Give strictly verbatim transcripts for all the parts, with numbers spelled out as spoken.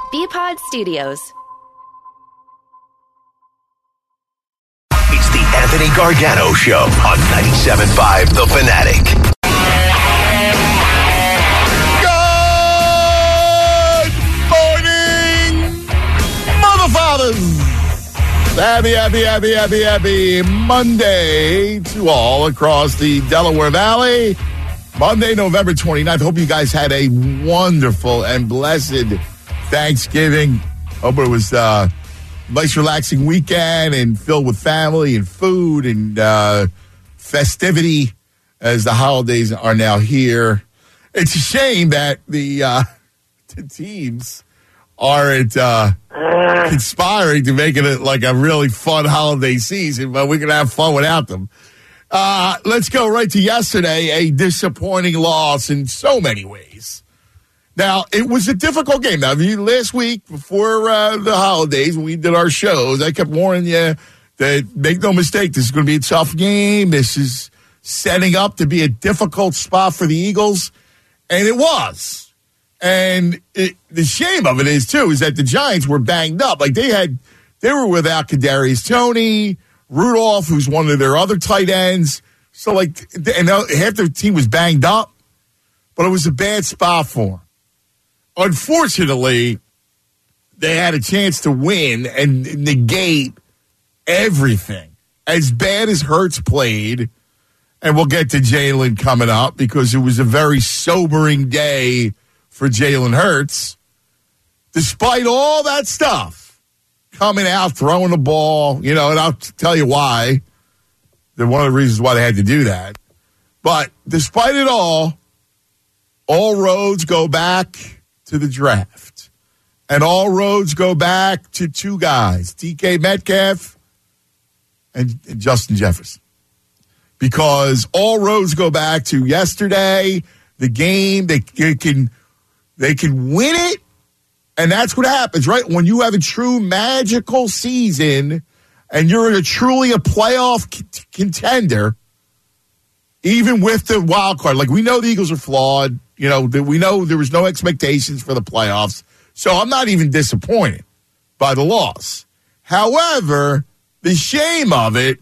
B-Pod Studios. It's the Anthony Gargano Show on ninety-seven point five The Fanatic. Good morning, Mother Fathers. Happy, happy, happy, happy, happy Monday to all across the Delaware Valley. Monday, November twenty-ninth. Hope you guys had a wonderful and blessed Thanksgiving. Hope it was uh, a nice, relaxing weekend and filled with family and food and uh, festivity as the holidays are now here. It's a shame that the, uh, the teams aren't uh, conspiring to make it like a really fun holiday season, but we can have fun without them. Uh, let's go right to yesterday, a disappointing loss in so many ways. Now, it was a difficult game. Now, last week, before uh, the holidays, when we did our shows, I kept warning you that make no mistake, this is going to be a tough game. This is setting up to be a difficult spot for the Eagles, and it was. And it, the shame of it is, too, is that the Giants were banged up. Like, they had, they were without Kadarius Toney, Rudolph, who's one of their other tight ends. So, like, and half their team was banged up, but it was a bad spot for them. Unfortunately, they had a chance to win and negate everything. As bad as Hurts played, and we'll get to Jalen coming up because it was a very sobering day for Jalen Hurts. Despite all that stuff, coming out, throwing the ball, you know, and I'll tell you why. They're one of the reasons why they had to do that. But despite it all, all roads go back to the draft. And all roads go back to two guys, D K Metcalf and, and Justin Jefferson. Because all roads go back to yesterday, the game, they, they can they can win it, and that's what happens, right? When you have a true magical season and you're a truly a playoff c- contender, even with the wild card, like we know the Eagles are flawed. You know, we know there was no expectations for the playoffs, so I'm not even disappointed by the loss. However, the shame of it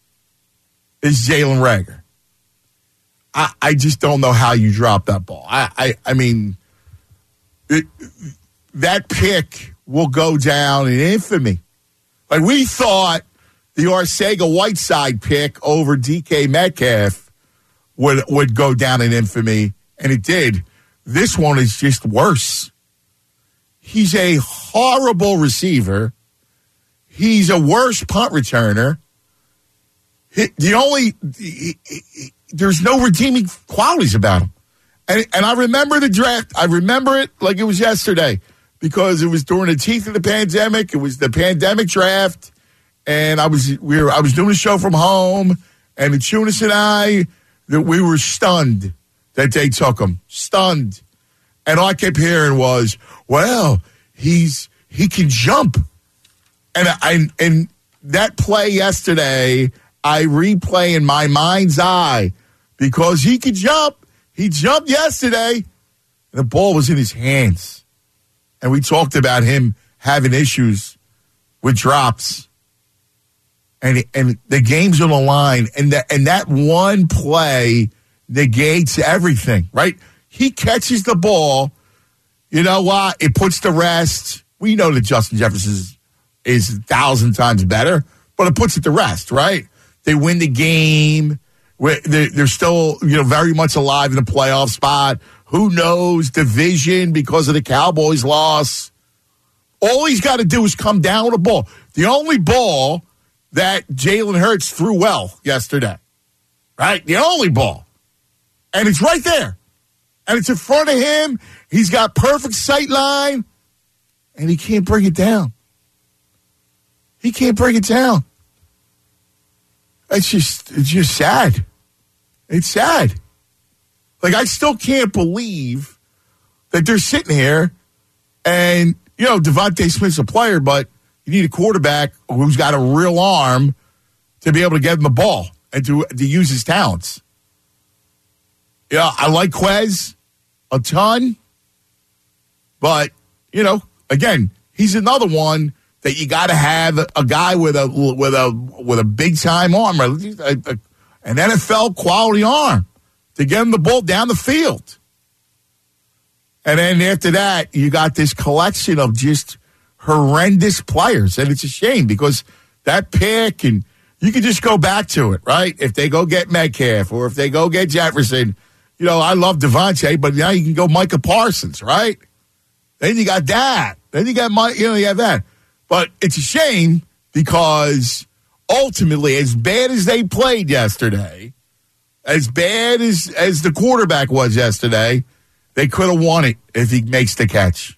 is Jalen Reagor. I, I just don't know how you drop that ball. I, I, I mean, it, that pick will go down in infamy. Like we thought the Arcega-Whiteside pick over D K Metcalf would would go down in infamy. And it did. This one is just worse. He's a horrible receiver. He's a worse punt returner. He, the only he, he, there's no redeeming qualities about him. And, and I remember the draft. I remember it like it was yesterday because it was during the teeth of the pandemic. It was the pandemic draft, and I was we were I was doing a show from home, and Tunis and I that we were stunned that they took him. Stunned. And all I kept hearing was, well, he's he can jump. And I and that play yesterday, I replay in my mind's eye because he could jump. He jumped yesterday, and the ball was in his hands. And we talked about him having issues with drops. And and the game's on the line. And that, and that one play negates everything, right? He catches the ball. You know what? It puts to rest. We know that Justin Jefferson is, is a thousand times better, but it puts it to rest, right? They win the game. They're, they're still, you know, very much alive in the playoff spot. Who knows? Division because of the Cowboys' loss. All he's got to do is come down with a ball. The only ball that Jalen Hurts threw well yesterday, right? The only ball. And it's right there. And it's in front of him. He's got perfect sight line. And he can't bring it down. He can't bring it down. It's just, it's just sad. It's sad. Like, I still can't believe that they're sitting here and, you know, Devontae Smith's a player, but you need a quarterback who's got a real arm to be able to get him the ball and to, to use his talents. Yeah, I like Quez a ton, but, you know, again, he's another one that you got to have a guy with a with a with a big time arm, a, a, an N F L quality arm to get him the ball down the field. And then after that, you got this collection of just horrendous players, and it's a shame because that pick, and you can just go back to it, right? If they go get Metcalf or if they go get Jefferson, you know, I love Devontae, but now you can go Micah Parsons, right? Then you got that. Then you got Mike, you know, you have that. But it's a shame because ultimately, as bad as they played yesterday, as bad as, as the quarterback was yesterday, they could have won it if he makes the catch.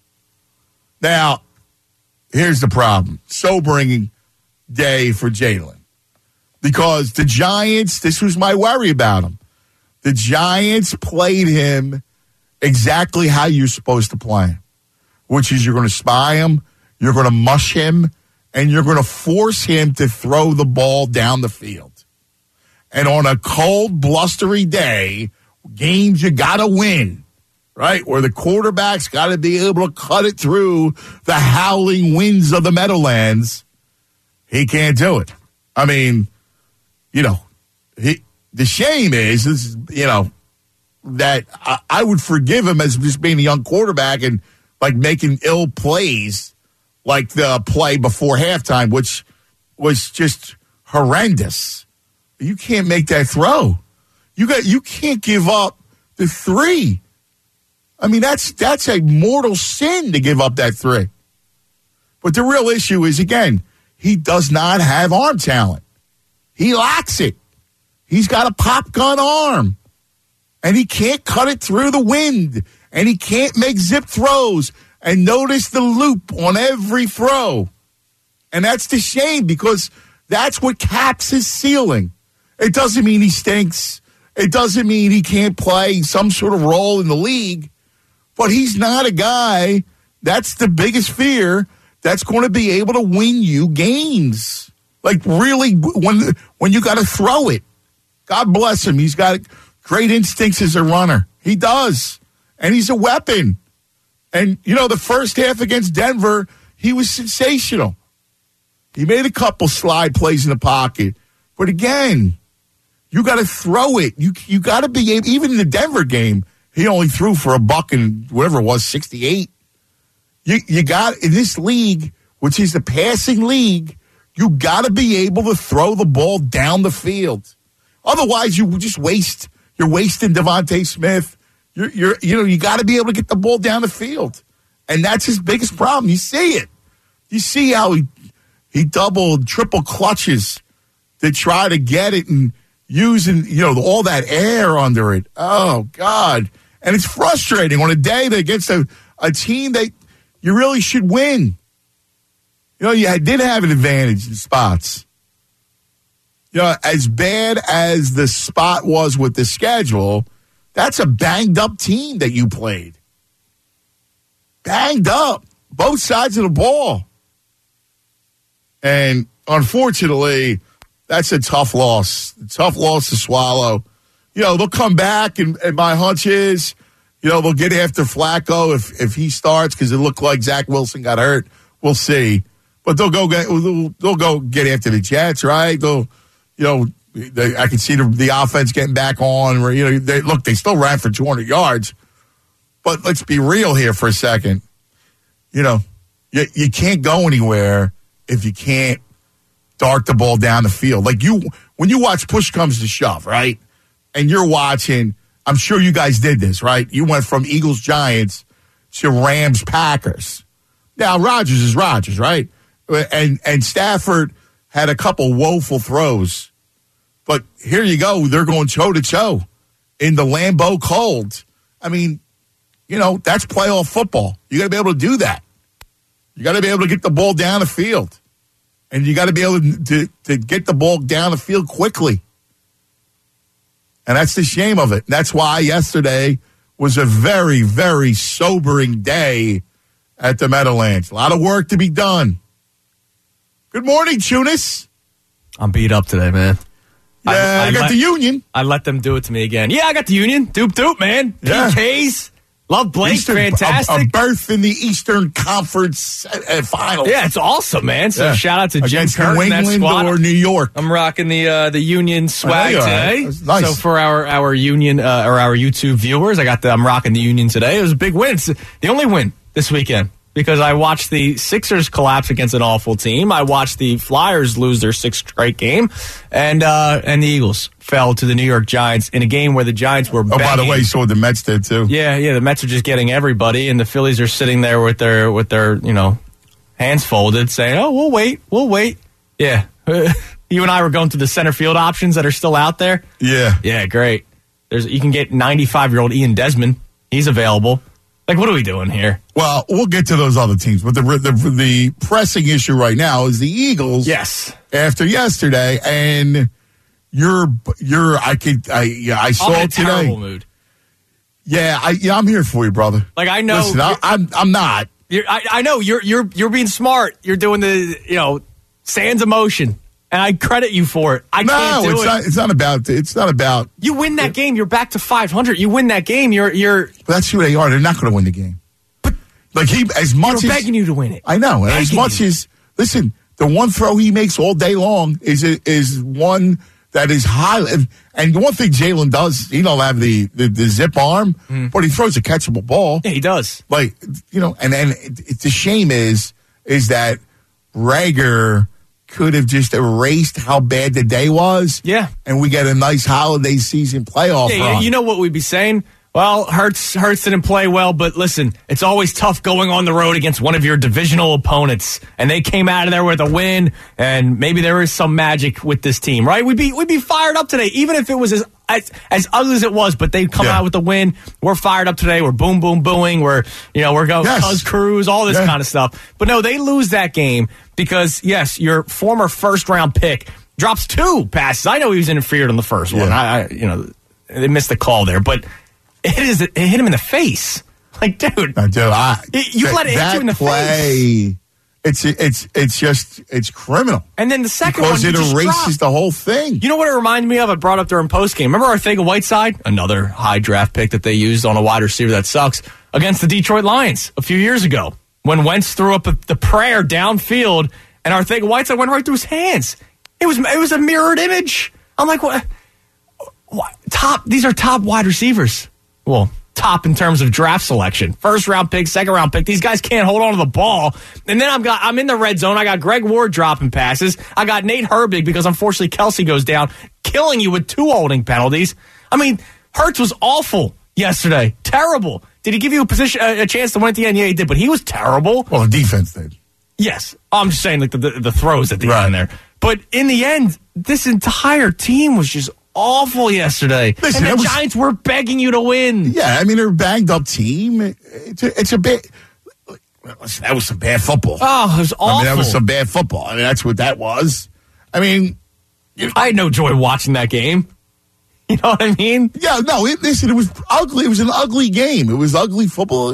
Now, here's the problem. Sobering day for Jalen. Because the Giants, this was my worry about him. The Giants played him exactly how you're supposed to play him, which is you're going to spy him, you're going to mush him, and you're going to force him to throw the ball down the field. And on a cold, blustery day, games you got to win, right? Where the quarterback's got to be able to cut it through the howling winds of the Meadowlands. He can't do it. I mean, you know, he, the shame is, is, you know, that I, I would forgive him as just being a young quarterback and, like, making ill plays like the play before halftime, which was just horrendous. You can't make that throw. You got you can't give up the three. I mean, that's that's a mortal sin to give up that three. But the real issue is, again, he does not have arm talent. He lacks it. He's got a pop gun arm. And he can't cut it through the wind. And he can't make zip throws. And notice the loop on every throw. And that's the shame because that's what caps his ceiling. It doesn't mean he stinks. It doesn't mean he can't play some sort of role in the league. But he's not a guy, that's the biggest fear, that's going to be able to win you games. Like, really, when when you got to throw it. God bless him. He's got great instincts as a runner. He does. And he's a weapon. And, you know, the first half against Denver, he was sensational. He made a couple slide plays in the pocket. But again, you got to throw it. You you got to be able, even in the Denver game, he only threw for a buck and whatever it was, sixty-eight. You you got, in this league, which is the passing league, you got to be able to throw the ball down the field. Otherwise, you just waste. You're wasting Devontae Smith. You're, you're, you know, you got to be able to get the ball down the field, and that's his biggest problem. You see it. You see how he he doubled, triple clutches to try to get it and using, you know, all that air under it. Oh God! And it's frustrating on a day that against a, a team that you really should win. You know, you did have an advantage in spots. You know, as bad as the spot was with the schedule, that's a banged up team that you played. Banged up. Both sides of the ball. And unfortunately, that's a tough loss. A tough loss to swallow. You know, they'll come back, and, and my hunch is, you know, they'll get after Flacco if, if he starts because it looked like Zach Wilson got hurt. We'll see. But they'll go get they'll, they'll go get after the Jets, right? They'll, you know, they, I can see the, the offense getting back on. Where, you know, they, look, they still ran for two hundred yards. But let's be real here for a second. You know, you, you can't go anywhere if you can't dart the ball down the field. Like you, when you watch push comes to shove, right? And you're watching, I'm sure you guys did this, right? You went from Eagles Giants to Rams Packers. Now Rodgers is Rodgers, right? And and Stafford had a couple woeful throws. But here you go. They're going toe-to-toe in the Lambeau cold. I mean, you know, that's playoff football. You got to be able to do that. You got to be able to get the ball down the field. And you got to be able to, to, to get the ball down the field quickly. And that's the shame of it. That's why yesterday was a very, very sobering day at the Meadowlands. A lot of work to be done. Good morning, Tunis. I'm beat up today, man. Yeah, I, I, I got let, the Union. I let them do it to me again. Yeah, I got the Union. Doop doop, man. Yeah. P Ks. Love Blake, Eastern, fantastic. A, a berth in the Eastern Conference uh, Finals. Yeah, it's awesome, man. So Yeah. shout out to Jim Against Curtin New and that England squad. or New York. I'm rocking the uh, the Union swag I know you are. today. That's nice. So for our our Union uh, or our YouTube viewers, I got the I'm rocking the Union today. It was a big win. It's the only win this weekend because I watched the Sixers collapse against an awful team. I watched the Flyers lose their sixth straight game, and uh, and the Eagles fell to the New York Giants in a game where the Giants were. Oh, by the way, you saw what the Mets did too. Yeah, yeah. The Mets are just getting everybody, and the Phillies are sitting there with their with their you know hands folded, saying, "Oh, we'll wait, we'll wait." Yeah, you and I were going through the center field options that are still out there. Yeah, Yeah, great. There's you can get ninety-five year old Ian Desmond. He's available. Like, what are we doing here? Well, we'll get to those other teams, but the the, the pressing issue right now is the Eagles. Yes. After yesterday, and you're you're I could I yeah I saw I'm in a it today. terrible mood. Yeah, I yeah I'm here for you, brother. Like I know, Listen, I, I'm I'm not. you're, I, I know you're you're you're being smart. You're doing the you know sans emotion, and I credit you for it. I No, can't do it's it. not. It's not about. It's not about. You win that game, you're back to five hundred. You win that game, you're you're That's who they are. They're not going to win the game. But like he, as much they're as begging you to win it. I know, and as Begging much you. as listen, the one throw he makes all day long is is one that is high. And, and the one thing Jalen does, he don't have the the, the zip arm, Mm. but he throws a catchable ball. Yeah, he does. Like you know, and then it, it's the shame is is that Rager could have just erased how bad the day was. Yeah. And we get a nice holiday season playoff Yeah, run. you, you know what we'd be saying? Well, Hurts Hurts didn't play well, but listen, it's always tough going on the road against one of your divisional opponents, and they came out of there with a win, and maybe there is some magic with this team, right? We'd be we'd be fired up today, even if it was as as, as ugly as it was, but they'd come Yeah. out with a win. We're fired up today. We're boom boom booing. We're you know we're going Yes. Cuz Cruise, all this Yeah. kind of stuff. But no, they lose that game because yes, your former first round pick drops two passes. I know he was interfered on the first one. Yeah. I, I you know they missed the call there, but. It is. It hit him in the face. Like, dude, I do. I, you that, let it hit that you in the play, face. It's it's it's just it's criminal And then the second because one, it you just erases dropped. the whole thing. You know what it reminded me of? I brought up during post game. Remember Arthega Whiteside, another high draft pick that they used on a wide receiver that sucks against the Detroit Lions a few years ago when Wentz threw up a, the prayer downfield and Arthega Whiteside went right through his hands. It was it was a mirrored image. I'm like, what? what? Top. These are top wide receivers. Well. Top in terms of draft selection. First round pick, second round pick. These guys can't hold on to the ball. And then I'm got I'm in the red zone. I got Greg Ward dropping passes. I got Nate Herbig because unfortunately Kelsey goes down, killing you with two holding penalties. I mean, Hurts was awful yesterday. Terrible. Did he give you a position a, a chance to win at the end? Yeah, he did, but he was terrible. Well, the defense did. Yes. I'm just saying like the the, the throws at the Right. end there. But in the end, this entire team was just awful yesterday. Listen, and the it was- Giants were begging you to win. Yeah, I mean they're a banged up team. It's a, it's a bit. Listen, that was some bad football. Oh, it was awful. I mean, that was some bad football. I mean, that's what that was. I mean, I had no joy watching that game. You know what I mean? yeah, no. It, listen, it was ugly. It was an ugly game. It was ugly football.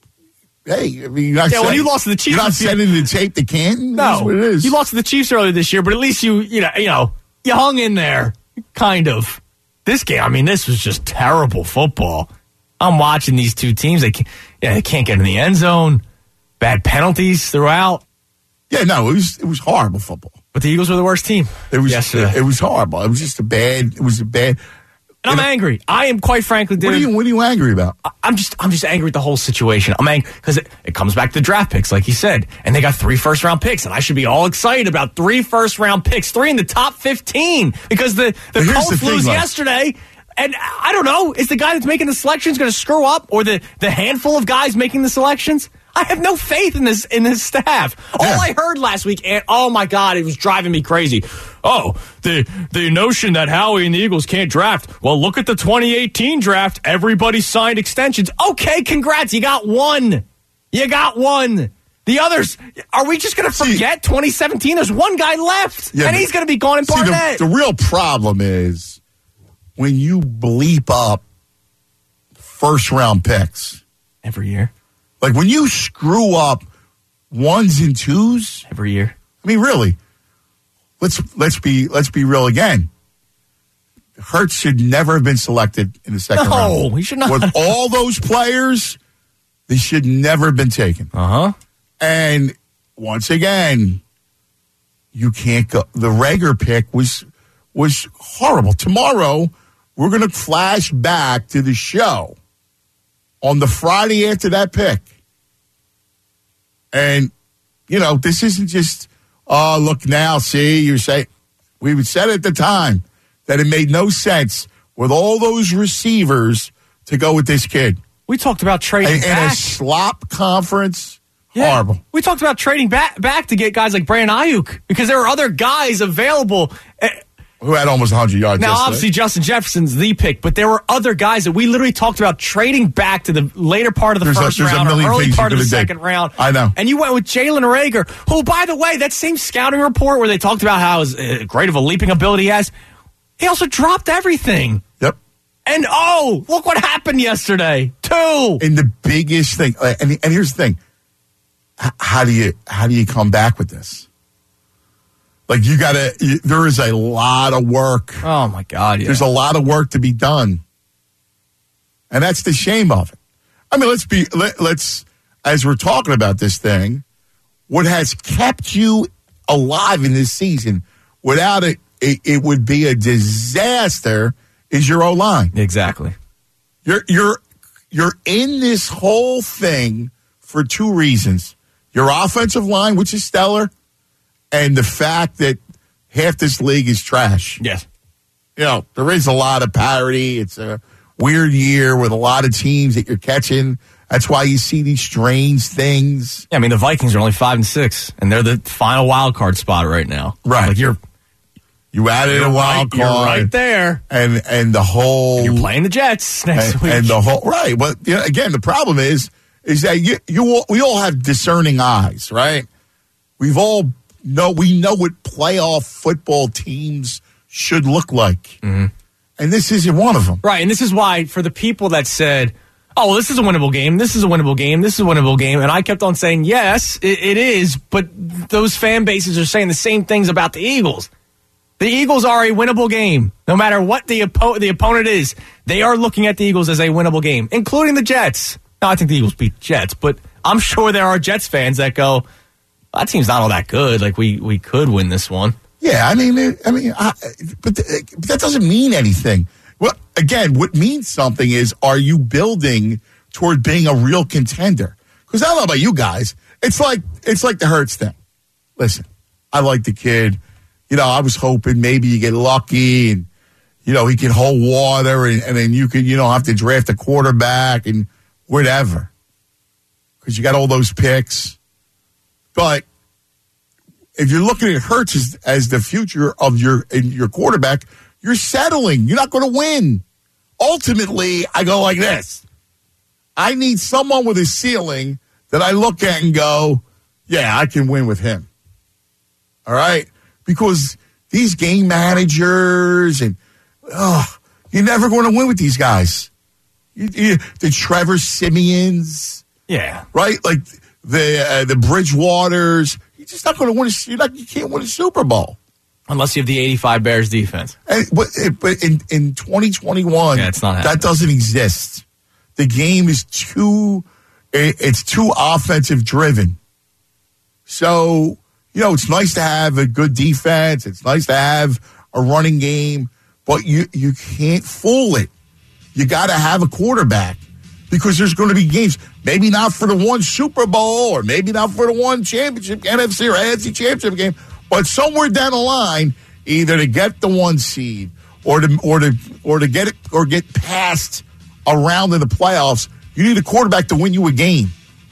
Hey, I mean, you're not Yeah, when sending- you lost to the Chiefs, you're not you feel- sending the tape to Canton. That's No, what it is. you lost to the Chiefs earlier this year, but at least you, you know, you know, you hung in there, kind of. This game, I mean, this was just terrible football. I'm watching these two teams. They can't, yeah, they can't get in the end zone. Bad penalties throughout. Yeah, no, it was it was horrible football. But the Eagles were the worst team. It was yesterday. it, it was horrible. It was just a bad. It was a bad. And I'm it- angry. I am quite frankly, dude. What are you What are you angry about? I'm just I'm just angry at the whole situation. I'm angry because it, it comes back to draft picks, like you said, and they got three first round picks, and I should be all excited about three first round picks, three in the top fifteen, because the the But here's Colts the thing, lose like- yesterday. And I don't know, is the guy that's making the selections going to screw up, or the, the handful of guys making the selections? I have no faith in this in this staff. Yeah. All I heard last week, and oh my God, it was driving me crazy. Oh, the the notion that Howie and the Eagles can't draft. Well, look at the twenty eighteen draft. Everybody signed extensions. Okay, congrats, you got one. You got one. The others, are we just going to See- forget twenty seventeen? There's one guy left, Yeah, and but- he's going to be gone in See, Barnett. the, the real problem is when you bleep up first round picks. Every year, Like when you screw up ones and twos. every year. I mean, really. Let's let's be let's be real again. Hurts should never have been selected in the second no, round. No, he should not. With all those players, they should never have been taken. Uh-huh. And once again, you can't go. The Reagor pick was was horrible. Tomorrow, we're going to flash back to the show on the Friday after that pick. And, you know, this isn't just, oh, look now, see, you say, we would said at the time that it made no sense with all those receivers to go with this kid. We talked about trading in, back. In a slop conference, yeah. horrible. We talked about trading back, back to get guys like Brandon Ayuk because there were other guys available. Who had almost one hundred yards Now, yesterday. obviously, Justin Jefferson's the pick, but there were other guys that we literally talked about trading back to the later part of the there's first a, round or early part of the second did. round. I know. And you went with Jalen Reagor, who, by the way, that same scouting report where they talked about how uh, great of a leaping ability he has, he also dropped everything. Yep. And, oh, look what happened yesterday, too. And the biggest thing, and, and here's the thing, how do you how do you come back with this? Like, you got to, there is a lot of work. Oh, my God, yeah. There's a lot of work to be done. And that's the shame of it. I mean, let's be, let, let's, as we're talking about this thing, what has kept you alive in this season, without it, it, it would be a disaster, is your O-line. Exactly. You're, you're, you're in this whole thing for two reasons. Your offensive line, which is stellar, and the fact that half this league is trash. Yes. You know, there is a lot of parity. It's a weird year with a lot of teams that you're catching. That's why you see these strange things. Yeah, I mean, the Vikings are only five and six, and they're the final wild card spot right now. Right. Like, you're You added a wild right, card. You're right there. And and the whole... You're playing the Jets next and, week. And the whole... Right. But, you know, again, the problem is, is that you, you all, we all have discerning eyes, right? We've all... No, we know what playoff football teams should look like. Mm-hmm. And this isn't one of them. Right, and this is why, for the people that said, oh, well, this is a winnable game, this is a winnable game, this is a winnable game, and I kept on saying, yes, it, it is, but those fan bases are saying the same things about the Eagles. The Eagles are a winnable game. No matter what the, oppo- the opponent is, they are looking at the Eagles as a winnable game, including the Jets. Now, I think the Eagles beat Jets, but I'm sure there are Jets fans that go, that team's not all that good. Like, we, we could win this one. Yeah, I mean, I mean, I, but, th- but that doesn't mean anything. Well, again, what means something is, are you building toward being a real contender? Because I don't know about you guys. It's like it's like the Hurts thing. Listen, I like the kid. You know, I was hoping maybe you get lucky and, you know, he can hold water and, and then you can, you don't have to draft a quarterback and whatever. Because you got all those picks. But if you're looking at Hurts as, as the future of your your quarterback, you're settling. You're not going to win. Ultimately, I go like this. I need someone with a ceiling that I look at and go, yeah, I can win with him. All right? Because these game managers and, oh, you're never going to win with these guys. You, you, the Trevor Siemians. Yeah. Right? Like the uh, the Bridgewaters. You're just not going to win. A, you're not, you can't win a Super Bowl. Unless you have the eighty-five Bears defense. And, but, but in, in twenty twenty-one, yeah, it's not happening. That doesn't exist. The game is too, it's too offensive driven. So, you know, it's nice to have a good defense. It's nice to have a running game, but you, you can't fool it. You got to have a quarterback because there's going to be games, maybe not for the one Super Bowl or maybe not for the one championship, N F C or A F C championship game, but somewhere down the line, either to get the one seed or to or to or to get it or get past a round in the playoffs, you need a quarterback to win you a game.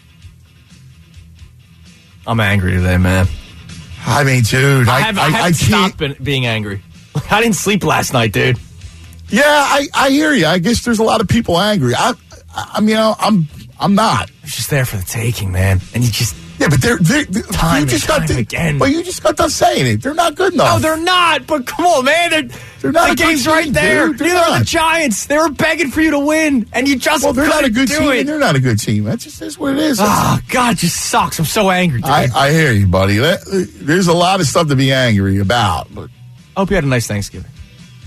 I'm angry today, man. I mean, dude, I, I haven't, I, I haven't I can't stopped been, being angry. I didn't sleep last night, dude. Yeah, I, I hear you. I guess there's a lot of people angry. I, I, I mean, you know, I'm I'm not. It's just there for the taking, man. And you just Yeah, but they're, they're, they're time you just and got time to, again. But you just got done saying it. They're not good enough. No, they're not. But come on, man. They're, They're not the a good game's team, right there. dude. They're Neither are not. the Giants. They were begging for you to win, and you just well, they're not a good do team. it. And they're not a good team. That's just that's what it is. Oh, God, it just sucks. I'm so angry, dude. I, I hear you, buddy. That, there's a lot of stuff to be angry about. But I hope you had a nice Thanksgiving.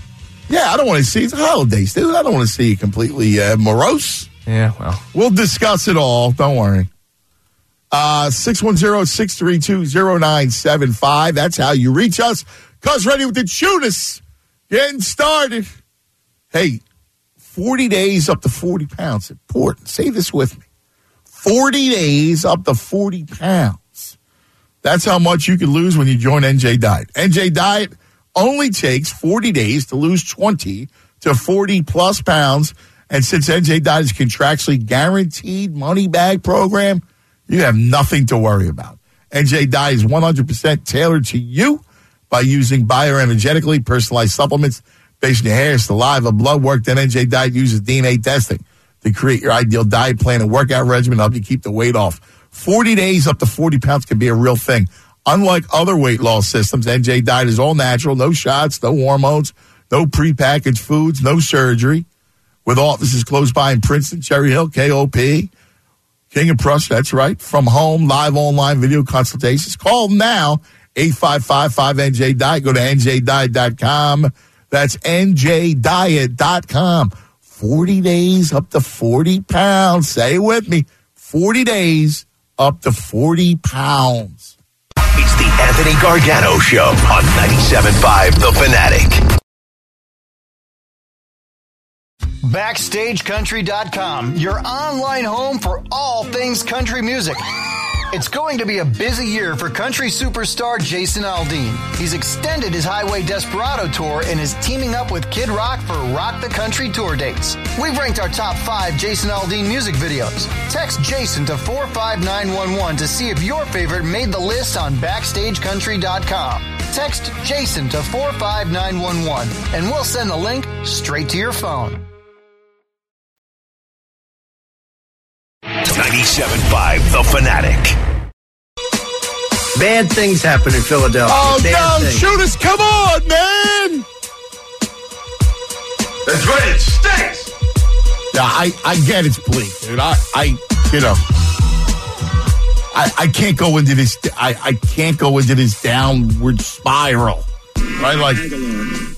Yeah, I don't want to see it's holidays, dude. I don't want to see you completely uh, morose. Yeah, well. We'll discuss it all. Don't worry. Uh, six one zero, six three two, zero nine seven five. That's how you reach us. Cuz ready with the Chunas. Getting started. Hey, forty days up to forty pounds. Important. Say this with me. forty days up to forty pounds. That's how much you can lose when you join N J Diet. N J Diet only takes forty days to lose twenty to forty plus pounds. And since N J Diet is contractually guaranteed money bag program, you have nothing to worry about. N J Diet is one hundred percent tailored to you by using bioenergetically personalized supplements based on your hair, saliva, blood work. Then N J Diet uses D N A testing to create your ideal diet plan and workout regimen to help you keep the weight off. forty days up to forty pounds can be a real thing. Unlike other weight loss systems, N J Diet is all natural, no shots, no hormones, no prepackaged foods, no surgery. With offices close by in Princeton, Cherry Hill, K O P, King of Prussia, that's right. From home, live online video consultations. Call now, eight five five, five N J diet. Go to N J diet dot com. That's N J diet dot com. forty days up to forty pounds. Say it with me. forty days up to forty pounds. It's the Anthony Gargano Show on ninety-seven point five The Fanatic. Backstage Country dot com, your online home for all things country music. It's going to be a busy year for country superstar Jason Aldean. He's extended his Highway Desperado tour and is teaming up with Kid Rock for Rock the Country tour dates. We've ranked our top five Jason Aldean music videos. Text Jason to four five nine one one to see if your favorite made the list on Backstage Country dot com. Text Jason to four five nine one one and we'll send the link straight to your phone. ninety-seven point five The Fanatic. Bad things happen in Philadelphia. Oh, Bad no, things. shoot us. Come on, man. That's right, it stinks. Yeah, I, I get it's bleak, dude. I, I you know, I, I can't go into this. I, I can't go into this downward spiral, right? Like, whew,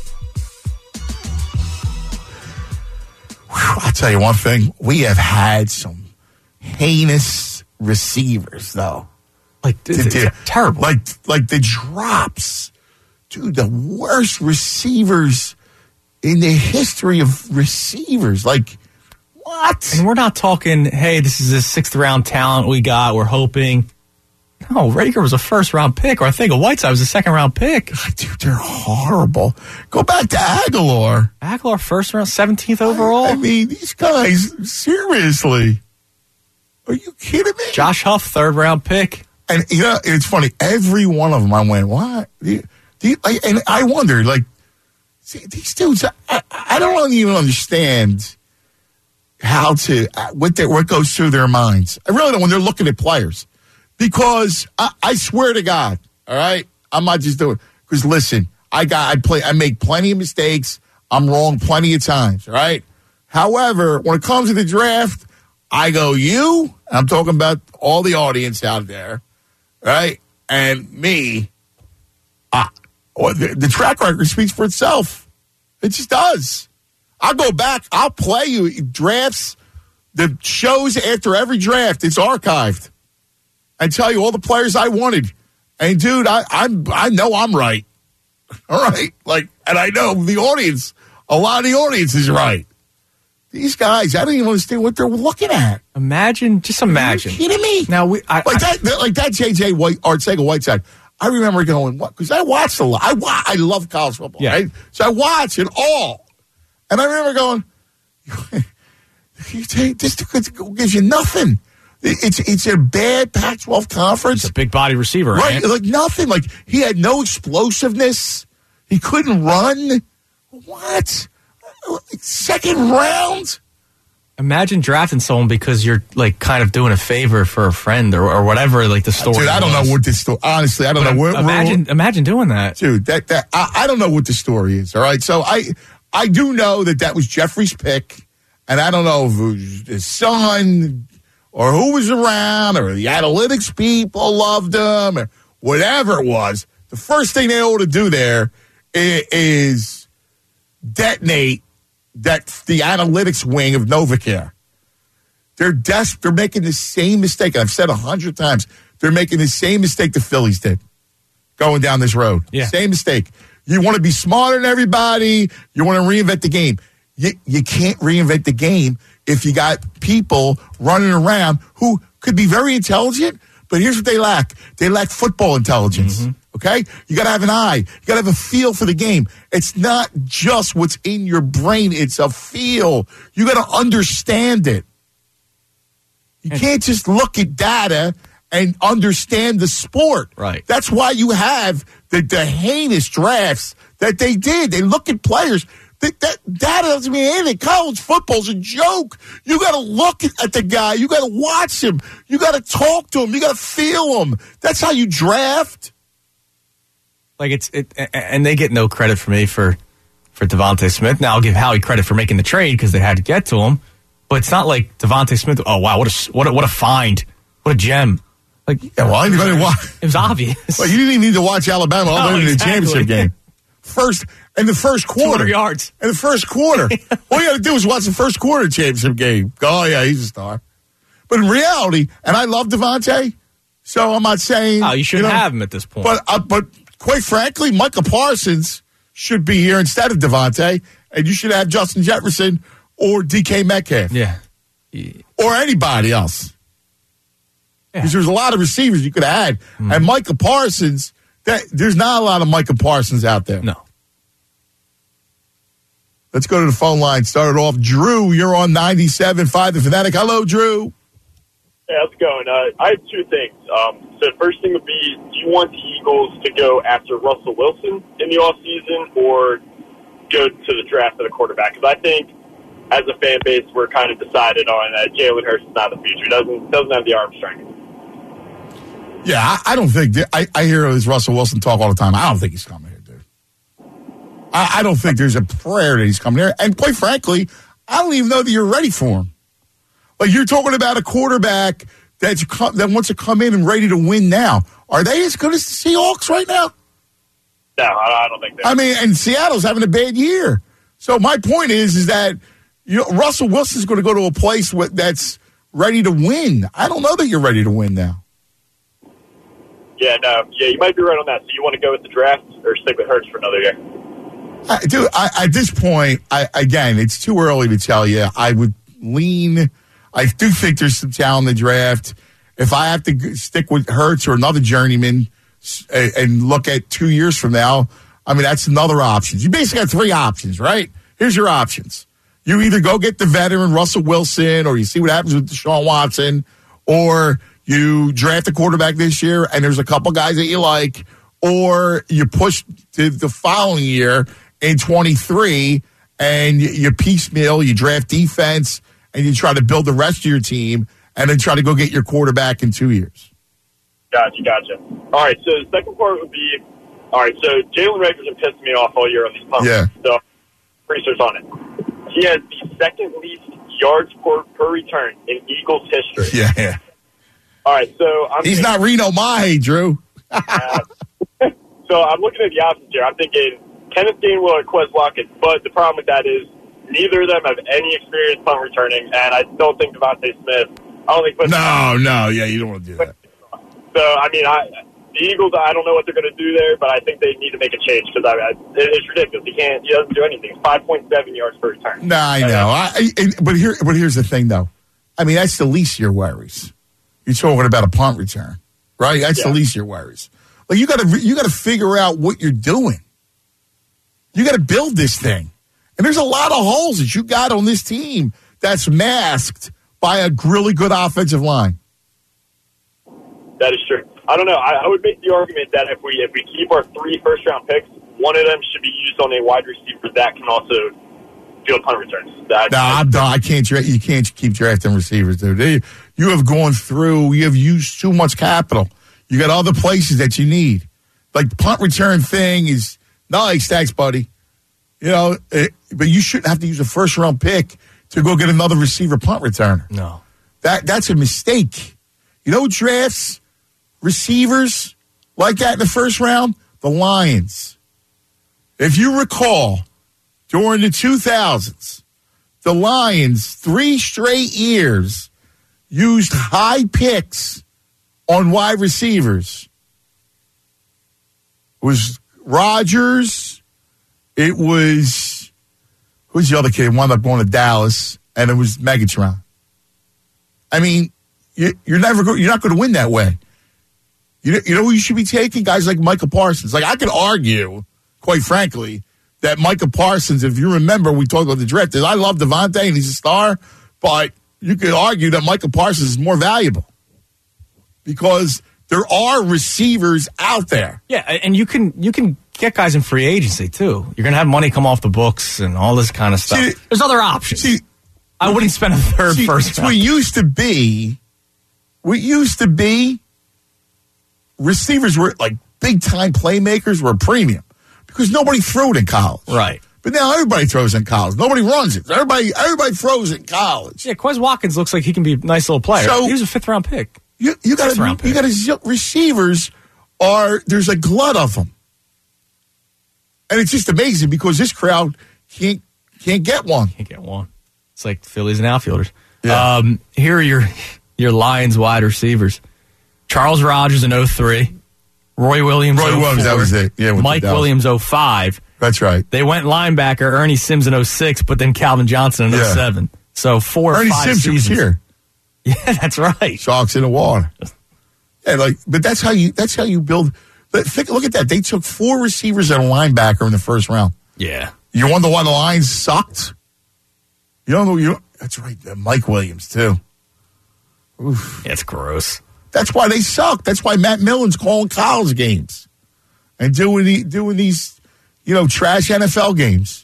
I'll tell you one thing. We have had some heinous receivers, though. Like, it's, it's terrible. Like, like the drops, dude. The worst receivers in the history of receivers. Like, what? And we're not talking, hey, this is a sixth round talent we got. We're hoping. No, Rager was a first round pick, or I think a Whiteside was a second round pick. God, dude, they're horrible. Go back to Aguilar. Aguilar, first round, seventeenth overall. I mean, these guys, seriously. Are you kidding me? Josh Huff, third round pick. And, you know, it's funny. Every one of them, I went, what? Do you, do you, I, and I wondered, like, see, these dudes, I, I don't even understand how to, what, they, what goes through their minds. I really don't when they're looking at players. Because I, I swear to God, all right, I'm not just doing, because listen, I got, I play, I make plenty of mistakes. I'm wrong plenty of times, all right? However, when it comes to the draft, I go, you, I'm talking about all the audience out there, right? And me, uh, the, the track record speaks for itself. It just does. I'll go back. I'll play you drafts, the shows after every draft. It's archived. I tell you all the players I wanted. And, dude, I, I'm, I know I'm right. All right? Like, and I know the audience, a lot of the audience is right. These guys, I don't even understand what they're looking at. Imagine, just imagine. Are you kidding me? Now, we, I, like, I, that, like that J J White, Arcega Whiteside. I remember going, what? Because I watched a lot. I, wa- I love college football, yeah. right? So I watch it all. And I remember going, you take, this gives you nothing. It's it's a bad Pac twelve conference. It's a big body receiver, right? Right, like nothing. Like, he had no explosiveness. He couldn't run. What? Second round? Imagine drafting someone because you're, like, kind of doing a favor for a friend or, or whatever, like, the story Dude, I don't was. know what this story, honestly, I don't But know what. Imagine, imagine doing that. Dude, that, that, I, I don't know what the story is, all right? So I, I do know that that was Jeffrey's pick, and I don't know if it was his son or who was around or the analytics people loved him or whatever it was. The first thing they ought to do there is, is detonate that the analytics wing of NovaCare. They're des- They're making the same mistake. I've said a hundred times. They're making the same mistake the Phillies did going down this road. Yeah. Same mistake. You want to be smarter than everybody. You want to reinvent the game. You, you can't reinvent the game if you got people running around who could be very intelligent, but here's what they lack. They lack football intelligence. Mm-hmm. Okay? You got to have an eye. You got to have a feel for the game. It's not just what's in your brain. It's a feel. You got to understand it. You can't just look at data and understand the sport. Right. That's why you have the, the heinous drafts that they did. They look at players. That, that data doesn't mean anything. College football's a joke. You got to look at, at the guy. You got to watch him. You got to talk to him. You got to feel him. That's how you draft. Like it's it, and they get no credit for me for for Devontae Smith. Now I'll give Howie credit for making the trade because they had to get to him. But it's not like Devontae Smith. Oh wow, what a what a, what a find, what a gem. Like Yeah, well, anybody watch. it was obvious. Well, you didn't even need to watch Alabama all No, in the exactly. championship game. First in the first quarter, two hundred yards. In the first quarter, all you got to do is watch the first quarter championship game. Oh yeah, he's a star. But in reality, and I love Devontae, so I'm not saying. Oh, you shouldn't know, have him at this point. But uh, but quite frankly, Micah Parsons should be here instead of Devontae, and you should have Justin Jefferson or D K Metcalf. yeah. Or anybody else. Yeah. Because there's a lot of receivers you could have had. Mm. And Micah Parsons, that, there's not a lot of Micah Parsons out there. No. Let's go to the phone line. Start it off. Drew, you're on ninety-seven point five The Fanatic. Hello, Drew. Hey, how's it going? Uh, I have two things. Um, so the first thing would be, do you want the Eagles to go after Russell Wilson in the offseason or go to the draft of the quarterback? Because I think as a fan base, we're kind of decided on that Jalen Hurts is not the future. He doesn't, doesn't have the arm strength. Yeah, I, I don't think – I, I hear this Russell Wilson talk all the time. I don't think he's coming here, dude. I, I don't think there's a prayer that he's coming here. And quite frankly, I don't even know that you're ready for him. Like, you're talking about a quarterback that's come, that wants to come in and ready to win now. Are they as good as the Seahawks right now? No, I, I don't think that. I mean, and Seattle's having a bad year. So my point is, is that you know, Russell Wilson's going to go to a place with, that's ready to win. I don't know that you're ready to win now. Yeah, no. Yeah, you might be right on that. So you want to go with the draft or stick with Hurts for another year? I, dude, I, at this point, I, again, it's too early to tell you. I would lean. I do think there's some talent in the draft. If I have to g- stick with Hurts or another journeyman and, and look at two years from now, I mean, that's another option. You basically got three options, right? Here's your options. You either go get the veteran Russell Wilson, or you see what happens with Deshaun Watson, or you draft a quarterback this year and there's a couple guys that you like, or you push to the following year in twenty-three and you, you piecemeal, you draft defense, and you try to build the rest of your team and then try to go get your quarterback in two years. Gotcha, gotcha. All right, so the second part would be, all right, so Jalen Rager's been pissing me off all year on these pumps. Yeah. So, research on it. He has the second least yards per, per return in Eagles history. Yeah, yeah. All right, so I'm He's thinking, not Reno Mahe, Drew. uh, so I'm looking at the options here. I'm thinking Kenneth Gainwell or Quez Watkins, but the problem with that is neither of them have any experience punt returning, and I don't think Devontae Smith. I don't think. Quez No, no, yeah, you don't want to do that. So I mean, I the Eagles. I don't know what they're going to do there, but I think they need to make a change because I, I, it's ridiculous. He can't. He doesn't do anything. five point seven yards per return. No, I know. I, I, and, but here, but here's the thing, though. I mean, that's the least of your worries. You're talking about a punt return, right? That's Yeah. the least of your worries. Like you got to, you got to figure out what you're doing. You got to build this thing, and there's a lot of holes that you got on this team that's masked by a really good offensive line. That is true. I don't know. I, I would make the argument that if we if we keep our three first round picks, one of them should be used on a wide receiver that can also field punt returns. That, No, I'm done. I can't. dra- You can't keep drafting receivers, dude. They, you have gone through. You have used too much capital. You got other places that you need. Like the punt return thing is nice, thanks, buddy. You know, it, but you shouldn't have to use a first round pick to go get another receiver punt returner. No. That that's a mistake. You know who drafts receivers like that in the first round? The Lions. If you recall, during the two thousands, the Lions, three straight years, used high picks on wide receivers. It was Rodgers. It was, who's the other kid? Wound up going to Dallas, and it was Megatron. I mean, you, you're never go, you're not going to win that way. You know, you know who you should be taking? Guys like Micah Parsons. Like, I could argue, quite frankly, that Micah Parsons, if you remember, we talked about the draft, I love Devontae, and he's a star, but you could argue that Micah Parsons is more valuable because there are receivers out there. Yeah, and you can you can get guys in free agency, too. You're going to have money come off the books and all this kind of stuff. See, There's other options. See, I wouldn't spend a third see, first round. What used to be, what used to be, receivers were like big-time playmakers were a premium because nobody threw it in college. Right. But now everybody throws in college. Nobody runs it. Everybody everybody throws it in college. Yeah, Quez Watkins looks like he can be a nice little player. So, he was a fifth-round pick. You, you got to you got to receivers are there's a glut of them, and it's just amazing because this crowd can't can't get one. Can't get one. It's like Phillies and outfielders. Yeah. Um, here are your your Lions wide receivers: Charles Rogers in oh three, Roy Williams. Roy Williams, that was it. Yeah, Mike Williams oh five. That's right. They went linebacker Ernie Sims in oh six, but then Calvin Johnson in oh seven. Yeah. So four Ernie or five Sims seasons. was here. Yeah, that's right. Sharks in the water. Yeah, like, but that's how you that's how you build. But think, look at that. They took four receivers and a linebacker in the first round. Yeah. You wonder why the Lions sucked? You don't know. You that's right. Mike Williams too. Oof. It's gross. That's why they suck. That's why Matt Millen's calling college games and doing the, doing these, you know, trash N F L games.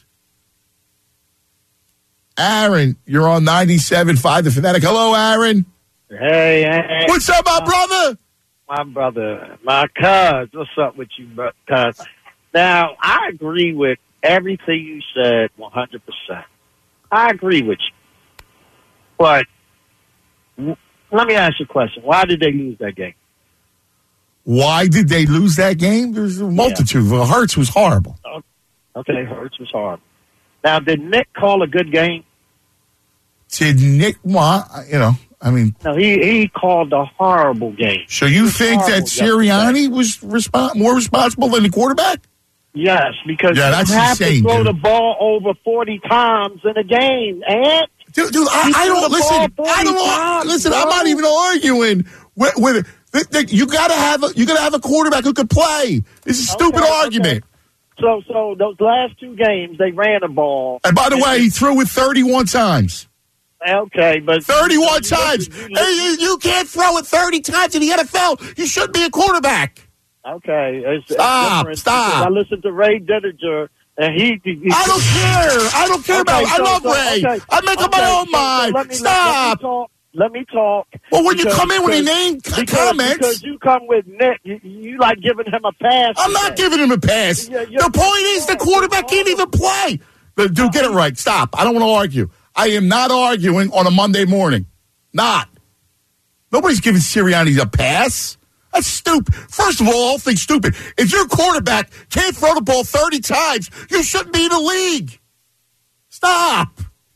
Aaron, you're on ninety-seven point five The Fanatic. Hello, Aaron. Hey, hey. What's up, my brother? My brother, my cuz. What's up with you, cuz? Now, I agree with everything you said one hundred percent. I agree with you. But w- let me ask you a question. Why did they lose that game? Why did they lose that game? There's a multitude. Yeah. Well, Hurts was horrible. Okay, Hurts was horrible. Now, did Nick call a good game? Did Nick, well, you know, I mean. No, he, he called a horrible game. So you think that Sirianni was resp- more responsible than the quarterback? Yes, because yeah, you that's have insane, to throw dude. the ball over forty times in a game, and dude, dude I, I don't listen. I don't times, listen. Bro. I'm not even arguing with. with the, the, you gotta have a, you gotta have a quarterback who can play. It's a stupid okay, argument. Okay. So, so those last two games, they ran the ball. And by the and way, he threw it thirty-one times. Okay, but thirty-one you, times. You, you, hey, you, you can't throw it thirty times in the N F L. You shouldn't be a quarterback. Okay, it's, stop, it's stop. I listened to Ray Didinger, and he. he, he I don't care. I don't care okay, about. So, I love so, Ray. Okay, I make up okay, my own so, mind. So let me, stop. Let, let me talk. Let me talk. Well, when because, you come in with your name because, comments, because you come with Nick, you, you like giving him a pass. I'm not giving him a pass. Yeah, the point is, the quarterback can't even play. But, dude, get it right. Stop. I don't want to argue. I am not arguing on a Monday morning. Not. Nobody's giving Sirianni a pass. That's stupid. First of all, all things stupid. If your quarterback can't throw the ball thirty times, you shouldn't be in the league. Stop.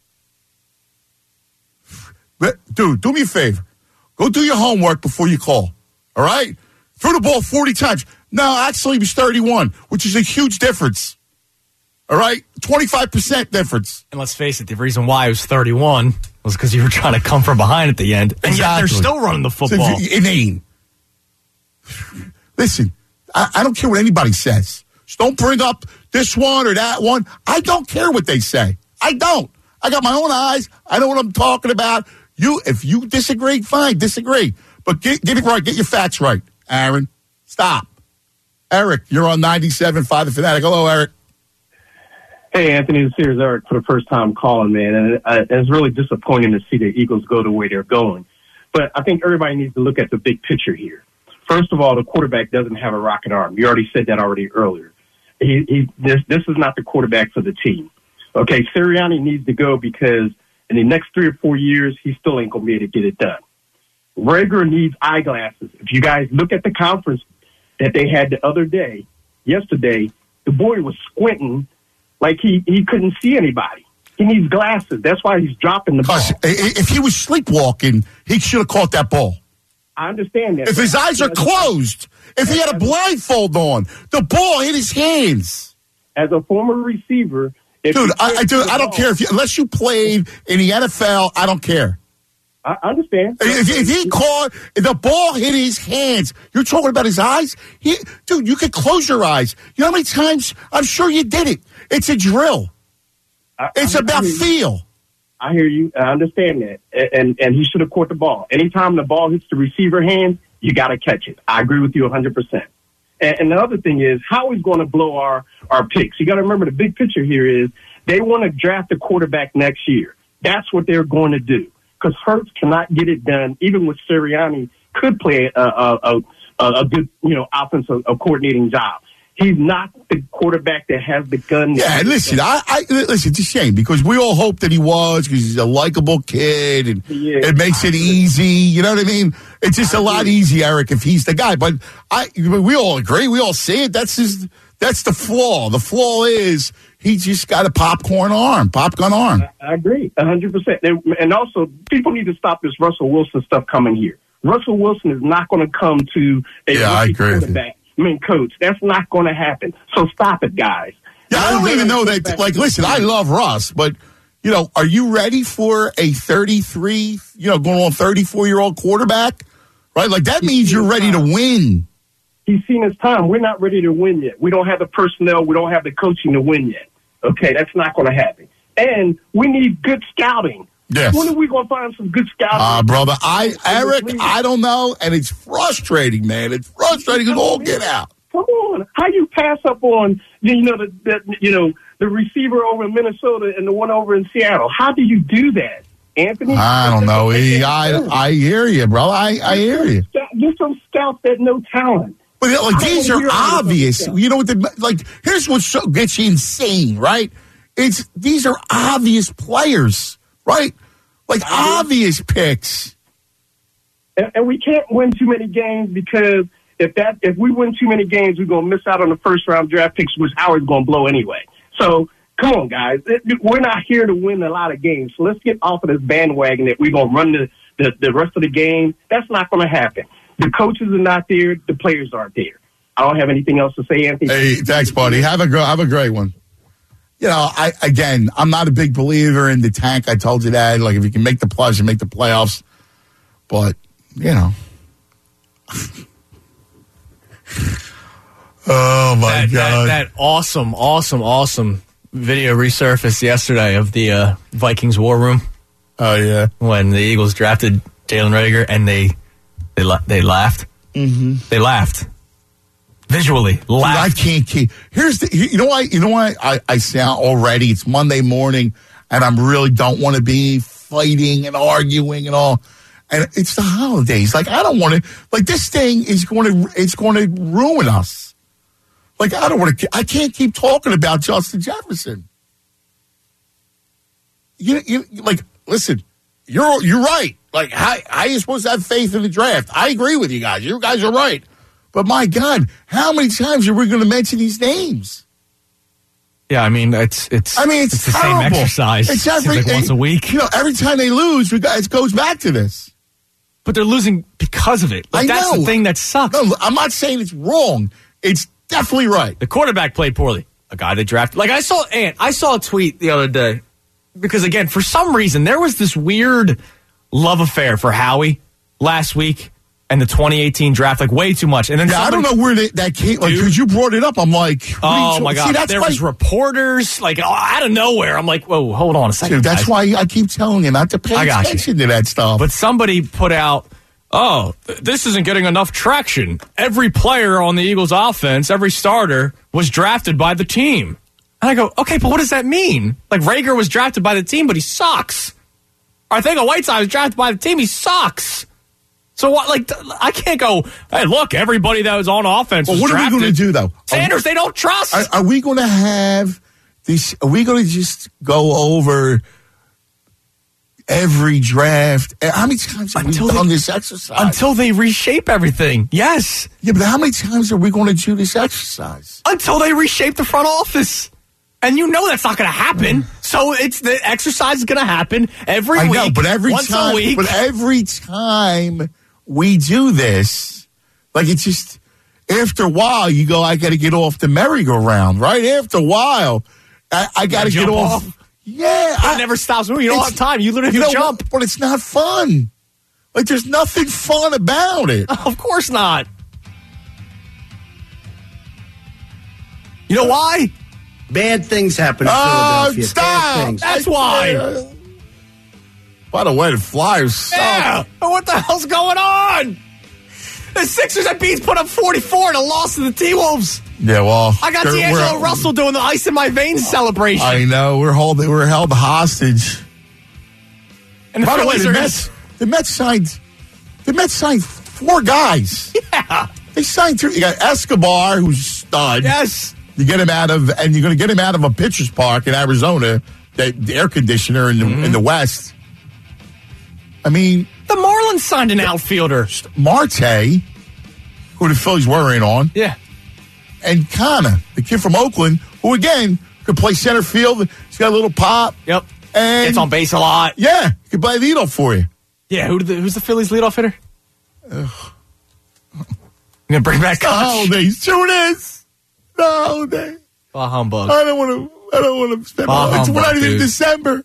But, dude, do me a favor. Go do your homework before you call. All right? Throw the ball forty times. No, actually, it was thirty-one, which is a huge difference. All right? twenty-five percent difference. And let's face it, the reason why it was thirty-one was because you were trying to come from behind at the end. And exactly. Yet they're still running the football. So, inane. Listen, I, I don't care what anybody says. Just don't bring up this one or that one. I don't care what they say. I don't. I got my own eyes. I know what I'm talking about. You, if you disagree, fine, disagree. But get, get it right. Get your facts right, Aaron. Stop. Eric, you're on ninety-seven point five The Fanatic. Hello, Eric. Hey, Anthony, this is Eric for the first time calling, man. And uh, it's really disappointing to see the Eagles go the way they're going. But I think everybody needs to look at the big picture here. First of all, the quarterback doesn't have a rocket arm. You already said that already earlier. He, he, this, this is not the quarterback for the team. Okay, Sirianni needs to go because in the next three or four years, he still ain't going to be able to get it done. Rager needs eyeglasses. If you guys look at the conference that they had the other day, yesterday, the boy was squinting like he, he couldn't see anybody. He needs glasses. That's why he's dropping the ball. If he was sleepwalking, he should have caught that ball. I understand that. If his eyes are closed, if he had a blindfold on, the ball hit his hands. As a former receiver, if dude, I, I, dude, I don't ball, care if you, unless you played in the N F L. I don't care. I understand. If, if he caught the ball hit his hands, you're talking about his eyes. He, dude, you could close your eyes. You know how many times? I'm sure you did it. It's a drill. I, it's I, about I feel. I hear you. I understand that. And and he should have caught the ball. Anytime the ball hits the receiver hand, you got to catch it. I agree with you one hundred percent. And, and the other thing is, how he's going to blow our, our picks. You got to remember the big picture here is they want to draft a quarterback next year. That's what they're going to do. Because Hurts cannot get it done, even with Sirianni could play a, a, a, a good, you know, offensive a coordinating job. He's not the quarterback that has the gun. Yeah, listen, I, I listen. It's a shame because we all hoped that he was because he's a likable kid and it makes it easy. You know what I mean? It's just a lot easier, Eric, if he's the guy. But I, we all agree, we all see it. That's his. That's the flaw. The flaw is he just got a popcorn arm, popgun arm. I agree, one hundred percent. And also, people need to stop this Russell Wilson stuff coming here. Russell Wilson is not going to come to a yeah, I agree quarterback. I mean, coach, that's not going to happen. So stop it, guys. Yeah, I don't even know that. Like, listen, I love Russ, but, you know, are you ready for a thirty-three, you know, going on thirty-four-year-old quarterback? Right? Like, that means you're ready to win. He's seen his time. We're not ready to win yet. We don't have the personnel. We don't have the coaching to win yet. Okay, that's not going to happen. And we need good scouting. Yes. When are we going to find some good scouting? Ah, uh, brother, I, Eric, I don't know, and it's frustrating, man. It's frustrating as all get out. Come on, how you pass up on you know the, the you know the receiver over in Minnesota and the one over in Seattle? How do you do that, Anthony? I don't know. He, I I hear you, bro. I, I hear you. Get some scouts that know talent. But like, these are obvious. You know what? The, like, here's what so, gets you insane, right? It's these are obvious players, right? Like obvious picks. And, and we can't win too many games because if that if we win too many games, we're gonna miss out on the first round draft picks, which Howard's gonna blow anyway. So come on, guys, it, we're not here to win a lot of games. So let's get off of this bandwagon that we're gonna run the, the, the rest of the game. That's not gonna happen. The coaches are not there. The players aren't there. I don't have anything else to say, Anthony. Hey, thanks, buddy. Have a have a great one. You know, I again, I'm not a big believer in the tank. I told you that. Like, if you can make the playoffs, you make the playoffs. But, you know. Oh, my that, God. That, that awesome, awesome, awesome video resurfaced yesterday of the uh, Vikings war room. Oh, yeah. When the Eagles drafted Jalen Reagor, and they they, la- they laughed. Mm-hmm. They laughed. Visually, laughed. Dude, I can't keep. Here's the. You know why? You know why I, I sound already. It's Monday morning, and I'm really don't want to be fighting and arguing and all. And it's the holidays. Like I don't want to. Like this thing is going to. It's going to ruin us. Like I don't want to. I can't keep talking about Justin Jefferson. You, you like listen. You're you're right. Like how how are you supposed to have faith in the draft? I agree with you guys. You guys are right. But my God, how many times are we going to mention these names? Yeah, I mean it's it's. I mean it's, it's the terrible. same exercise. It's every like once a week. You know, every time they lose, we got, it goes back to this. But they're losing because of it. Like, I that's know. the thing that sucks. No, I'm not saying it's wrong. It's definitely right. The quarterback played poorly. A guy they drafted. Like I saw, Ant. I saw a tweet the other day because again, for some reason, there was this weird love affair for Howie last week. And the twenty eighteen draft, like way too much. And then yeah, somebody, I don't know where they, that came. Like, because you brought it up, I'm like, oh my God! See, that's there why, was reporters like out of nowhere. I'm like, whoa, hold on a second. Dude, that's guys. why I keep telling you not to pay attention you. to that stuff. But somebody put out, oh, th- this isn't getting enough traction. Every player on the Eagles offense, every starter was drafted by the team. And I go, okay, but what does that mean? Like Reagor was drafted by the team, but he sucks. Arcega-Whiteside was drafted by the team, he sucks. So what? Like I can't go. Hey, look! Everybody that was on offense. Well, was what drafted. are we going to do though? Sanders, they don't trust. Are, are we going to have this? Are we going to just go over every draft? How many times have until we done they, this exercise? Until they reshape everything. Yes. Yeah, but how many times are we going to do this exercise? Until they reshape the front office. And you know that's not going to happen. So it's the exercise is going to happen every I week. know, but every once time, a week. but every time we do this, like it's just after a while, you go, I got to get off the merry-go-round. Right after a while, I, I got to get off. off. Yeah, I, it never stops moving. You don't have time. You literally you have to know, jump. But it's not fun. Like there's nothing fun about it. Of course not. You know why? Bad things happen in Oh, Philadelphia. stop. Bad things. That's why. Uh, by the way, the Flyers suck. Yeah. But what the hell's going on? The Sixers and Beats put up forty-four and a loss to the T-Wolves. Yeah, well, I got they're- D'Angelo we're- Russell doing the ice in my veins celebration. I know we're holding, we're held hostage. and the By the way, Phillies the are Mets, the Mets signed, the Mets signed four guys. Yeah. They signed three. You got Escobar, who's a stud. Yes. You get him out of, and you're going to get him out of a pitcher's park in Arizona, the, the air conditioner in the, Mm-hmm. in the West. I mean, The Marlins signed an outfielder. Marte, who the Phillies were in on, Yeah. and Kana, the kid from Oakland, who again could play center field. He's got a little pop. Yep. And Gets on base a lot. Yeah, he could play leadoff for you. Yeah. Who did the, who's the Phillies leadoff hitter? Ugh. You gonna bring back The Koch? holidays, Judas. The holiday. Bah humbug. I don't want to. I don't want to spend. Bah My, it's humbug, we're not even dude. December.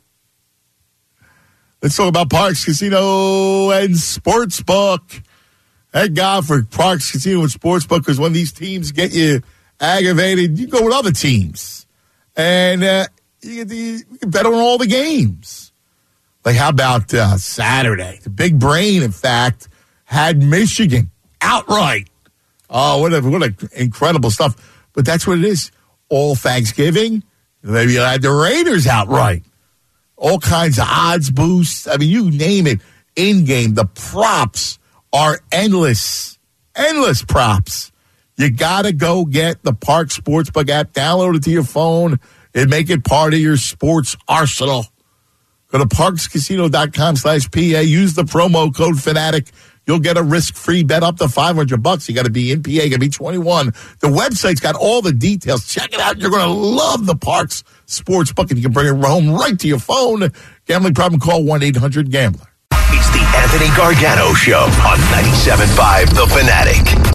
Let's talk about Parks Casino and Sportsbook. Thank God for Parks Casino and Sportsbook, because when these teams get you aggravated, you go with other teams, and uh, you, get the, you can bet on all the games. Like how about uh, Saturday? The Big Brain, in fact, had Michigan outright. Oh, what a, what a incredible stuff! But that's what it is. All Thanksgiving, maybe you had the Raiders outright. All kinds of odds boosts. I mean, you name it. In game, the props are endless, endless props. You gotta go get the Park Sportsbook app, download it to your phone, and make it part of your sports arsenal. Go to parkscasino.com slash PA. Use the promo code Fanatic. You'll get a risk-free bet up to five hundred bucks. You got to be in P A, got to be twenty-one. The website's got all the details. Check it out. You're going to love the Parks Sportsbook, and you can bring it home right to your phone. Gambling problem, call one eight hundred gambler. It's the Anthony Gargano Show on ninety-seven point five The Fanatic.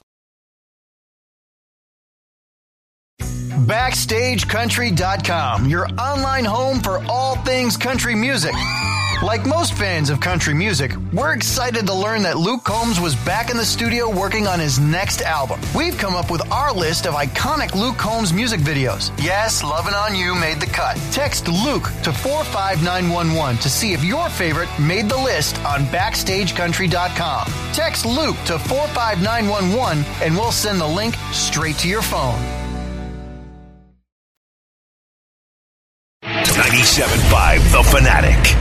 Backstage Country dot com, your online home for all things country music. Like most fans of country music, we're excited to learn that Luke Combs was back in the studio working on his next album. We've come up with our list of iconic Luke Combs music videos. Yes, Lovin' On You made the cut. Text Luke to four five nine one one to see if your favorite made the list on Backstage Country dot com. Text Luke to four five nine one one and we'll send the link straight to your phone. ninety-seven point five The Fanatic.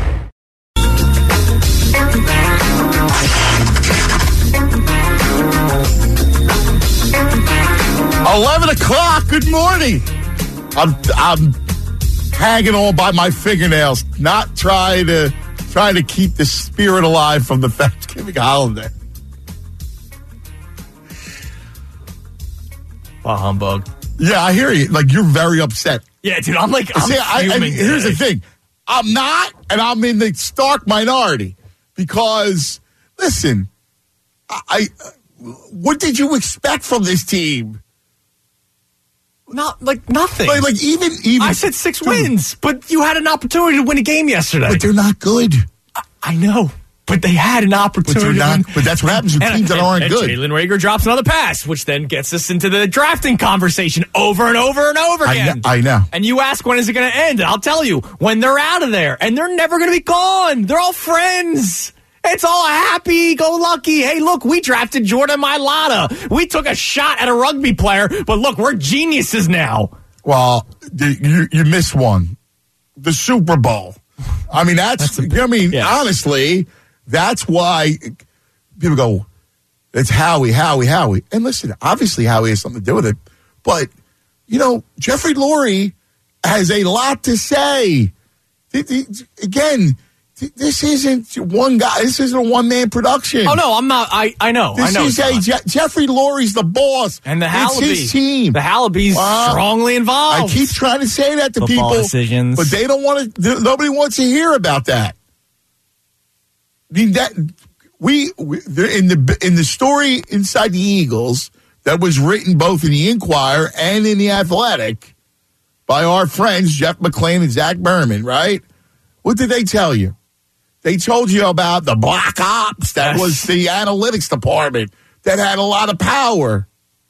Eleven o'clock. Good morning. I'm I'm hanging on by my fingernails, not trying to trying to keep the spirit alive from the Thanksgiving holiday. Bah humbug. Yeah, I hear you. Like you're very upset. Yeah, dude. I'm like, I'm See, I, I, fuming here's the today. thing. I'm not, and I'm in the stark minority because, listen, I, I what did you expect from this team? Not like nothing. Like, like even even I said six dude, wins, but you had an opportunity to win a game yesterday. but they're not good. I, I know, but they had an But opportunity. they're to not. win. But that's what happens with And- teams that and- aren't and good. Jalen Reagor drops another pass, which then gets us into the drafting conversation over and over and over I again. know, I know. And you ask, when is it going to end? And I'll tell you, when they're out of there. And they're never going to be gone. They're all friends. It's all happy-go-lucky. Hey, look, we drafted Jordan Mailata. We took a shot at a rugby player, but look, we're geniuses now. Well, the- you you missed one, the Super Bowl. I mean, that's. That's a- I mean, yeah. honestly, that's why people go, "It's Howie, Howie, Howie." And listen, obviously, Howie has something to do with it, but you know, Jeffrey Lurie has a lot to say. Th- th- Again, th- this isn't one guy. This isn't a one-man production. Oh, no, I'm not. I, I know. This I know is a Je- Jeffrey Lurie's the boss. And the It's Hallaby. his team. The Hallaby's Well, strongly involved. I keep trying to say that to Football people, decisions. but they don't want to. Nobody wants to hear about that. I mean, that we, we in the in the story inside the Eagles that was written both in the Inquirer and in the Athletic by our friends Jeff McClain and Zach Berman. Right? What did they tell you? They told you about the Black Ops. That Yes. was the analytics department that had a lot of power.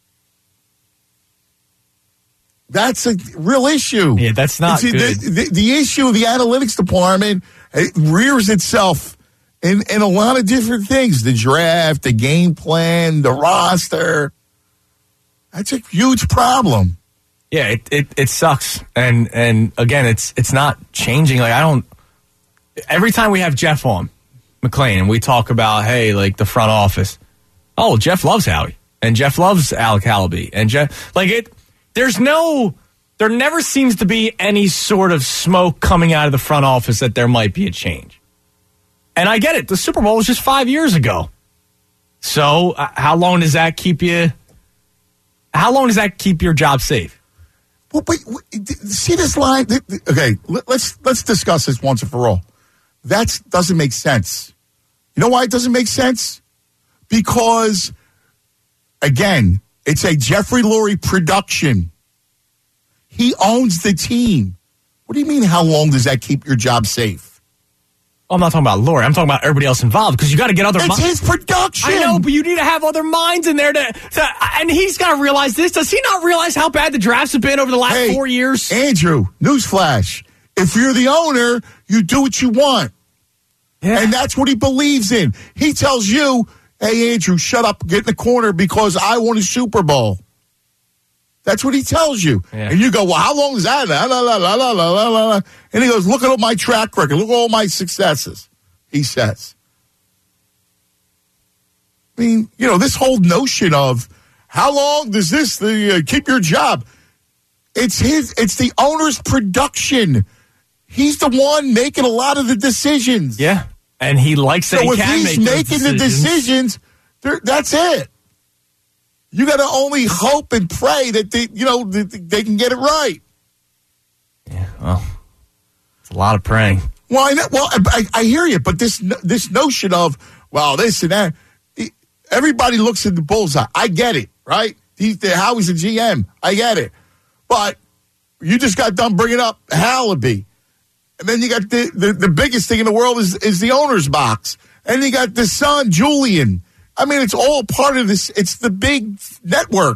That's a real issue. Yeah, that's not It's- good. The, the, the issue of the analytics department, it rears itself in, in a lot of different things. The draft, the game plan, the roster. That's a huge problem. Yeah, it, it, it sucks. And and again, it's it's not changing. Like, I don't every time we have Jeff on, McClain, and we talk about, hey, like the front office. Oh, Jeff loves Howie. And Jeff loves Alec Hallaby. And Jeff like it there's no there never seems to be any sort of smoke coming out of the front office that there might be a change. And I get it. The Super Bowl was just five years ago. So uh, how long does that keep you how long does that keep your job safe? Well, but, wait, see this line? Okay, let's let's discuss this once and for all. That doesn't make sense. You know why it doesn't make sense? Because, again, it's a Jeffrey Lurie production. He owns the team. What do you mean, how long does that keep your job safe? I'm not talking about Lurie. I'm talking about everybody else involved because you got to get other It's minds. his production. I know, but you need to have other minds in there to, to and he's got to realize this. Does he not realize how bad the drafts have been over the last Hey, four years? Andrew, newsflash. If you're the owner, you do what you want. Yeah. And that's what he believes in. He tells you, hey, Andrew, shut up, get in the corner because I won a Super Bowl. That's what he tells you. Yeah. And you go, well, how long is that? La, la, la, la, la, la, la, la. And he goes, look at all my track record. Look at all my successes, he says. I mean, you know, this whole notion of how long does this the, uh, keep your job? It's his. It's the owner's production. He's the one making a lot of the decisions. Yeah, and he likes that So he if can he's make those making the decisions, there- that's it. You got to only hope and pray that they, you know, that they can get it right. Yeah, well, it's a lot of praying. Well, I know, well, I, I hear you, but this this notion of well, this and that, everybody looks at the bullseye. I get it, right? He's the Howie's a G M. I get it, but you just got done bringing up Hallaby, and then you got the, the the biggest thing in the world is is the owner's box, and you got the son Julian. I mean, it's all part of this. It's the big network.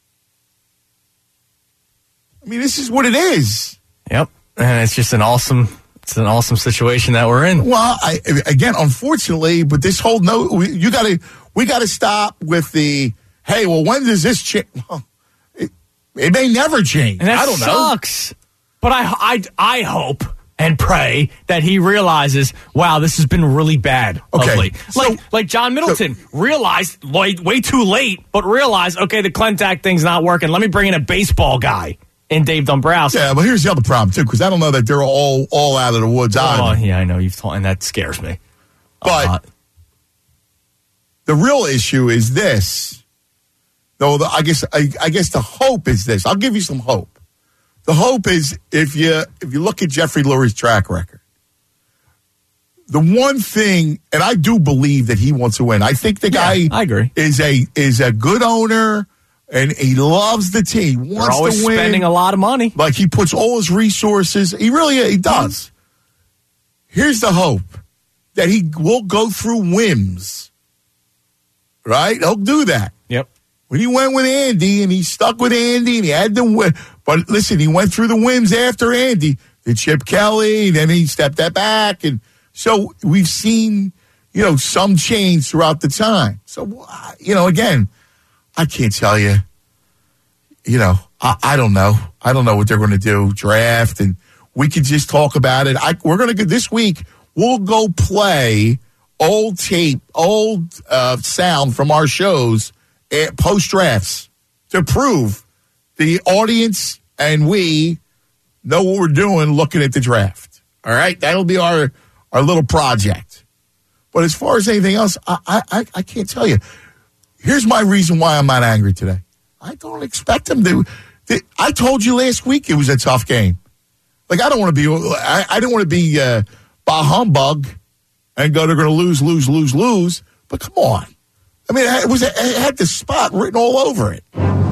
I mean, this is what it is. Yep, and it's just an awesome, it's an awesome situation that we're in. Well, I, again, unfortunately, but this whole no, we, you got to, we got to stop with the. Hey, well, when does this change? Well, it, it may never change. And that I don't know. sucks. But I, I, I hope and pray that he realizes, wow, this has been really bad. Okay, Lately. so- like like John Middleton realized way, way too late, but realized, okay, the Clentac thing's not working. Let me bring in a baseball guy in Dave Dombrowski. Yeah, but here's the other problem too, because I don't know that they're all all out of the woods Oh, either. yeah, I know you've told, and that scares me. But Uh, the real issue is this. Though the, I guess I, I guess the hope is this. I'll give you some hope. The hope is if you if you look at Jeffrey Lurie's track record, the one thing, and I do believe that he wants to win. I think the guy Yeah, I agree. is a is a good owner, and he loves the team. He they're wants always to win. spending a lot of money. Like he puts all his resources. He really he does. Here's the hope that he will go through whims. Right? He'll do that. Yep. When he went with Andy and he stuck with Andy and he had the win. But listen, he went through the whims after Andy. The Chip Kelly, and then he stepped that back. And so we've seen, you know, some change throughout the time. So, you know, again, I can't tell you, you know, I, I don't know. I don't know what they're going to do, draft, and we could just talk about it. I, we're going to go this week. We'll go play old tape, old uh, sound from our shows at post drafts to prove the audience and we know what we're doing looking at the draft. All right, that'll be our our little project. But as far as anything else, I, I, I can't tell you. Here's my reason why I'm not angry today. I don't expect them to. They, I told you last week it was a tough game. Like, I don't want to be, I, I don't want to be uh, bah humbug and go, they're going to lose, lose, lose, lose. But come on. I mean, it, was, it had the spot written all over it.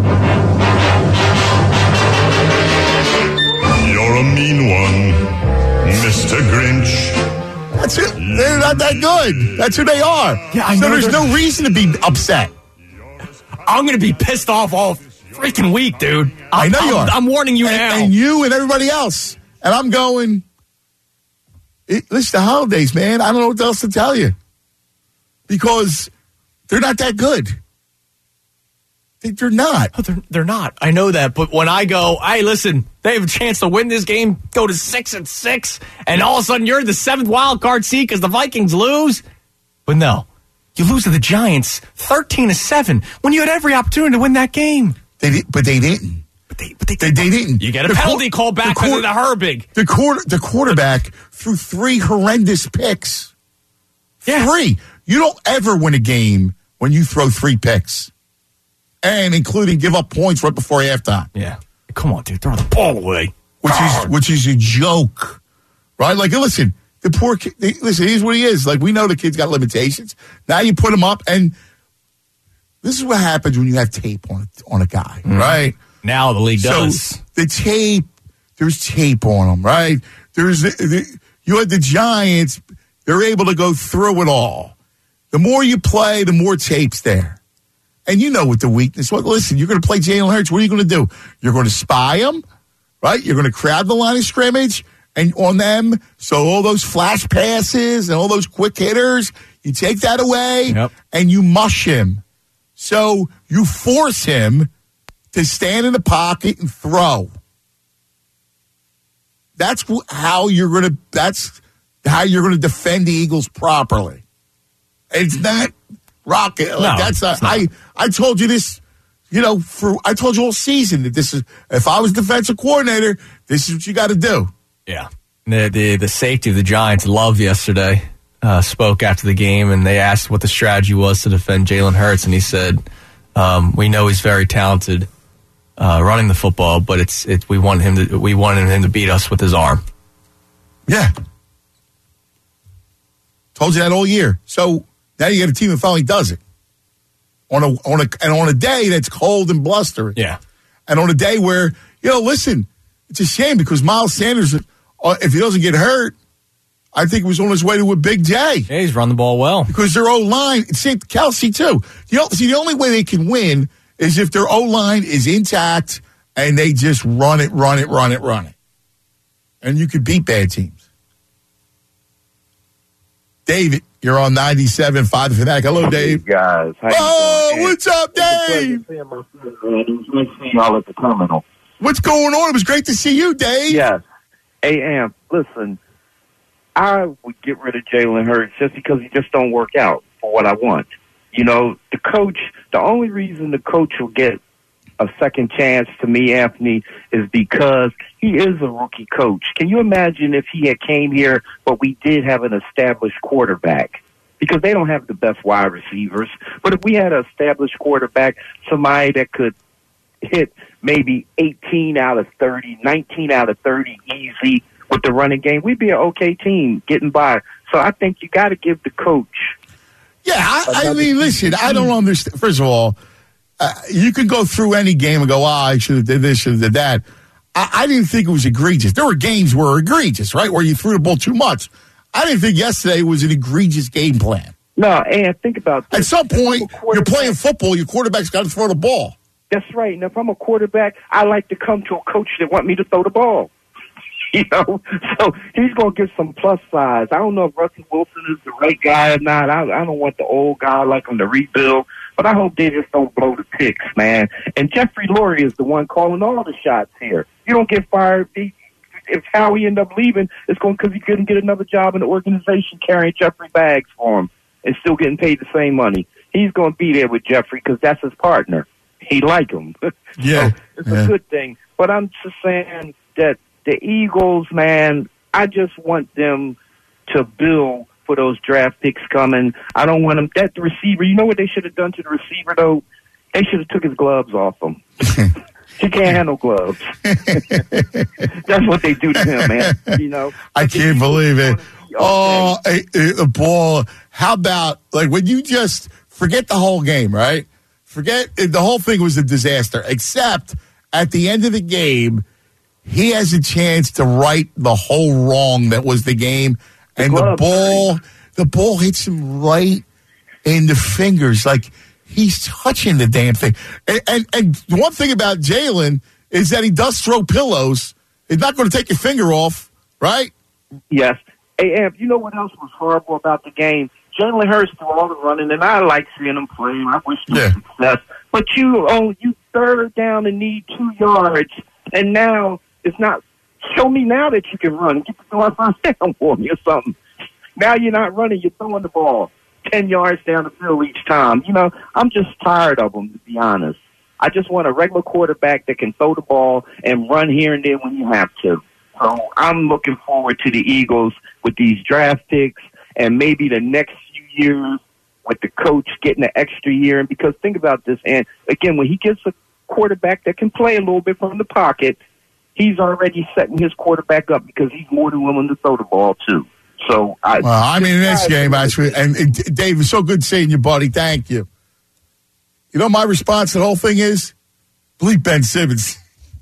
You're a mean one, Mister Grinch. That's it. They're not that good. That's who they are. Yeah, I so know there's they're- no reason to be upset. I'm going to be pissed off all freaking week, dude. I I'm, know you I'm, are. I'm warning you and, now. And you and everybody else. And I'm going, it, listen, the holidays, man, I don't know what else to tell you. Because they're not that good. They, they're not. Oh, they're, they're not. I know that. But when I go, hey, listen, they have a chance to win this game, go to six and six, and all of a sudden you're in the seventh wild card seat because the Vikings lose. But no, you lose to the Giants thirteen to seven when you had every opportunity to win that game. They did, but they didn't. But they, but they, They, they didn't. You get a The penalty qu- call back the because qu- of the Herbig. The, quarter, the quarterback threw three horrendous picks. Yeah. Three. You don't ever win a game when you throw three picks. And including give up points right before halftime. Yeah. Come on, dude. Throw the ball away. Which is which is a joke. Right? Like, listen, the poor kid, they, listen, here's what he is. Like, we know the kid's got limitations. Now you put him up, and this is what happens when you have tape on a, on a guy, mm. right? Now the league does. So the tape, there's tape on him, right? There's the, the, you had the Giants, they're able to go through it all. The more you play, the more tape's there. And you know what the weakness was. Listen, you're going to play Jalen Hurts. What are you going to do? You're going to spy him, right? You're going to crowd the line of scrimmage and on them. So all those flash passes and all those quick hitters, you take that away yep. and you mush him. So you force him to stand in the pocket and throw. That's how you're going to. That's how you're going to defend the Eagles properly. It's not rocket. No, like that's not, not. I. I told you this. You know, for I told you all season that this is. If I was defensive coordinator, this is what you got to do. Yeah. The, the the safety of the Giants, Love, yesterday uh, spoke after the game, and they asked what the strategy was to defend Jalen Hurts, and he said, um, "We know he's very talented uh, running the football, but it's it, we want him to we wanted him to beat us with his arm." Yeah, told you that all year. So now you get a team that finally does it on a on a and on a day that's cold and blustery. Yeah, and on a day where you know, listen, it's a shame because Miles Sanders, uh, if he doesn't get hurt, I think he was on his way to a big day. Yeah, he's run the ball well because their O line. Same Kelsey too. You know, see, the only way they can win is if their O line is intact and they just run it, run it, run it, run it, and you could beat bad teams. David, you're on ninety-seven point five The Fanatic. Hello, Dave. Hey guys. How oh, you doing? what's up, Dave? It was nice seeing y'all at the terminal. What's going on? It was great to see you, Dave. Yes. A M, listen, I would get rid of Jalen Hurts just because he just don't work out for what I want. You know, the coach, the only reason the coach will get a second chance to me, Anthony, is because he is a rookie coach. Can you imagine if he had came here, but we did have an established quarterback? Because they don't have the best wide receivers. But if we had an established quarterback, somebody that could hit maybe eighteen out of thirty, nineteen out of thirty easy with the running game, we'd be an okay team getting by. So I think you got to give the coach. Yeah, I, I mean, listen, I don't understand. First of all, uh, you can go through any game and go, oh, I should have did this, should have did that. I, I didn't think it was egregious. There were games where egregious, right, where you threw the ball too much. I didn't think yesterday was an egregious game plan. No, and think about this. At some point, you're playing football, your quarterback's got to throw the ball. That's right. And if I'm a quarterback, I like to come to a coach that want me to throw the ball. You know, so he's going to get some plus size. I don't know if Russell Wilson is the right guy or not. I, I don't want the old guy like him to rebuild, but I hope they just don't blow the picks, man. And Jeffrey Lurie is the one calling all the shots here. You don't get fired. He, if Howie end up leaving, it's going because he couldn't get another job in the organization carrying Jeffrey bags for him and still getting paid the same money. He's going to be there with Jeffrey because that's his partner. He like him. Yeah, so it's yeah. a good thing. But I'm just saying that the Eagles, man, I just want them to build for those draft picks coming. I don't want them. That the receiver, you know what they should have done to the receiver, though? They should have took his gloves off him. He can't handle gloves. That's what they do to him, man. You know, I can't believe it. Oh, a, a ball. How about, like, when you just forget the whole game, right? Forget the whole thing was a disaster, except at the end of the game, he has a chance to right the whole wrong that was the game. And the, the ball, the ball hits him right in the fingers. Like, he's touching the damn thing. And, and, and the one thing about Jalen is that he does throw pillows. He's not going to take your finger off, right? Yes. Hey, Amp, you know what else was horrible about the game? Jalen Hurts threw all the running, and I like seeing him play. I wish him yeah. success. But you, oh, you third down and need two yards, and now it's not. Show me now that you can run. Get the going first down for me or something. Now you're not running. You're throwing the ball ten yards down the field each time. You know, I'm just tired of them, to be honest. I just want a regular quarterback that can throw the ball and run here and there when you have to. So I'm looking forward to the Eagles with these draft picks and maybe the next few years with the coach getting an extra year. And because think about this, and again, when he gets a quarterback that can play a little bit from the pocket, he's already setting his quarterback up because he's more than willing to throw the ball too. So I, well, I mean, in this game, actually, and, and Dave, it's so good seeing you, buddy. Thank you. You know, my response to the whole thing is, bleep Ben Simmons.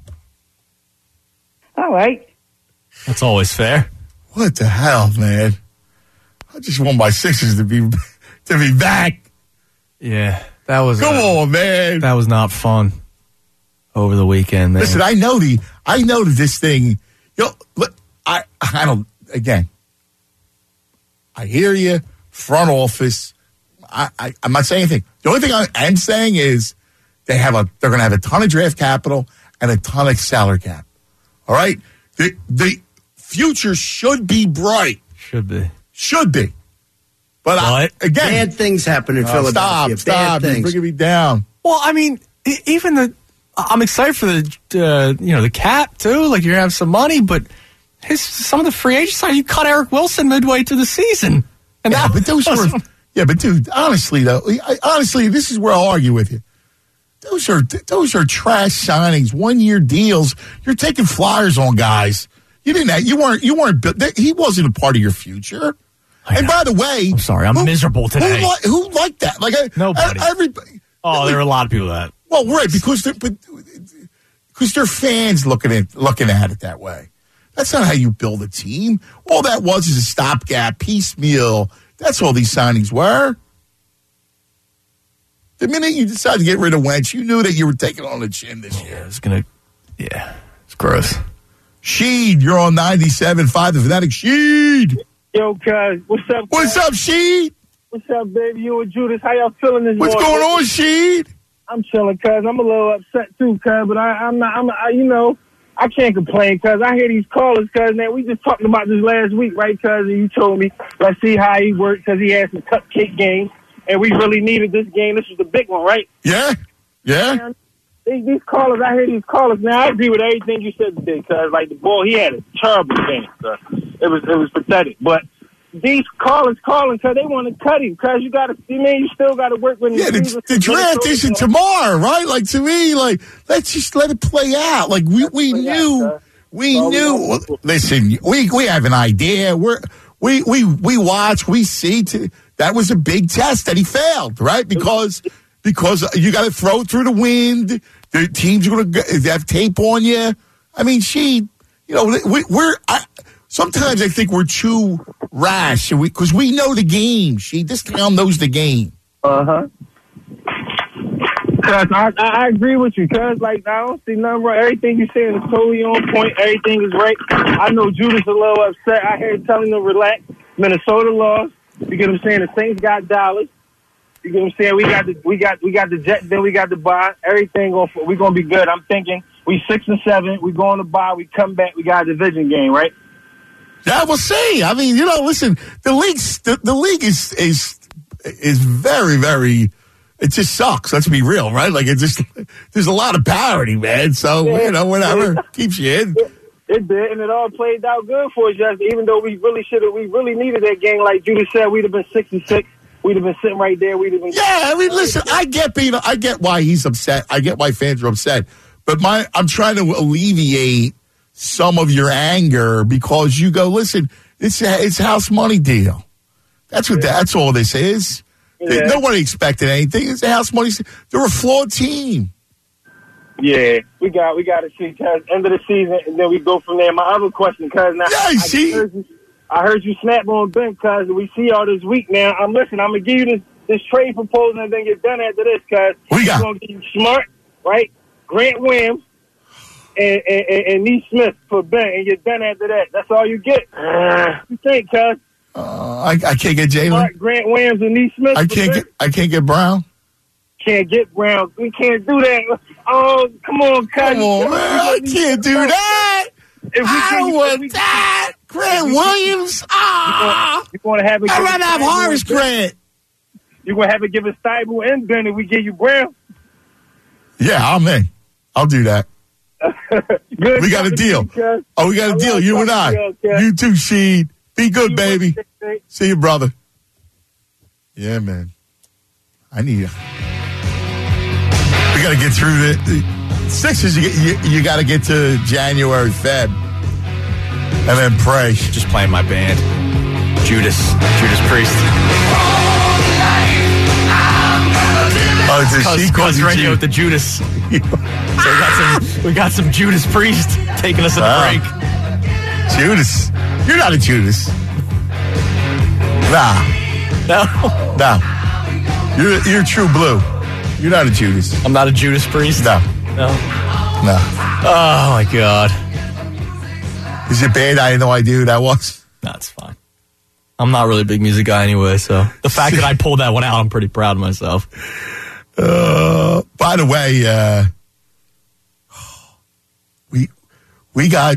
All right. That's always fair. What the hell, man? I just want my Sixers to be to be back. Yeah, that was. Come uh, on, man. That was not fun over the weekend, man. Listen, I know the, I know that this thing. You know, look, I, I don't. Again, I hear you. Front office. I, I, I'm not saying anything. The only thing I am saying is they have a. They're going to have a ton of draft capital and a ton of salary cap. All right. The the future should be bright. Should be. Should be. But I, again, bad things happen in uh, Philadelphia. Stop, stop. You're bringing me down. Well, I mean, even the, I'm excited for the, uh, you know, the cap too. Like you're gonna have some money, but his some of the free agents, you cut Eric Wilson midway through the season, and yeah, that, but those were, yeah, but dude, honestly though, I, honestly, this is where I'll argue with you. Those are those are trash signings, one year deals. You're taking flyers on guys. You didn't. Have, you weren't. You weren't. He wasn't a part of your future. And by the way, I'm sorry, I'm who, miserable today. Who, li- who liked that? Like nobody. Everybody. Oh, there were a lot of people that. Well, right, because they're, but, because they're fans looking at looking at it that way. That's not how you build a team. All that was is a stopgap, piecemeal. That's all these signings were. The minute you decided to get rid of Wentz, you knew that you were taking on the chin this year. Yeah, it's gonna. Yeah, it's gross. Sheed, you're on ninety-seven point five, the Fanatic. Sheed. Yo, cuz, what's up? Cuz? What's up, Sheed? What's up, baby? You and Judas, how y'all feeling this What's morning? going on, Sheed? I'm chilling, cuz. I'm a little upset too, cuz, but I, I'm not. I'm, I, you know, I can't complain, cuz. I hear these callers, cuz. Man, we just talking about this last week, right, cuz? And you told me, let's see how he worked, cuz he had some cupcake games, and we really needed this game. This was the big one, right? Yeah, yeah. Man, these, these callers, I hear these callers. Now I agree with everything you said today, cuz. Like the boy, he had a terrible game, cuz. It was it was pathetic, but these callers calling because they want to cut him because you got to. You mean you still got to work with? Yeah, the, the draft isn't tomorrow, right? Like to me, like let's just let it play out. Like we, we knew, out, we oh, knew. We listen, we we have an idea. We're we we we watch, we see. To, that was a big test that he failed, right? Because because you got to throw it through the wind. The teams are going to have tape on you. I mean, she, you know, we, we're. I, Sometimes I think we're too rash because we, we know the game. She, this town knows the game. Uh huh. Cause I, I agree with you. Cause like I don't see nothing wrong. Everything you're saying is totally on point. Everything is right. I know Judas a little upset. I hear telling him to relax. Minnesota lost. You get what I'm saying? The Saints got dollars. You get what I'm saying? We got the we got we got the Jets. Then we got the bye. Everything going we gonna be good. I'm thinking we six and seven. We go on the bye. We come back. We got a division game, right? Yeah, we'll see. I mean, you know, listen, the league's the, the league is is is very, very. It just sucks. Let's be real, right? Like it just there's a lot of parity, man. So yeah, you know, whatever yeah. keeps you in. It did, and it all played out good for us yesterday. Even though we really should have, we really needed that game. Like Judy said, we'd have been six and six. We'd have been sitting right there. We'd have been. Yeah, I mean, listen, I get being, I get why he's upset. I get why fans are upset. But my, I'm trying to alleviate some of your anger because you go, listen, it's a, it's a house money deal. That's what. Yeah. That's all this is. Yeah. Nobody expected anything. It's a house money. They're a flawed team. Yeah, we got we got to see, cuz end of the season, and then we go from there. My other question, cuz now yeah, I, see? Heard you, I heard you snap on Ben, cuz we see y'all this week. Now I'm listening. I'm gonna give you this, this trade proposal and then get done after this, cuz we got gonna give you Smart, right? Grant Williams and and, and, and Nee Smith for Ben, and you're done after that. That's all you get. Uh, what you think, cuz? Uh, I, I can't get Jalen. Smart, Grant Williams, and Nee Smith. I can't get. I can't get Brown. Can't get Brown. We can't do that. Oh, come on, cuz. Come on, man. I can't do that. If we I don't want that. Grant Williams. Ah. You're going to have it. I'd rather have Horace Grant. You're going to have to give us Steibel and Ben if we give you Brown. Yeah, I'm in. I'll do that. Good we got a deal. You, oh, we got a deal. You and I. You, you too, Sheed. Be good, baby. See you, brother. Yeah, man. I need you. We got to get through the, the Sixers. You, you, you got to get to January, Feb, and then pray. Just playing my band, Judas, Judas Priest. Oh, it's a Cuz radio with the Judas. So we got some, we got some Judas Priest taking us at wow. the break. Judas, you're not a Judas. Nah, no, no. You're you're true blue. You're not a Judas. I'm not a Judas Priest? No. No? No. Oh, my God. Is it bad? I had no idea who that was. That's fine. I'm not really a big music guy anyway, so the fact that I pulled that one out, I'm pretty proud of myself. Uh, by the way, uh, we we got...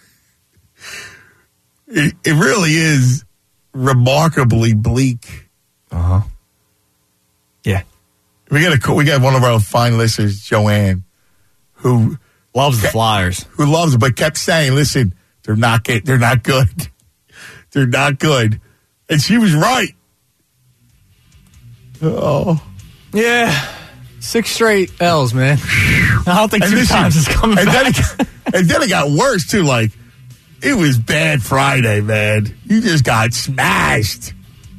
It, it really is remarkably bleak. Uh-huh. Yeah. We got a we got one of our fine listeners, Joanne, who loves the Flyers. Who loves it, but kept saying, "Listen, they're not get, they're not good. They're not good," and she was right. Oh, yeah, six straight L's, man. I don't think and two listen, times is coming and back. Then it, and then it got worse too. Like it was bad Friday, man. You just got smashed.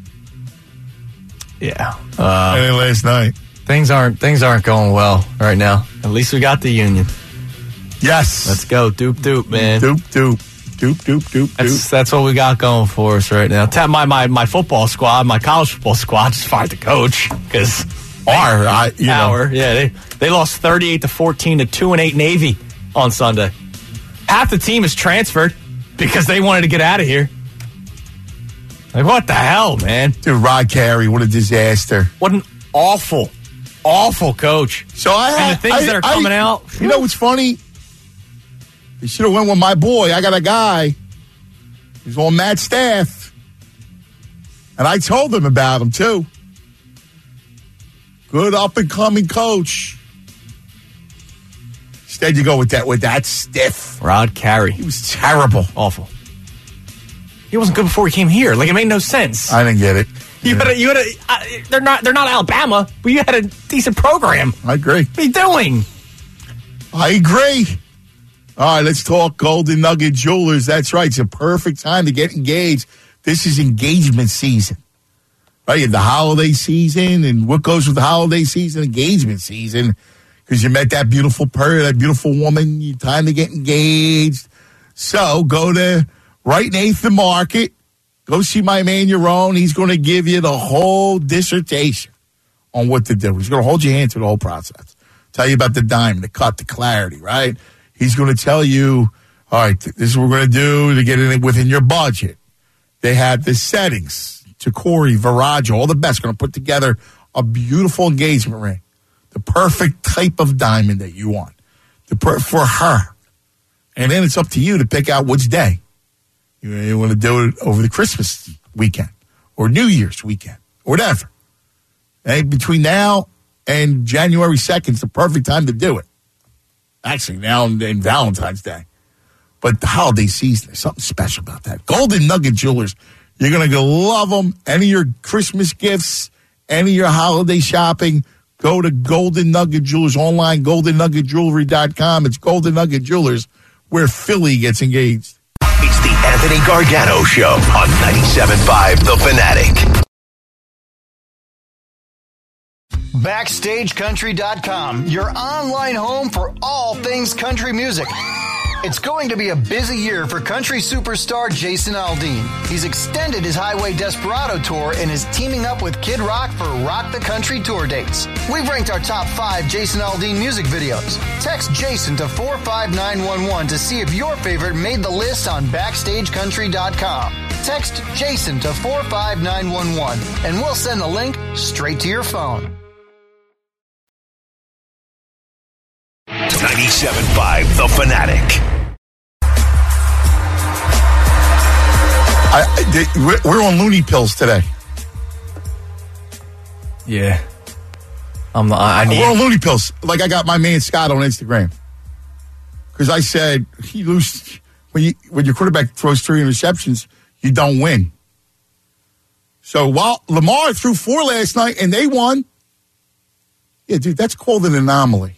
Yeah, uh, and then last night. Things aren't things aren't going well right now. At least we got the Union. Yes. Let's go. Doop, doop, man. Doop, doop. Doop, doop, doop, doop. That's, that's what we got going for us right now. My, my, my football squad, my college football squad just fired the coach. Because our, I, you our, know. Yeah, they, they lost thirty-eight to fourteen to two and eight Navy on Sunday. Half the team is transferred because they wanted to get out of here. Like, what the hell, man? Dude, Rod Carey, what a disaster. What an awful Awful coach. So I had, and the things I, that are coming I, out. You know what's funny? You should have went with my boy. I got a guy. He's on Matt's staff. And I told him about him, too. Good up-and-coming coach. Instead, you go with that with that stiff. Rod Carey. He was terrible. Awful. He wasn't good before he came here. Like, it made no sense. I didn't get it. You yeah. had a, you had a, uh, they're not, they're not Alabama, but you had a decent program. I agree. What are you doing? I agree. All right, let's talk Golden Nugget Jewelers. That's right. It's a perfect time to get engaged. This is engagement season. Right? You have the holiday season, and what goes with the holiday season? Engagement season. Because you met that beautiful person, that beautiful woman. You time to get engaged. So go to Right Nathan Market. Go see my man, Yaron. He's going to give you the whole dissertation on what to do. He's going to hold your hand through the whole process. Tell you about the diamond, the cut, the clarity, right? He's going to tell you, all right, this is what we're going to do to get it within your budget. They have the settings, Takori, Viraggio, all the best. Going to put together a beautiful engagement ring, the perfect type of diamond that you want the per- for her. And then it's up to you to pick out which day. You, you want to do it over the Christmas weekend or New Year's weekend or whatever. And between now and January second is the perfect time to do it. Actually, now and Valentine's Day. But the holiday season, there's something special about that. Golden Nugget Jewelers. You're going to go love them. Any of your Christmas gifts, any of your holiday shopping, go to Golden Nugget Jewelers online, golden nugget jewelry dot com. It's Golden Nugget Jewelers where Philly gets engaged. It's the Anthony Gargano Show on ninety-seven point five The Fanatic. Backstage Country dot com, your online home for all things country music. It's going to be a busy year for country superstar Jason Aldean. He's extended his Highway Desperado tour and is teaming up with Kid Rock for Rock the Country tour dates. We've ranked our top five Jason Aldean music videos. Text Jason to four five nine one one to see if your favorite made the list on Backstage Country dot com. Text Jason to four five nine one one and we'll send the link straight to your phone. ninety-seven point five The Fanatic. I, I, we're on loony pills today. Yeah. I'm the, I need. We're on loony pills. Like I got my man Scott on Instagram. Because I said, you lose, when, you, when your quarterback throws three interceptions, you don't win. So while Lamar threw four last night and they won, yeah, dude, that's called an anomaly.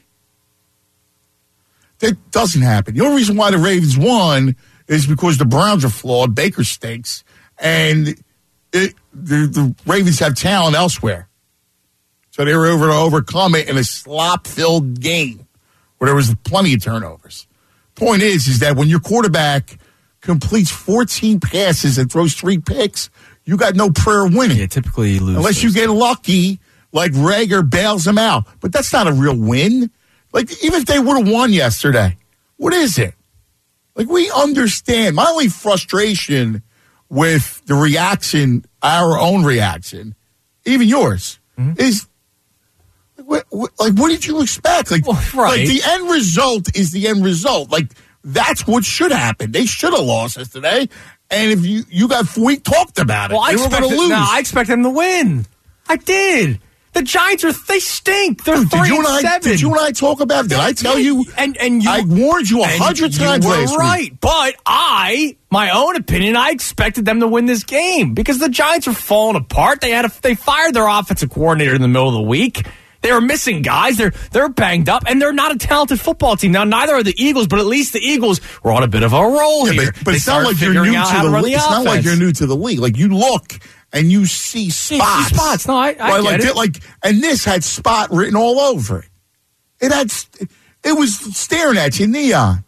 That doesn't happen. The only reason why the Ravens won is because the Browns are flawed, Baker stinks, and it, the, the Ravens have talent elsewhere. So they were able to overcome it in a slop-filled game where there was plenty of turnovers. Point is, is that when your quarterback completes fourteen passes and throws three picks, you got no prayer of winning. Yeah, typically you lose. Unless you get lucky, like Rager bails them out. But that's not a real win. Like, even if they would have won yesterday, what is it? Like, we understand. My only frustration with the reaction, our own reaction, even yours, mm-hmm. is, what, what, like, what did you expect? Like, well, right. like, the end result is the end result. Like, that's what should happen. They should have lost yesterday. And if you, you got, we talked about it. Well, I they were going to lose. No, I expect them to win. I did. The Giants are, they stink. They're Dude, three did you and, and I, seven. Did you and I talk about it? Did I tell you? And, and you, I warned you a hundred times you were last right. week. But I, my own opinion, I expected them to win this game because the Giants are falling apart. They had a, they fired their offensive coordinator in the middle of the week. They were missing guys. They're they're banged up, and they're not a talented football team. Now, neither are the Eagles, but at least the Eagles were on a bit of a roll yeah, here. But, but it's not like you're new to the league. It's not like you're new to the league. Like, you look and you see spots. See spots. No, I, I right, get like, it. Like, and this had spot written all over it. It had. It was staring at you, neon.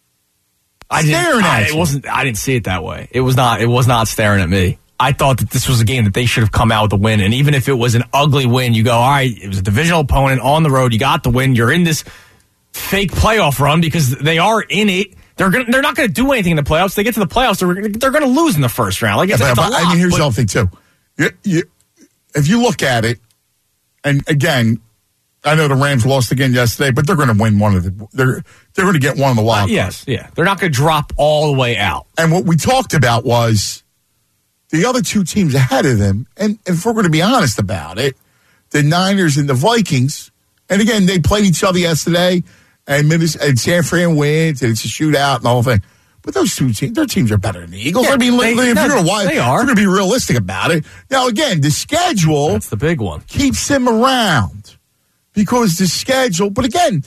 I staring didn't, at I, you. It wasn't. I didn't see it that way. It was not. It was not staring at me. I thought that this was a game that they should have come out with a win. And even if it was an ugly win, you go, all right, it was a divisional opponent on the road. You got the win. You're in this fake playoff run because they are in it. They're gonna, they're not going to do anything in the playoffs. They get to the playoffs, they're, they're going to lose in the first round. Like, it's, yeah, it's but, a lot, I mean, here's but, the other thing, too. You, you, if you look at it, and again, I know the Rams lost again yesterday, but they're going to win one of the. They're they're going to get one of the wild cards. Uh, yes, yeah. They're not going to drop all the way out. And what we talked about was the other two teams ahead of them, and, and if we're going to be honest about it, the Niners and the Vikings, and again, they played each other yesterday, and, Minnesota, and San Fran wins, and it's a shootout and the whole thing. But those two teams, their teams are better than the Eagles. Yeah, I mean, they, if you're going to they are. If you're going to be realistic about it. Now, again, the schedule That's the big one. keeps them around because the schedule. But again,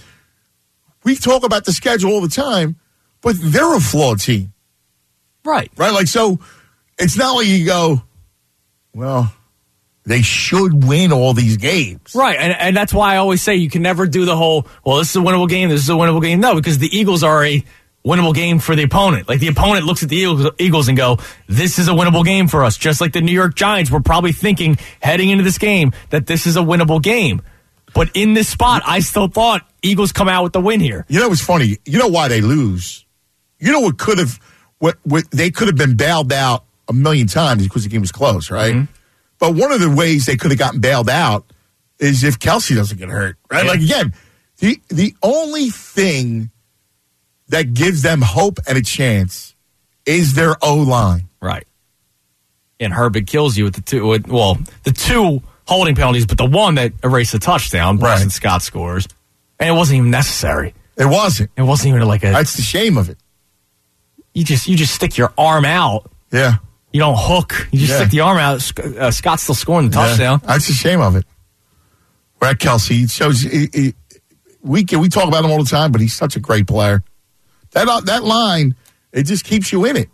we talk about the schedule all the time, but they're a flawed team, right? Right, like so. It's not like you go, well, they should win all these games. Right, and, and that's why I always say you can never do the whole, well, this is a winnable game, this is a winnable game. No, because the Eagles are a winnable game for the opponent. Like, the opponent looks at the Eagles, Eagles and go, this is a winnable game for us. Just like the New York Giants were probably thinking, heading into this game, that this is a winnable game. But in this spot, I still thought Eagles come out with the win here. You know what's funny? You know why they lose? You know what could have, what, what they could have been bailed out a million times because the game was close, right? Mm-hmm. But one of the ways they could have gotten bailed out is if Kelsey doesn't get hurt, right? Yeah. Like, again, the the only thing that gives them hope and a chance is their O-line. Right. And Herbig kills you with the two, with, well, the two holding penalties, but the one that erased the touchdown, Boston right. Scott scores. And it wasn't even necessary. It wasn't. It wasn't even like a... That's the shame of it. you just you just stick your arm out. Yeah. You don't hook. You just Yeah. stick the arm out. Sc- Uh, Scott's still scoring the touchdown. Yeah. That's a shame of it. Brett Kelsey shows. He, he, we can, we talk about him all the time, but he's such a great player. That uh, that line, it just keeps you in it.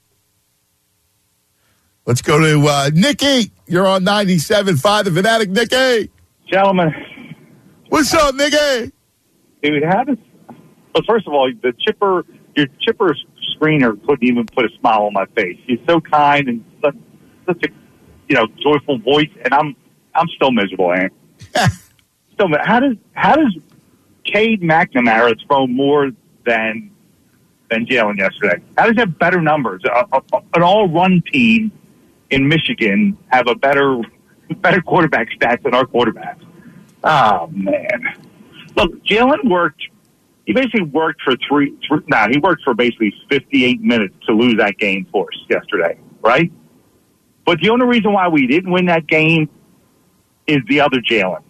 Let's go to uh, Nikki. You're on ninety-seven point five, The Fanatic. Nikki. Gentlemen. What's up, Nikki? Dude, how does... Well, first of all, the chipper, your chipper screener couldn't even put a smile on my face. He's so kind and such, such a, you know, joyful voice, and I'm I'm still miserable, Aaron. still, how does how does Cade McNamara throw more than than Jalen yesterday? How does he have better numbers? A, a, an all-run team in Michigan have a better better quarterback stats than our quarterbacks. Oh, man. Look, Jalen worked, he basically worked for three, three no, he worked for basically fifty-eight minutes to lose that game for us yesterday, right? But the only reason why we didn't win that game is the other Jalen.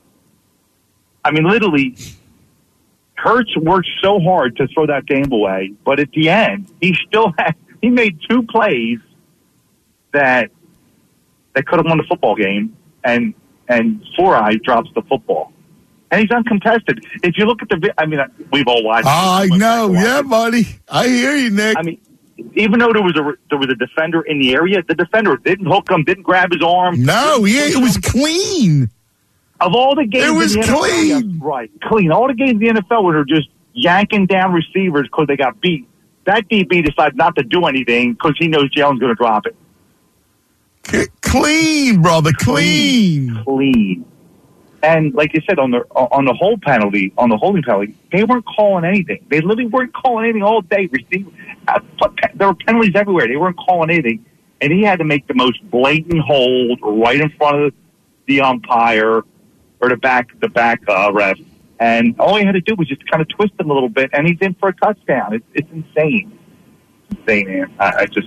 I mean, literally, Hurts worked so hard to throw that game away, but at the end, he still had, he made two plays that that could have won the football game, and and Four Eyes drops the football, and he's uncontested. If you look at the, I mean, we've all watched. I know, yeah, buddy. I hear you, Nick. I mean, even though there was a there was a defender in the area, the defender didn't hook him, didn't grab his arm. No, yeah, it was clean. Of all the games, it was in the clean. N F L, yeah, right? Clean. All the games in the N F L where they're just yanking down receivers because they got beat. That D B decided not to do anything because he knows Jalen's going to drop it. C- clean, brother, clean. clean, clean. And like you said, on the on the whole penalty, on the holding penalty, they weren't calling anything. They literally weren't calling anything all day. Receive, uh, there were penalties everywhere. They weren't calling anything, and he had to make the most blatant hold right in front of the umpire or the back the back uh, ref. And all he had to do was just kind of twist him a little bit, and he's in for a touchdown. It's, it's insane, it's insane, man. I, I just,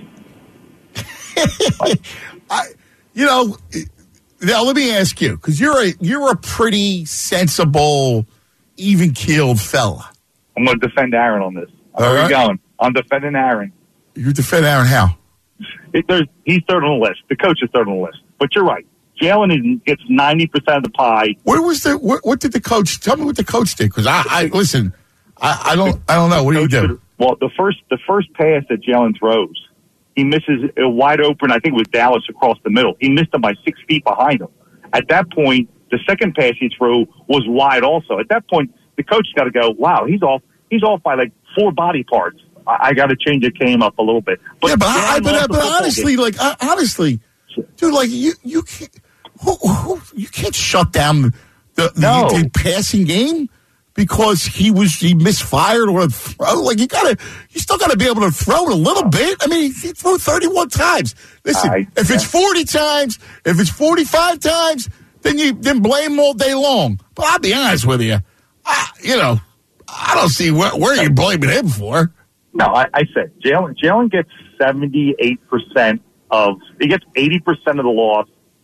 I, you know. Now let me ask you, because you're a you're a pretty sensible, even keeled fella. I'm going to defend Aaron on this. All Where are right. you going? I'm defending Aaron. You defend Aaron how? It, there's, he's third on the list. The coach is third on the list. But you're right. Jalen gets ninety percent of the pie. Where was the? What, what did the coach? Tell me what the coach did, because I, I listen. I, I don't. I don't know. What do you do? Well, the first the first pass that Jalen throws, he misses a wide open. I think it was Dallas across the middle. He missed him by six feet behind him. At that point, the second pass he threw was wide also. At that point, the coach got to go, wow, he's off. He's off by like four body parts. I, I got to change the game up a little bit. But yeah, but, I, Jalen but, lost the but football honestly, game. like uh, honestly, dude, like you you can't who, who, you can't shut down the the, No. the passing game because he was he misfired or a throw. Like you gotta, you still gotta be able to throw it a little bit. I mean, he threw thirty-one times. Listen, I- if it's forty times, if it's forty-five times, then you then blame him all day long. But I'll be honest with you, I, you know, I don't see where, where you're blaming him for. No, I, I said Jalen. Jalen gets seventy-eight percent of. He gets eighty percent of the loss.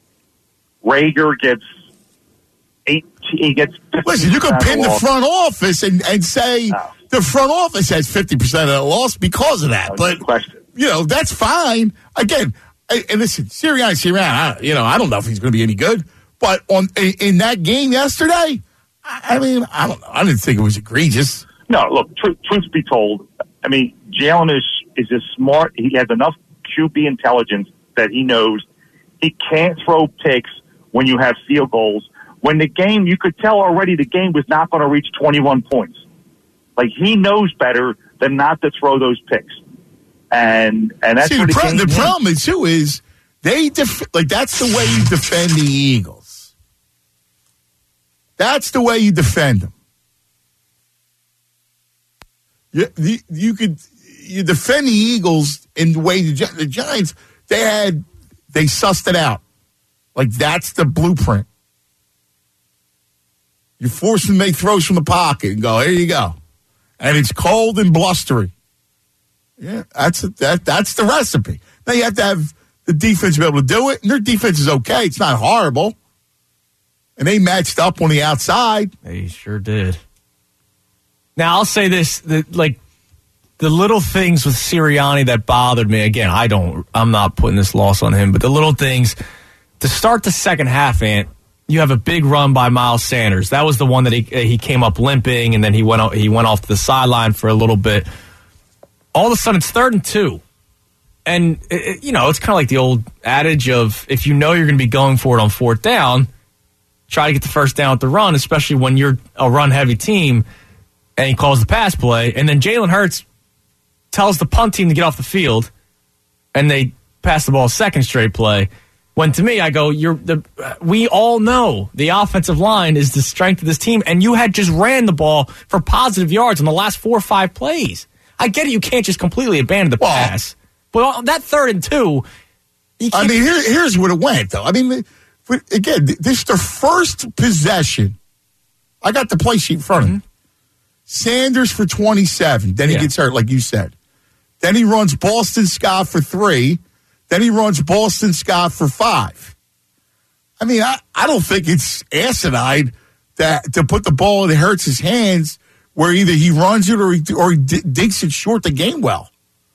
Rager gets eight. He gets. Listen, you can pin the loss. front office and, and say No. the front office has fifty percent of the loss because of that. No But, question. you know, that's fine. Again, and and listen, Sirianni, Sirianni, I, you know, I don't know if he's going to be any good. But on in, in that game yesterday, I, I mean, I don't know. I didn't think it was egregious. No, look. Truth, truth be told, I mean, Jalen is is as smart. He has enough Q B intelligence that he knows he can't throw picks when you have field goals. When the game, you could tell already the game was not going to reach twenty-one points. Like, he knows better than not to throw those picks. And and that's See, where the, the, pro- game the went. problem is too is they def- like that's the way you defend the Eagles. That's the way you defend them. You, you, you could you defend the Eagles in the way the, Gi- the Giants they had they sussed it out. Like that's the blueprint. You force them to make throws from the pocket and go, here you go. And it's cold and blustery. Yeah, that's that. That's the recipe. Now you have to have the defense be able to do it, and their defense is okay. It's not horrible, and they matched up on the outside. They sure did. Now I'll say this: that like the little things with Sirianni that bothered me. Again, I don't. I'm not putting this loss on him, but the little things to start the second half, Ant. You have a big run by Miles Sanders. That was the one that he he came up limping, and then he went he went off to the sideline for a little bit. All of a sudden, it's third and two. And, it, you know, it's kind of like the old adage of if you know you're going to be going for it on fourth down, try to get the first down with the run, especially when you're a run-heavy team, and he calls the pass play. And then Jalen Hurts tells the punt team to get off the field, and they pass the ball second straight play. When, to me, I go, you're the. we all know the offensive line is the strength of this team, and you had just ran the ball for positive yards in the last four or five plays. I get it. You can't just completely abandon the well, pass. But on that third and two, you can't. I mean, here, here's what it went, though. I mean, again, this is the first possession. I got the play sheet in front of me. Mm-hmm. Sanders for twenty-seven. Then he yeah. gets hurt, like you said. Then he runs Boston Scott for three. Then he runs Boston Scott for five. I mean, I, I don't think it's asinine that to put the ball in Hurts' hands where either he runs it or he, or he d- dinks it short to gain well.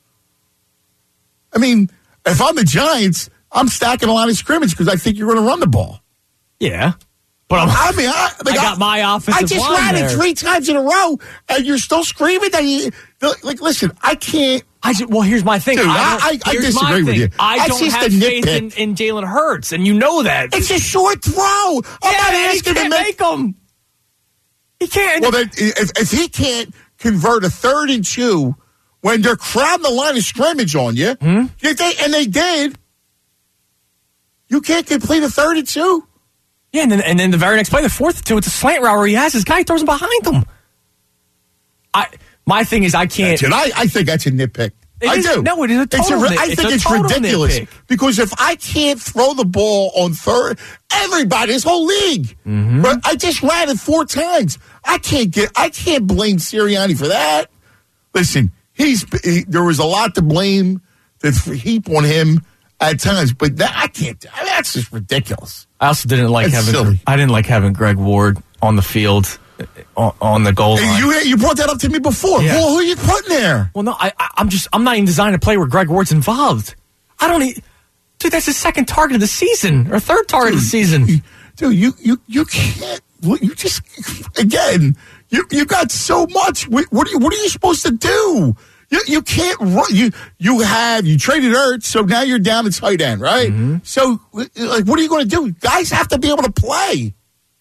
I mean, if I'm the Giants, I'm stacking a line of scrimmage because I think you're going to run the ball. Yeah. But I'm, I mean, I, like, I got my offensive I just line ran there. it three times in a row, and you're still screaming that you like. Listen, I can't. I just, well, here's my thing. Dude, I, I, I disagree with you. I That's don't just have a faith nitpick. in, in Jalen Hurts, and you know that. It's a short throw. I'm yeah, not man, asking he can't to make, make them. He can't. Well, then, if, if he can't convert a third and two when they're crowding the line of scrimmage on you, hmm? you they, and they did, you can't complete a third and two. Yeah, and then, and then the very next play, the fourth and two, it's a slant route where he has his guy, he throws him behind him. I My thing is, I can't. Dude, I, I think that's a nitpick. It I is, do. No, it is a total it's a, nit, I it's think a it's total ridiculous nitpick. because if I can't throw the ball on third, everybody, this whole league, mm-hmm. but I just ran it four times. I can't get. I can't blame Sirianni for that. Listen, he's he, there was a lot to blame to heap on him at times, but that, I can't. I mean, that's just ridiculous. I also didn't like That's having. silly. I didn't like having Greg Ward on the field, on, on the goal line. You you brought that up to me before. Yeah. Well, who are you putting there? Well, no, I, I, I'm just. I'm not even designed to play where Greg Ward's involved. I don't. Even, dude, that's his second target of the season or third target dude, of the season. Dude, you you you can't. You just again. You you got so much. What, what are you What are you supposed to do? You you can't run. You you have you traded Ertz, so now you're down to tight end, right? Mm-hmm. So like, what are you going to do? Guys have to be able to play.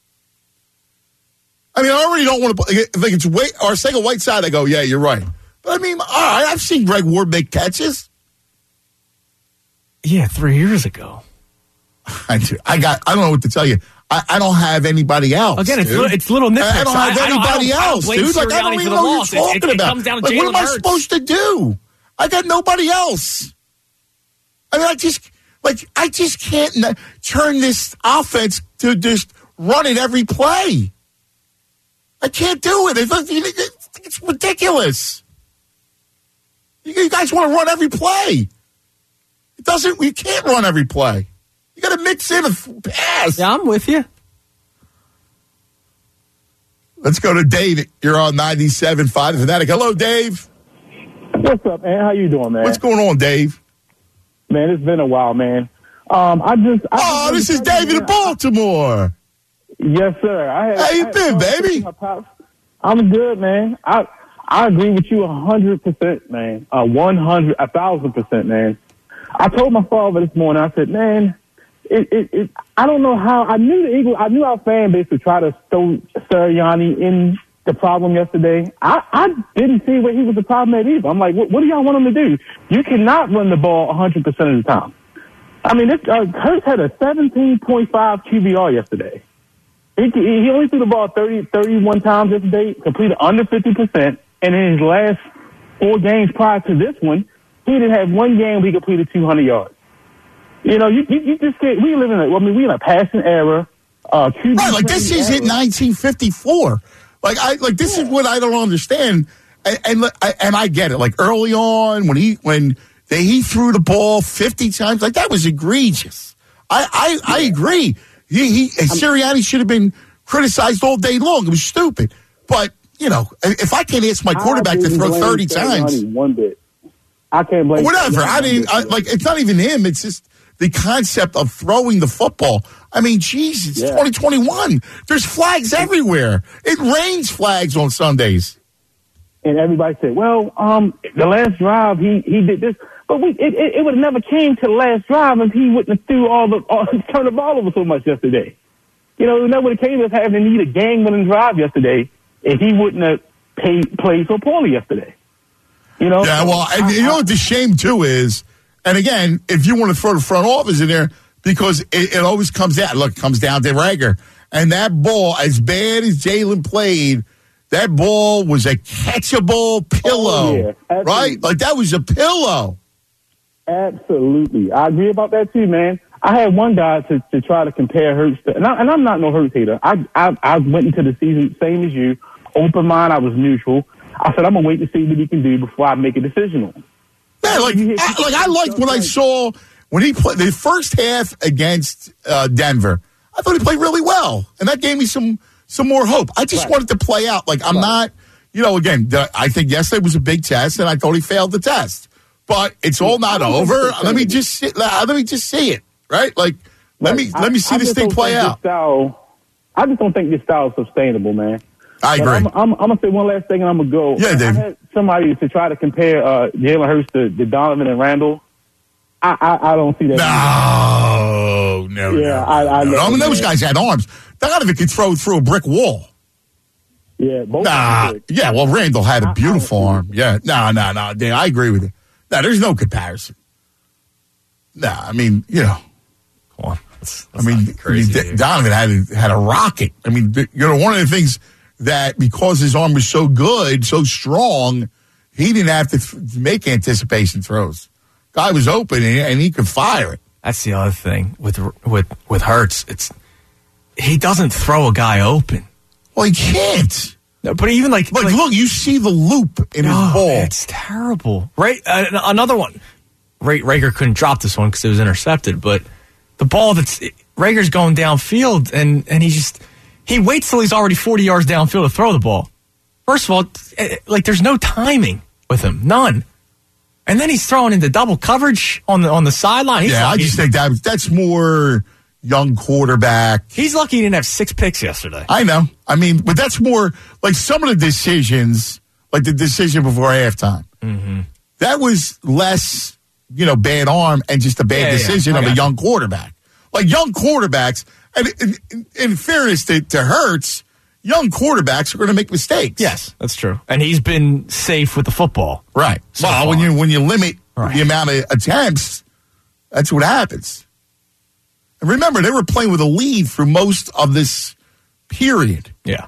I mean, I already don't want to play. Like it's way or Arcega Whiteside. I go, yeah, you're right. But I mean, all right, I've seen Greg Ward make catches. Yeah, three years ago. I do. I got. I don't know what to tell you. I, I don't have anybody else. Again, it's dude. little, it's little nitpicks. I don't have I, anybody I don't, else, I don't dude. Like I don't even know what you're talking it, it, about. It comes down to like, what am I Hurts. supposed to do? I got nobody else. I mean, I just like I just can't n- turn this offense to just run it every play. I can't do it. It's, it's ridiculous. You guys want to run every play. It doesn't. You can't run every play. You got to mix in a pass. Yeah, I'm with you. Let's go to Dave. You're on ninety-seven point five The Fanatic. Hello, Dave. What's up, man? How you doing, man? What's going on, Dave? Man, it's been a while, man. Um, I just. I oh, just this is David in Baltimore. Yes, sir. I had, How you I been, baby? I'm good, man. I I agree with you a hundred percent, man. A one hundred, a thousand percent, man. I told my father this morning. I said, man. It, it, it, I don't know how. I knew the Eagles. I knew our fan base would try to throw Sirianni in the problem yesterday. I, I didn't see where he was the problem at either. I'm like, what, what do y'all want him to do? You cannot run the ball one hundred percent of the time. I mean, this, uh, Hurts had a seventeen point five Q B R yesterday. He, he only threw the ball thirty, thirty-one times yesterday, completed under fifty percent, and in his last four games prior to this one, he didn't have one game where he completed two hundred yards. You know, you, you, you just can't. We live in a. I mean, we in a passing era. Uh, right, like this is in nineteen fifty-four. Like I, like this yeah. is what I don't understand, and, and and I get it. Like early on, when he when they, he threw the ball fifty times, like that was egregious. I I, I agree. He, he Sirianni should have been criticized all day long. It was stupid. But you know, if I can't ask my quarterback to throw thirty times. One bit. I can't blame Whatever. I mean, I, like, it's not even him. It's just the concept of throwing the football. I mean, geez, it's yeah. twenty twenty-one. There's flags everywhere. It rains flags on Sundays. And everybody said, well, um, the last drive, he, he did this. But we, it, it, it would have never came to the last drive if he wouldn't have threw all the, all, turned the ball over so much yesterday. You know, it never would have came to us having to need a game-winning drive yesterday if he wouldn't have paid, played so poorly yesterday. You know? Yeah, well, and you know what the shame, too, is, and again, if you want to throw the front office in there, because it, it always comes down, look, it comes down to Rager. And that ball, as bad as Jalen played, that ball was a catchable pillow, oh, yeah. right? Like, that was a pillow. Absolutely. I agree about that, too, man. I had one guy to, to try to compare Hurts to, and, I, and I'm not no Hurts hater. I, I I went into the season same as you, open mind. I was neutral. I said I'm gonna wait to see what he can do before I make a decision on him. Man, like, I, like I liked what I saw when he played the first half against uh, Denver. I thought he played really well, and that gave me some some more hope. I just right. wanted to play out. Like I'm right. not, you know. Again, the, I think yesterday was a big test, and I thought he failed the test. But it's all not over. Let me just see, let me just see it. Right? Like, let me I, let me see I this thing play out. Style, I just don't think this style is sustainable, man. I agree. I'm, I'm, I'm going to say one last thing, and I'm going to go. Yeah, Dave. I had somebody to try to compare uh, Jalen Hurts to, to Donovan and Randall. I, I, I don't see that. No, no, yeah, no. I, I, no. I mean, those guys had arms. Donovan could throw through a brick wall. Yeah, both nah, yeah, well, Randall had a beautiful I, I arm. Yeah, no, no, no. Dan, I agree with you. No, there's no comparison. Nah, I mean, you know. Come on. That's, that's I mean, crazy, I mean Donovan had a, had a rocket. I mean, you know, one of the things that because his arm was so good, so strong, he didn't have to th- make anticipation throws. Guy was open and, and he could fire it. That's the other thing with with with Hurts. It's he doesn't throw a guy open. Well, he can't. No, but even like, like, like look, you see the loop in oh, his ball. It's terrible. Right, uh, another one. Ray, Rager couldn't drop this one because it was intercepted, but the ball that's Rager's going downfield, and, and he just he waits till he's already forty yards downfield to throw the ball. First of all, like there's no timing with him, none. And then he's throwing into double coverage on the on the sideline. He's yeah, lucky. I just think that that's more young quarterback. He's lucky he didn't have six picks yesterday. I know. I mean, but that's more like some of the decisions, like the decision before halftime. Mm-hmm. That was less. You know, bad arm and just a bad yeah, decision yeah. of a young quarterback. Like young quarterbacks, and in, in, in fairness to, to Hurts, young quarterbacks are going to make mistakes. Yes, that's true. And he's been safe with the football. Right. So well, far. when you when you limit right. the amount of attempts, that's what happens. And remember, they were playing with a lead through most of this period. Yeah.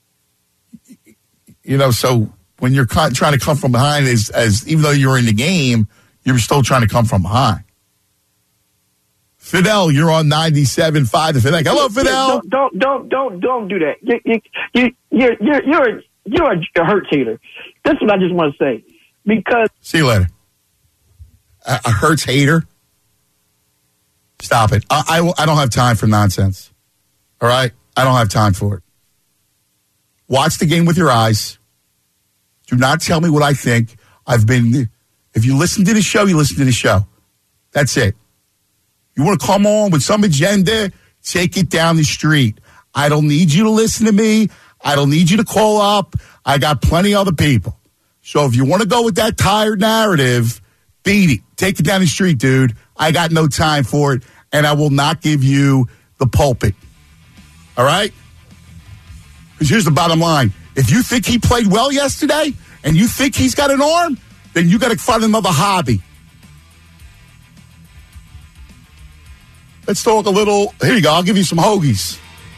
You know, so when you're trying to come from behind, as, as even though you're in the game, you're still trying to come from behind. Fidel, you're on ninety-seven point five. The Fidel. Hello, Fidel. Don't don't don't don't, don't do that. You you you you're you're you're a, you're a Hurts hater. That's what I just want to say. Because see you later. A, a Hurts hater. Stop it. I, I I don't have time for nonsense. All right, I don't have time for it. Watch the game with your eyes. Do not tell me what I think. I've been. If you listen to the show, you listen to the show. That's it. You want to come on with some agenda, take it down the street. I don't need you to listen to me. I don't need you to call up. I got plenty of other people. So if you want to go with that tired narrative, beat it. Take it down the street, dude. I got no time for it, and I will not give you the pulpit. All right? Because here's the bottom line. If you think he played well yesterday and you think he's got an arm, then you got to find another hobby. Let's talk a little. Here you go. I'll give you some hoagies.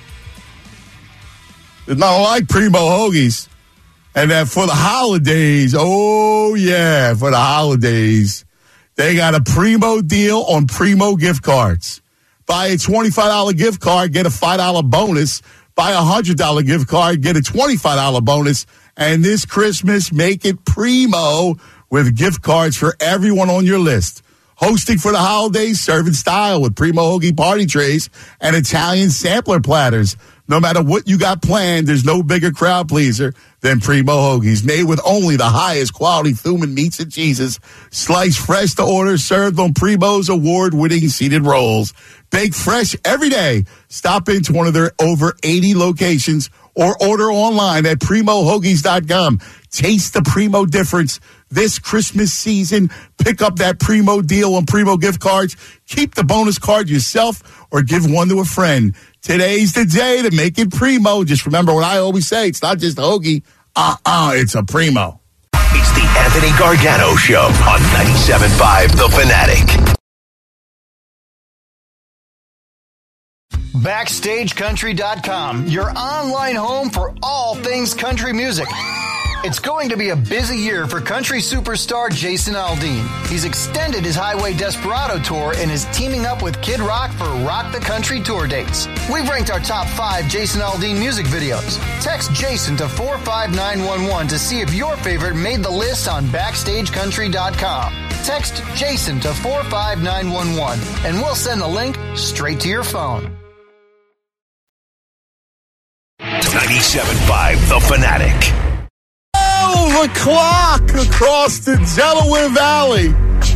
It's not like Primo hoagies. And then for the holidays, oh, yeah, for the holidays, they got a Primo deal on Primo gift cards. Buy a twenty-five dollars gift card, get a five dollars bonus. Buy a one hundred dollars gift card, get a twenty-five dollars bonus. And this Christmas, make it Primo with gift cards for everyone on your list. Hosting for the holidays, serving style with Primo Hoagie party trays and Italian sampler platters. No matter what you got planned, there's no bigger crowd pleaser than Primo Hoagies. Made with only the highest quality Thuman meats and cheeses. Sliced fresh to order, served on Primo's award-winning seated rolls. Baked fresh every day. Stop into one of their over eighty locations or order online at primo hoagies dot com. Taste the Primo difference this Christmas season. Pick up that Primo deal on Primo gift cards. Keep the bonus card yourself or give one to a friend. Today's the day to make it Primo. Just remember what I always say. It's not just a hoagie. Uh-uh, it's a Primo. It's the Anthony Gargano Show on ninety-seven point five The Fanatic. Backstage Country dot com, your online home for all things country music. It's going to be a busy year for country superstar Jason Aldean. He's extended his Highway Desperado tour and is teaming up with Kid Rock for Rock the Country tour dates. We've ranked our top five Jason Aldean music videos. Text Jason to four five nine one one to see if your favorite made the list on Backstage Country dot com. Text Jason to four five nine one one and we'll send the link straight to your phone. ninety-seven point five The Fanatic. The clock across the Delaware Valley.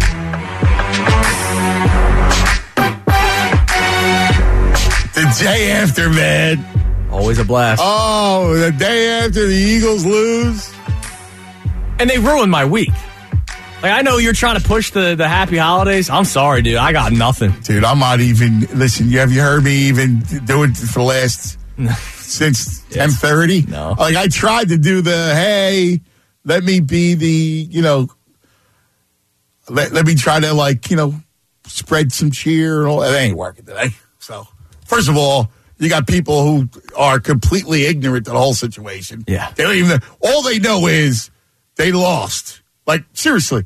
The day after, man. Always a blast. Oh, the day after the Eagles lose. And they ruined my week. Like, I know you're trying to push the, the happy holidays. I'm sorry, dude. I got nothing. Dude, I'm not even, listen, have you heard me even do it for the last, since yes. ten thirty? No. Like, I tried to do the, hey, let me be the, you know, let, let me try to, like, you know, spread some cheer. And all. It ain't working today. So, first of all, you got people who are completely ignorant to the whole situation. Yeah. They don't even, all they know is they lost. Like, seriously.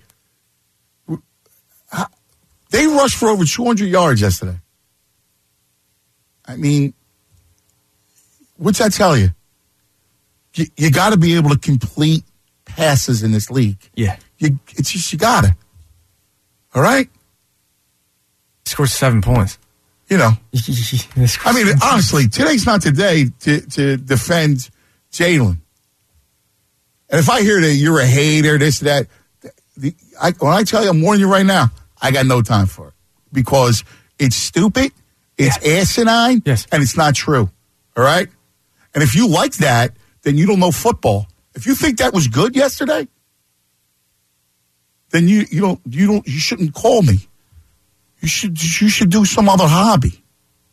They rushed for over two hundred yards yesterday. I mean, what's that tell you? You, you got to be able to complete passes in this league. Yeah. You, it's just, you got to. All right? Scored seven points. You know. I mean, honestly, today's not the day to, to defend Jalen. And if I hear that you're a hater, this, that, the, I, when I tell you, I'm warning you right now, I got no time for it. Because it's stupid, it's yeah. asinine, yes. and it's not true. All right? And if you like that, then you don't know football. If you think that was good yesterday, then you, you don't you don't you shouldn't call me. You should you should do some other hobby.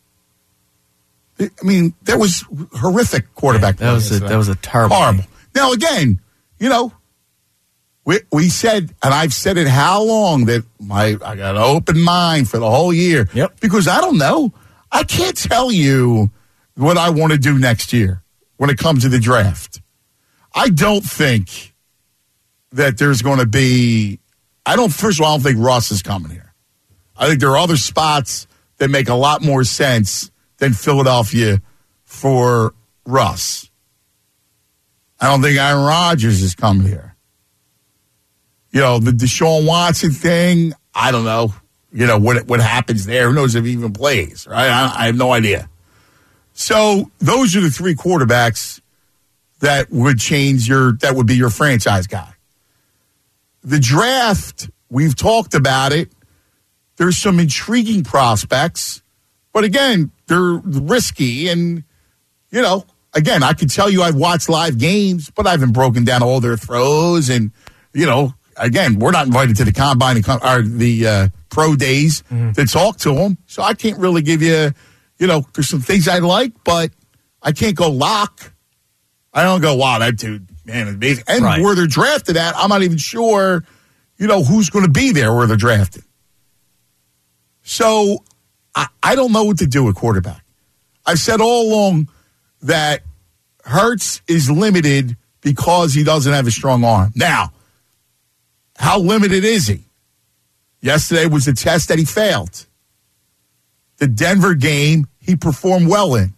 I mean, that was horrific quarterback. Yeah, that was a, that was a terrible horrible. Game. Now again, you know, we we said, and I've said it how long that my I got an open mind for the whole year. Yep. Because I don't know, I can't tell you what I want to do next year when it comes to the draft. I don't think that there's going to be. I don't. First of all, I don't think Russ is coming here. I think there are other spots that make a lot more sense than Philadelphia for Russ. I don't think Aaron Rodgers is coming here. You know, the Deshaun Watson thing, I don't know. You know, what what happens there. Who knows if he even plays, right? I, I have no idea. So those are the three quarterbacks that would change your, that would be your franchise guy. The draft, we've talked about it. There's some intriguing prospects, but again, they're risky. And, you know, again, I could tell you I've watched live games, but I haven't broken down all their throws. And, you know, again, we're not invited to the combine and or the uh, pro days mm-hmm. to talk to them. So I can't really give you, you know, there's some things I like, but I can't go lock. I don't go, wow, that dude, man, is amazing. And right. where they're drafted at, I'm not even sure, you know, who's going to be there where they're drafted. So I, I don't know what to do at quarterback. I've said all along that Hurts is limited because he doesn't have a strong arm. Now, how limited is he? Yesterday was a test that he failed. The Denver game, he performed well in.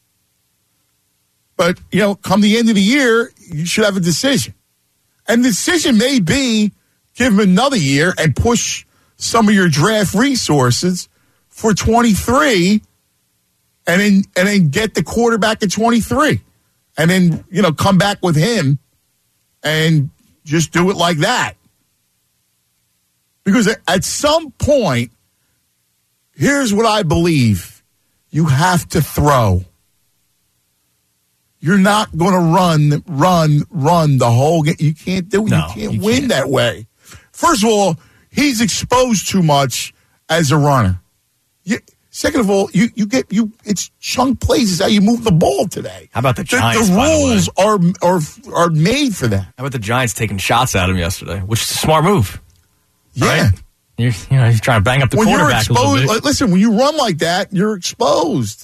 But, you know, come the end of the year, you should have a decision. And the decision may be give him another year and push some of your draft resources for twenty-three and then, and then get the quarterback at twenty-three. and then, you know, come back with him and just do it like that. Because at some point, here's what I believe. You have to throw. You're not going to run, run, run the whole game. You can't do it. No, you can't you win can't. that way. First of all, he's exposed too much as a runner. You, second of all, you, you get you. It's chunk plays is how you move the ball today. How about the The, Giants? the by the way? rules are are are made for that. How about the Giants taking shots at him yesterday, which is a smart move. Yeah. Right? You're, you know, he's trying to bang up the When you're quarterback a little exposed, bit. like, listen, when you run like that, you're exposed.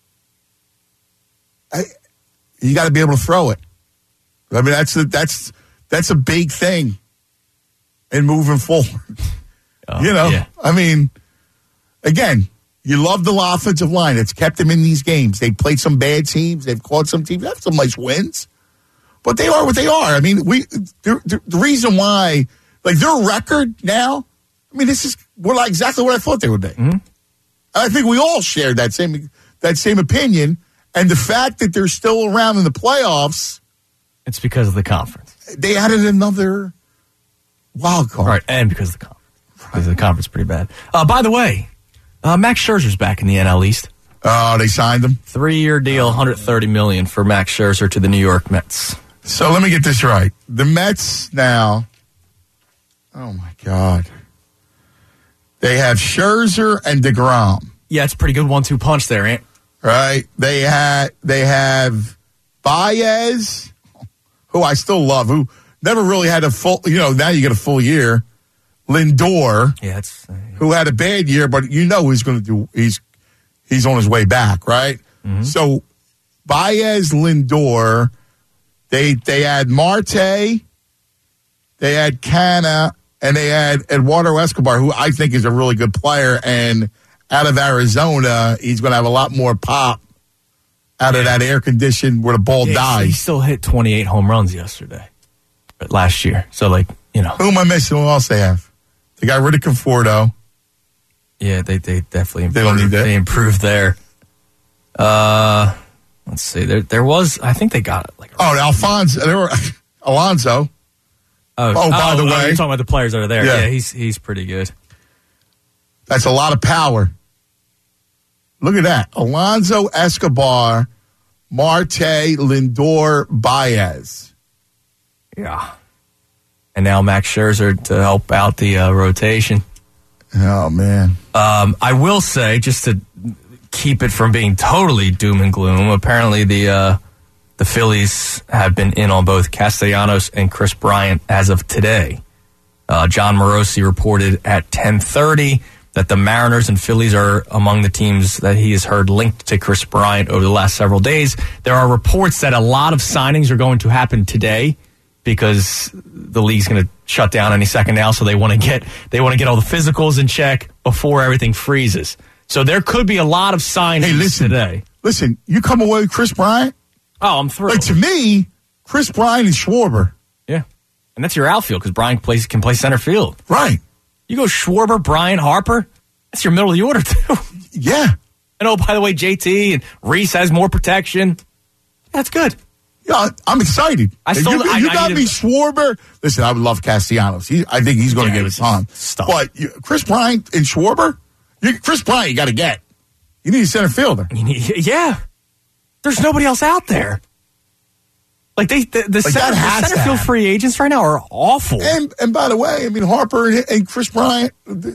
I, you got to be able to throw it. I mean, that's a, that's that's a big thing in moving forward. Oh, you know, yeah. I mean, again, you love the offensive line. It's kept them in these games. They played some bad teams. They've caught some teams. They have some nice wins, but they are what they are. I mean, we the, the, the reason why, like their record now. I mean, this is we're like exactly what I thought they would be. Mm-hmm. I think we all shared that same that same opinion, and the fact that they're still around in the playoffs. It's because of the conference. They added another wild card, Right, and because of the conference. Because the conference is pretty bad. Uh, by the way, uh, Max Scherzer's back in the N L East. Oh, they signed him. Three-year deal, one hundred thirty million dollars for Max Scherzer to the New York Mets. So let me get this right. The Mets now. Oh my God. They have Scherzer and DeGrom. Yeah, it's a pretty good one-two punch there, Ant. Right? They had they have Baez, who I still love, who never really had a full, you know, now you get a full year. Lindor, yeah, it's, uh, who had a bad year, but you know he's going to do, he's he's on his way back, right? Mm-hmm. So Baez, Lindor, they they had Marte, they had Canna, and they had Eduardo Escobar, who I think is a really good player, and out of Arizona, he's going to have a lot more pop out of that air condition where the ball yeah, dies. He still hit twenty-eight home runs yesterday, last year. So, like, you know. Who am I missing? Who else they have? They got rid of Conforto. Yeah, they they definitely improved. They don't need that. They improved there. Uh, let's see. There there was, I think they got it. Like, Oh, Alfonso. There were Alonso. oh, oh, by the oh, way. you're talking about the players that are there. Yeah. Yeah, he's he's pretty good. That's a lot of power. Look at that. Alonso, Escobar, Marte, Lindor, Baez. Yeah. And now Max Scherzer to help out the uh, rotation. Oh, man. Um, I will say, just to keep it from being totally doom and gloom, apparently the uh, the Phillies have been in on both Castellanos and Chris Bryant as of today. Uh, John Morosi reported at ten thirty that the Mariners and Phillies are among the teams that he has heard linked to Chris Bryant over the last several days. There are reports that a lot of signings are going to happen today because the league's going to shut down any second now, so they want to get they want to get all the physicals in check before everything freezes. So there could be a lot of signings Hey, listen. today. Listen, you come away with Chris Bryant? Oh, I'm thrilled. Like, to me, Chris Bryant and Schwarber. Yeah, and that's your outfield because Bryant plays can play center field. Right. You go Schwarber, Bryant, Harper. That's your middle of the order too. Yeah. And oh, by the way, J T and Reese has more protection. That's good. Yeah, I'm excited. I If still- you, I- you I got need me to- Schwarber. Listen, I would love Castellanos. He, I think he's going to Yeah, get a he's ton. stuff. But you, Chris Bryant and Schwarber, you, Chris Bryant, you got to get. You need a center fielder. You need- Yeah, there's nobody else out there. Like they, the, the Like, center, that has the center to field happen. free agents right now are awful. And and by the way, I mean Harper and, and Chris Bryant,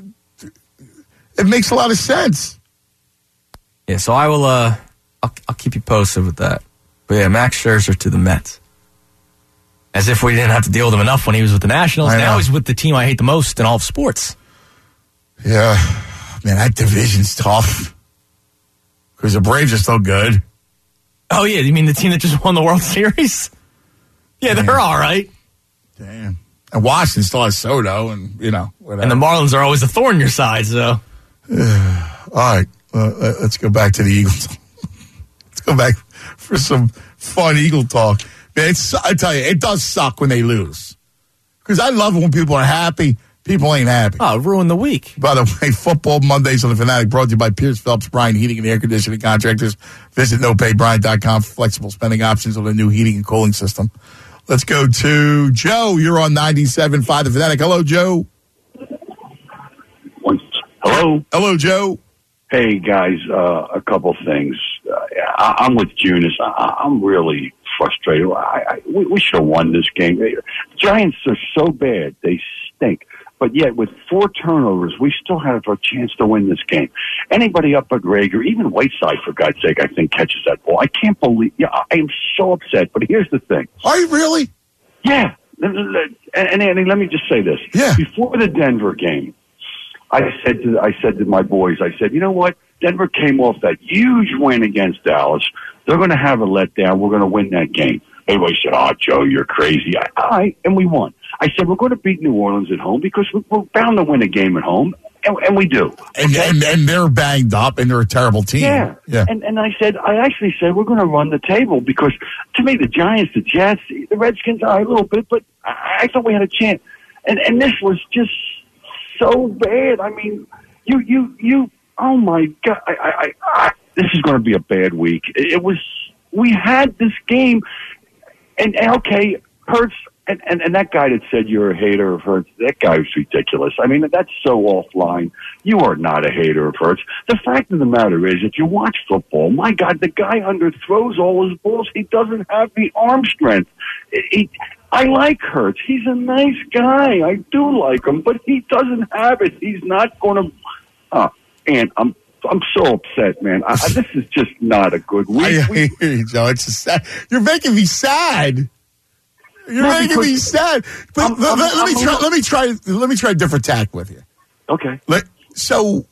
it makes a lot of sense. Yeah, so I will. Uh, I'll, I'll keep you posted with that. But yeah, Max Scherzer to the Mets. As if we didn't have to deal with him enough when he was with the Nationals. I Now know. he's with the team I hate the most in all of sports. Yeah, man, that division's tough because the Braves are still good. Oh yeah, you mean the team that just won the World Series? Yeah, they're all right. Damn. And Washington still has Soto, and you know whatever. And the Marlins are always a thorn in your side. So All right, uh, let's go back to the Eagles. Let's go back for some fun Eagle talk. Man, it's, I tell you, it does suck when they lose. Because I love it when people are happy. People ain't happy. Oh, ruined the week. By the way, Football Mondays on the Fanatic brought to you by Pierce Phelps Bryant Heating and Air Conditioning Contractors. Visit no pay bryant dot com for flexible spending options on a new heating and cooling system. Let's go to Joe. You're on ninety-seven point five The Fanatic. Hello, Joe. Hello. Hello, Joe. Hey, guys, uh, a couple things. Uh, I, I'm with Junis. I, I'm really frustrated. I, I, we, we should have won this game. The Giants are so bad. They stink. But yet, with four turnovers, we still have a chance to win this game. Anybody up at Rager, even Whiteside, for God's sake, I think catches that ball. I can't believe. Yeah, I am so upset. But here's the thing. Are you really? Yeah. And, and Andy, let me just say this. Yeah. Before the Denver game, I said to I said to my boys, I said, you know what? Denver came off that huge win against Dallas. They're going to have a letdown. We're going to win that game. Everybody said, oh, Joe, you're crazy. I, I and we won. I said, we're going to beat New Orleans at home because we're bound to win a game at home, and, and we do. And, okay? and and they're banged up, and they're a terrible team. Yeah. yeah. And, and I said, I actually said, we're going to run the table because, to me, the Giants, the Jets, the Redskins, are a little bit, but I, I thought we had a chance. And and this was just so bad. I mean, you, you, you, oh my God. I, I, I, this is going to be a bad week. It, it was, we had this game, and, and okay, Hurts, and, and, and that guy that said you're a hater of Hurts, that guy was ridiculous. I mean, that's so offline. You are not a hater of Hurts. The fact of the matter is, if you watch football, my God, the guy underthrows all his balls. He doesn't have the arm strength. He, I like Hurts. He's a nice guy. I do like him, but he doesn't have it. He's not going to. Uh, and I'm I'm so upset, man. I, this is just not a good week. I we, hear you, Joe. It's just sad. You're making me sad. You're No, making because me sad. But I'm- let, I'm- let- let me I'm a try. little- Let me try. Let me try a different tack with you. okay. Let, so,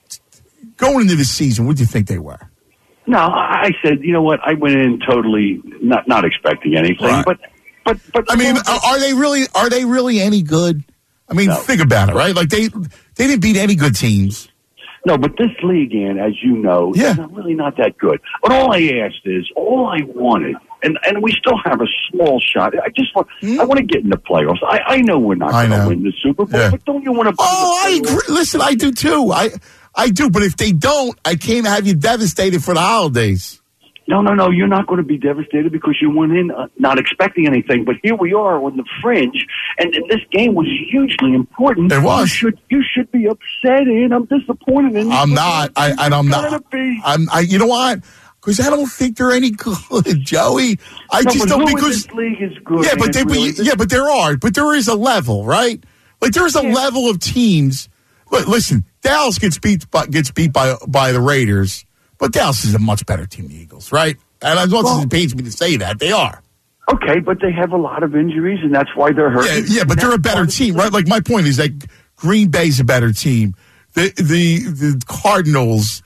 going into the season, what do you think they were? No, I I said, you know what? I went in totally not not expecting anything, Right. but but but I mean, are, are they really? Are they really any good? I mean, No. think about it, right? Like they they didn't beat any good teams. No, but this league, Ann, as you know, Yeah. is not really not that good. But all I asked is, all I wanted, and, and we still have a small shot. I just want, I want to get in the playoffs. I, I know we're not Hmm? I going to know. win the Super Bowl, Yeah. but don't you want to? Oh, I agree. Listen, I do too. I I do. But if they don't, I can't have you devastated for the holidays. No, no, no. You're not going to be devastated because you went in uh, not expecting anything. But here we are on the fringe, and, and this game was hugely important. It was. You should, you should be upset, and I'm disappointed in you. I'm not. I and I'm Gotta not. be. I'm. I. You know what? Because I don't think they're any good, Joey. I No, just but don't who in because this league is good. yeah, but Ann, they, but really? you- yeah, but there are, but there is a level, right? Like there is a level of teams. Li- Listen, Dallas gets beat by, gets beat by by the Raiders, but Dallas is a much better team than the Eagles, right? And as much as it pains me to say that, they are. Okay, but they have a lot of injuries, and that's why they're hurt. Yeah, yeah, but they're a better team, right? Like my point is that Green Bay's a better team. The the the Cardinals,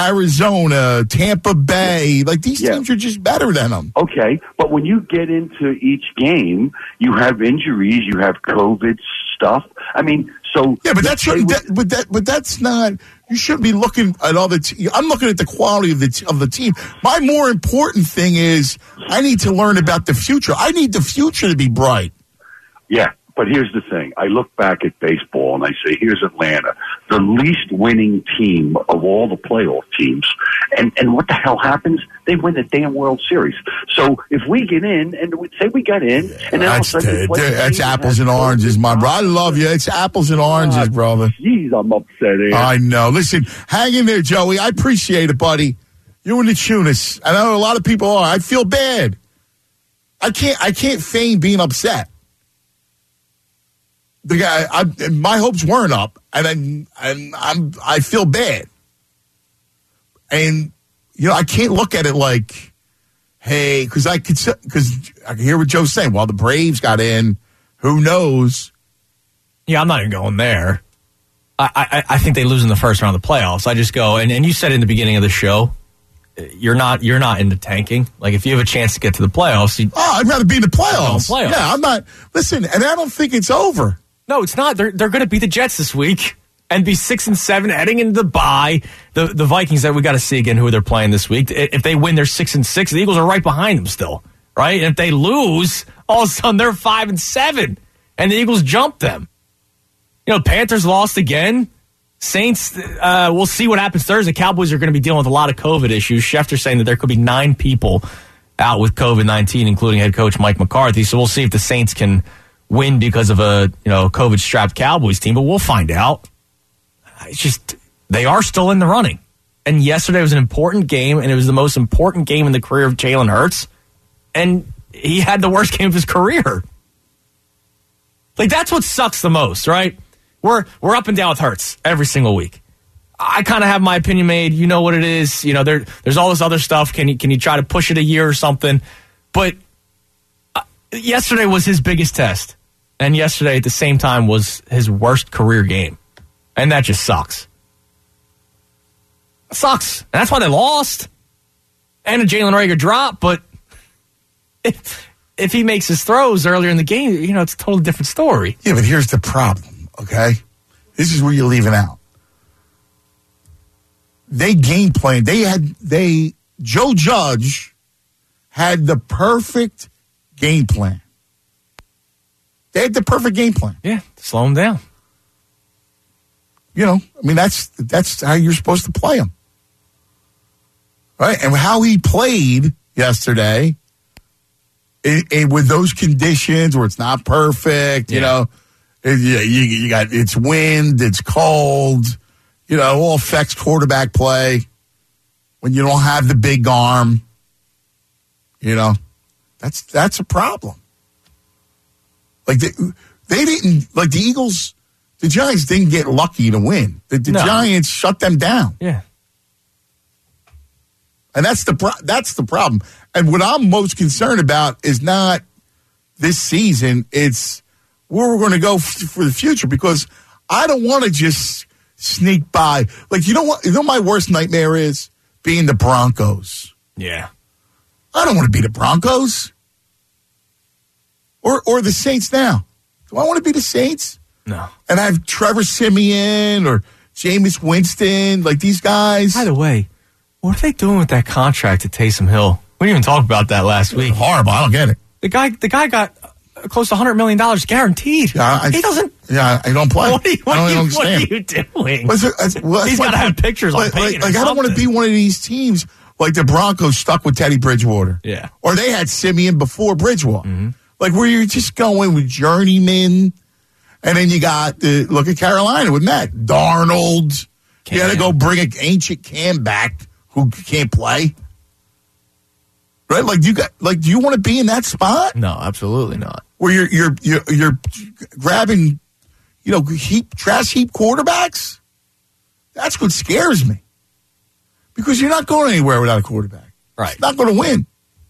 Arizona, Tampa Bay, like these Yeah. teams are just better than them. Okay, but when you get into each game, you have injuries, you have COVID stuff. I mean, so Yeah, but that's they would- that, but that but that's not. You shouldn't be looking at all the. Te- I'm looking at the quality of the t- of the team. My more important thing is I need to learn about the future. I need the future to be bright. Yeah, but here's the thing. I look back at baseball and I say, here's Atlanta, the least winning team of all the playoff teams. And and what the hell happens? They win the damn World Series. So if we get in, and we say we got in, and then all of a That's sudden we uh, play a that's team that apples has and oranges, my bro. I love you. It's apples and oranges, brother. Jeez, I'm upset. Ann. I know. Listen, hang in there, Joey. I appreciate it, buddy. You and the Tunis. I know a lot of people are. I feel bad. I can't. I can't feign being upset. The guy, I, my hopes weren't up, and I'm, and I'm, I feel bad. And you know, I can't look at it like, hey, because I could, because I can hear what Joe's saying. Well, the Braves got in. Who knows? Yeah, I'm not even going there. I, I, I think they lose in the first round of the playoffs. I just go, and, and you said in the beginning of the show, you're not you're not into tanking. Like if you have a chance to get to the playoffs, you, Oh, I'd rather be in the playoffs. playoffs. Yeah, I'm not. Listen, and I don't think it's over. no, it's not. They're they're going to beat the Jets this week and be six and seven heading into the bye. The the Vikings that we got to see again who they're playing this week. If they win, they're six and six. The Eagles are right behind them still, right? And if they lose, all of a sudden they're five and seven, and the Eagles jump them. You know, Panthers lost again. Saints, uh, we'll see what happens Thursday. Cowboys are going to be dealing with a lot of COVID issues. Schefter's saying that there could be nine people out with COVID nineteen, including head coach Mike McCarthy. So we'll see if the Saints can win because of a you know COVID-strapped Cowboys team, but we'll find out. It's just, they are still in the running. And yesterday was an important game, and it was the most important game in the career of Jalen Hurts, and he had the worst game of his career. Like, that's what sucks the most, right? We're we're up and down with Hurts every single week. I kind of have my opinion made. You know what it is. You know, there there's all this other stuff. Can you can you try to push it a year or something? But uh, yesterday was his biggest test, and yesterday at the same time was his worst career game, and that just sucks. It sucks, and that's why they lost. And a Jalen Reagor drop, but if if he makes his throws earlier in the game, you know, it's a totally different story. Yeah, but here's the problem. Okay, this is where you're leaving out. They game plan. They had they Joe Judge had the perfect game plan. They had the perfect game plan. Yeah, slow him down. You know, I mean that's that's how you're supposed to play him, right? And how he played yesterday, it, it, with those conditions where it's not perfect, you yeah. know, it, you, you got it's wind, it's cold. You know, all affects quarterback play when you don't have the big arm. You know, that's that's a problem. Like they, they didn't like the Eagles. The Giants didn't get lucky to win. The, the no. Giants shut them down. Yeah, and that's the pro- that's the problem. And what I'm most concerned about is not this season. It's where we're going to go f- for the future, because I don't want to just sneak by. Like, you know what? You know my worst nightmare is? Being the Broncos. Yeah. I don't want to be the Broncos. Or or the Saints now. Do I want to be the Saints? No. And I have Trevor Siemian or Jameis Winston, like these guys. By the way, what are they doing with that contract at Taysom Hill? We didn't even talk about that last week. Horrible. I don't get it. The guy, the guy got close to one hundred million dollars guaranteed. Yeah, I, he doesn't. Yeah, I don't play. What are you, what I don't you, understand. What are you doing? What's it, that's, well, that's He's got to have pictures like, on paint. Like, like I don't want to be one of these teams like the Broncos stuck with Teddy Bridgewater. Yeah. Or they had Simeon before Bridgewater. Mm-hmm. Like where you're just going with journeymen, and then you got the look at Carolina with Matt Darnold. Cam. You got to go bring an ancient Cam back who can't play. Right? Like you got like do you want to be in that spot? No, absolutely not. Where you're you're you're, you're grabbing, you know, heap trash heap quarterbacks. That's what scares me, because you're not going anywhere without a quarterback. Right, it's not going to win.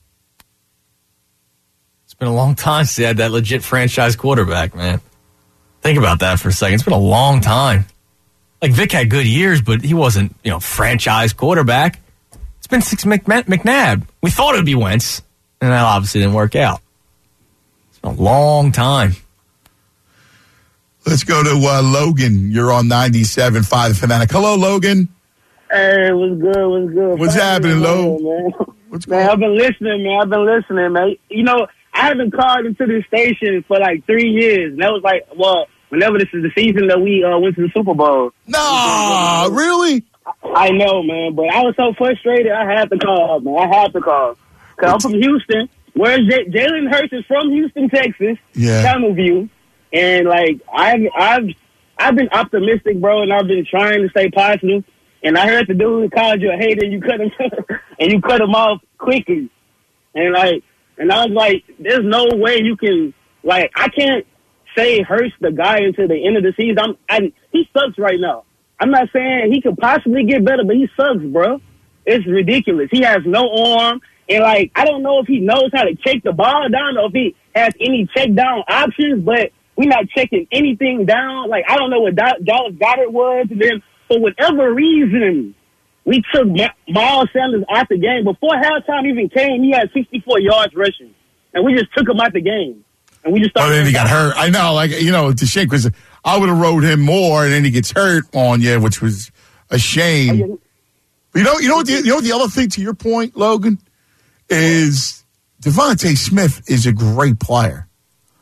It's been a long time since they had that legit franchise quarterback, man. Think about that for a second. It's been a long time. Like Vic had good years, but he wasn't, you know, franchise quarterback. It's been six McNabb. We thought it would be Wentz, and that obviously didn't work out. A long time. Let's go to uh, Logan. You're on ninety-seven point five The Fanatic. Hello, Logan. Hey, what's good? What's good? What's Finally, happening, Lo? Man. What's man, I've been listening, man. I've been listening, man. You know, I haven't called into this station for like three years. And that was like, well, whenever this is the season that we uh, went to the Super Bowl. No, really? I know, man. But I was so frustrated, I had to call, man. I had to call. Because I'm from Houston. Where J- Jalen Hurts is from Houston, Texas, yeah. Channel View, and like I've I've I've been optimistic, bro, and I've been trying to stay positive. And I heard the dude called you a hater, and you cut him and you cut him off quickly, and like and I was like, there's no way you can like I can't say Hurts the guy until the end of the season. I'm I, he sucks right now. I'm not saying he could possibly get better, but he sucks, bro. It's ridiculous. He has no arm. And, like, I don't know if he knows how to check the ball down or if he has any check down options, but we're not checking anything down. Like, I don't know what da- Dallas Goedert was. And then, for whatever reason, we took Ma- Miles Sanders out the game. Before halftime even came, he had sixty-four yards rushing. And we just took him out the game. And we just Oh, then he got hurt. I know, like, you know, it's a shame because I would have rode him more, and then he gets hurt on you, which was a shame. You know, you know what the, you know what the other thing, to your point, Logan, is Devontae Smith is a great player.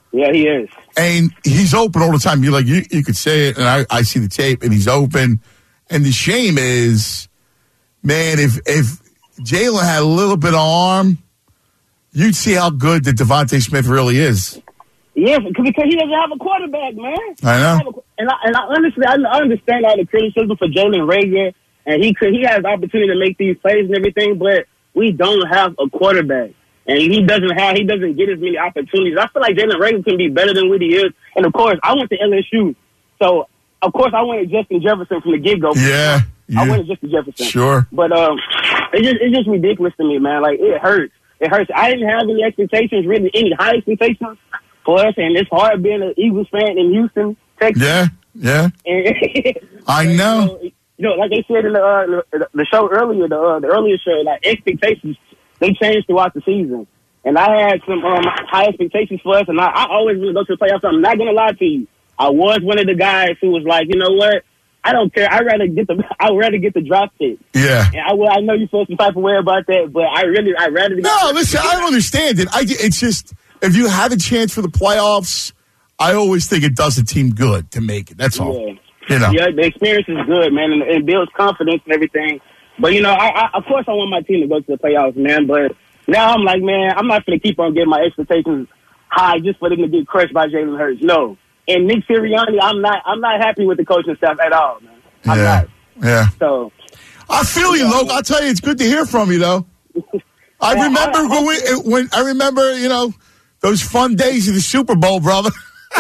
Yeah, he is. And he's open all the time. You like you, you could say it, and I, I see the tape, and he's open. And the shame is, man, if if Jalen had a little bit of arm, you'd see how good that Devontae Smith really is. Yeah, because he doesn't have a quarterback, man. I know. And I, and I honestly, I understand all the criticism for Jalen Reagor, and he could he has the opportunity to make these plays and everything, but we don't have a quarterback. And he doesn't have, he doesn't get as many opportunities. I feel like Jalen Reagor can be better than what he is. And of course, I went to L S U, so of course I wanted Justin Jefferson from the get go. Yeah, I wanted Justin Jefferson. Sure, but um, it's just it's just ridiculous to me, man. Like it hurts. It hurts. I didn't have any expectations, really, any high expectations for us, and it's hard being an Eagles fan in Houston, Texas. Yeah, yeah. And, I know. You know, you know, like they said in the uh, the, the show earlier, the uh, the earlier show, like expectations. They changed throughout the season. And I had some um, high expectations for us, and I, I always want to go to the playoffs. I'm not going to lie to you. I was one of the guys who was like, you know what? I don't care. I'd rather get the I'd rather get the draft pick. Yeah. And I, well, I know you feel some type of way about that, but I really, I'd rather get No, listen, I don't understand it. I, it's just, if you have a chance for the playoffs, I always think it does a team good to make it. That's all. Yeah. You know. Yeah, the experience is good, man, and it builds confidence and everything. But, you know, I, I, of course I want my team to go to the playoffs, man, but now I'm like, man, I'm not going to keep on getting my expectations high just for them to get crushed by Jalen Hurts. No. And Nick Sirianni, I'm not I'm not happy with the coaching staff at all, man. I'm yeah. not. Yeah. So I feel you, Loke. I'll tell you, it's good to hear from you, though. I Yeah, remember I- when, we, when I remember, you know, those fun days of the Super Bowl, brother.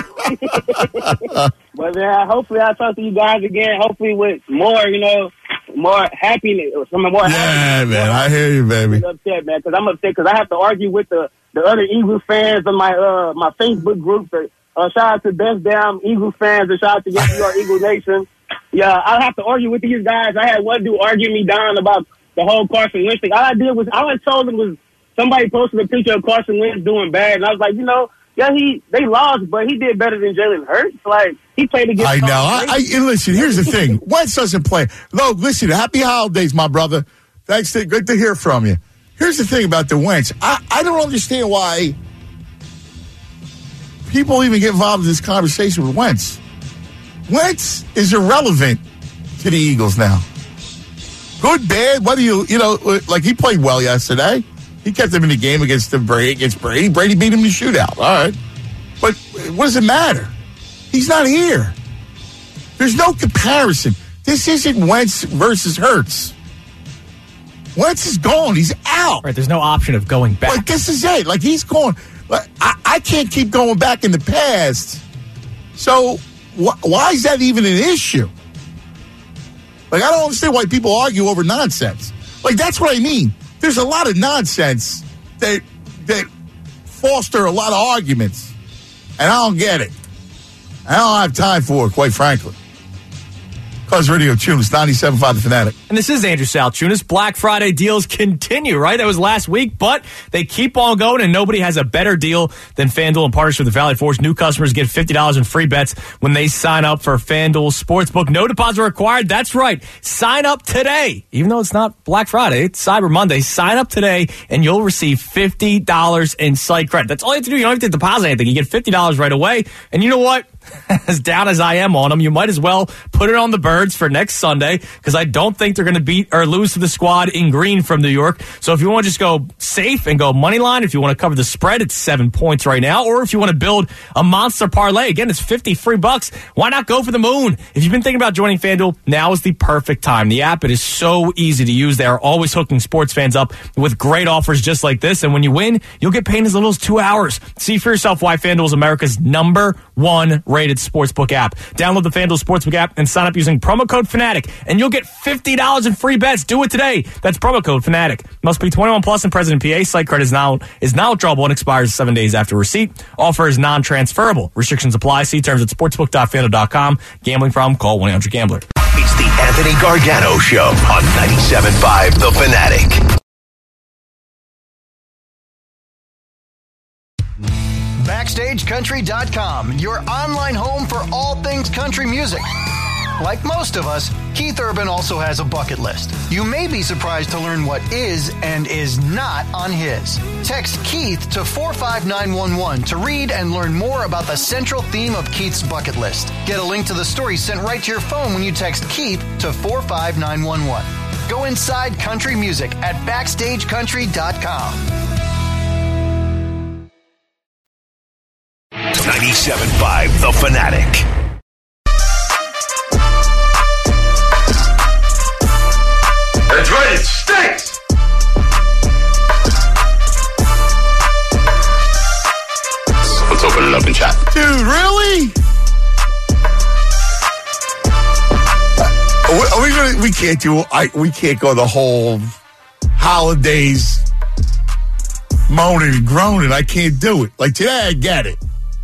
But, man, hopefully I'll talk to you guys again, hopefully with more, you know, more happiness. Or some more Yeah, happiness. man, I hear you, baby. I'm upset, man, because I'm upset because I have to argue with the, the other Eagles fans on my uh my Facebook group. Uh, uh, shout out to Best Damn Eagles fans and shout out to Yes, We Are Eagle Nation. Yeah, I have to argue with these guys. I had one dude arguing me down about the whole Carson Wentz thing. All I did was, all I told him was somebody posted a picture of Carson Wentz doing bad, and I was like, you know, yeah, he they lost, but he did better than Jalen Hurts. Like, he played against I know. Tom I, Brady. I, listen, here's the thing. Wentz doesn't play. Look, listen, happy holidays, my brother. Thanks. To, good to hear from you. Here's the thing about the Wentz. I, I don't understand why people even get involved in this conversation with Wentz. Wentz is irrelevant to the Eagles now. Good, bad, whether you, you know, like he played well yesterday. He kept them in the game against the Brady, against Brady. Brady beat him in the shootout. All right. But what does it matter? He's not here. There's no comparison. This isn't Wentz versus Hurts. Wentz is gone. He's out. Right, there's no option of going back. Like, this is it. Like, he's going. Like, I, I can't keep going back in the past. So wh- why is that even an issue? Like, I don't understand why people argue over nonsense. Like, that's what I mean. There's a lot of nonsense that that foster a lot of arguments, and I don't get it. I don't have time for it, quite frankly. Cause Radio Tunis, ninety-seven point five The Fanatic. And this is Andrew Saltunis. Black Friday deals continue, right? That was last week, but they keep on going, and nobody has a better deal than FanDuel in partnership with the Valley Forge. New customers get fifty dollars in free bets when they sign up for FanDuel Sportsbook. No deposit required. That's right. Sign up today. Even though it's not Black Friday, it's Cyber Monday. Sign up today, and you'll receive fifty dollars in site credit. That's all you have to do. You don't have to deposit anything. You get fifty dollars right away. And you know what? As down as I am on them, you might as well put it on the Birds for next Sunday, because I don't think they're going to beat or lose to the squad in green from New York. So if you want to just go safe and go money line, if you want to cover the spread, it's seven points right now. Or if you want to build a monster parlay, again, it's fifty free bucks. Why not go for the moon? If you've been thinking about joining FanDuel, now is the perfect time. The app, it is so easy to use. They are always hooking sports fans up with great offers just like this. And when you win, you'll get paid in as little as two hours. See for yourself why FanDuel is America's number one rated sportsbook app. Download the FanDuel Sportsbook app and sign up using promo code Fanatic, and you'll get fifty dollars in free bets. Do it today. That's promo code Fanatic. Must be twenty-one plus and present in P A. Site credit is now is now withdrawable and expires seven days after receipt. Offer is non-transferable. Restrictions apply. See terms at sportsbook dot fandle dot com. Gambling problem? Call one eight hundred gambler. It's the Anthony Gargano Show on ninety-seven point five The Fanatic. Backstage Country dot com, your online home for all things country music. Like most of us, Keith Urban also has a bucket list. You may be surprised to learn what is and is not on his. Text Keith to four five nine one one to read and learn more about the central theme of Keith's bucket list. Get a link to the story sent right to your phone when you text Keith to four five nine one one. Go inside country music at backstage country dot com. ninety-seven point five The Fanatic. That's right, it stinks! Let's open it up and chat. Dude, really? Are we, are we gonna? We can't do. I. We can't go the whole holidays moaning and groaning. I can't do it. Like today, I get it.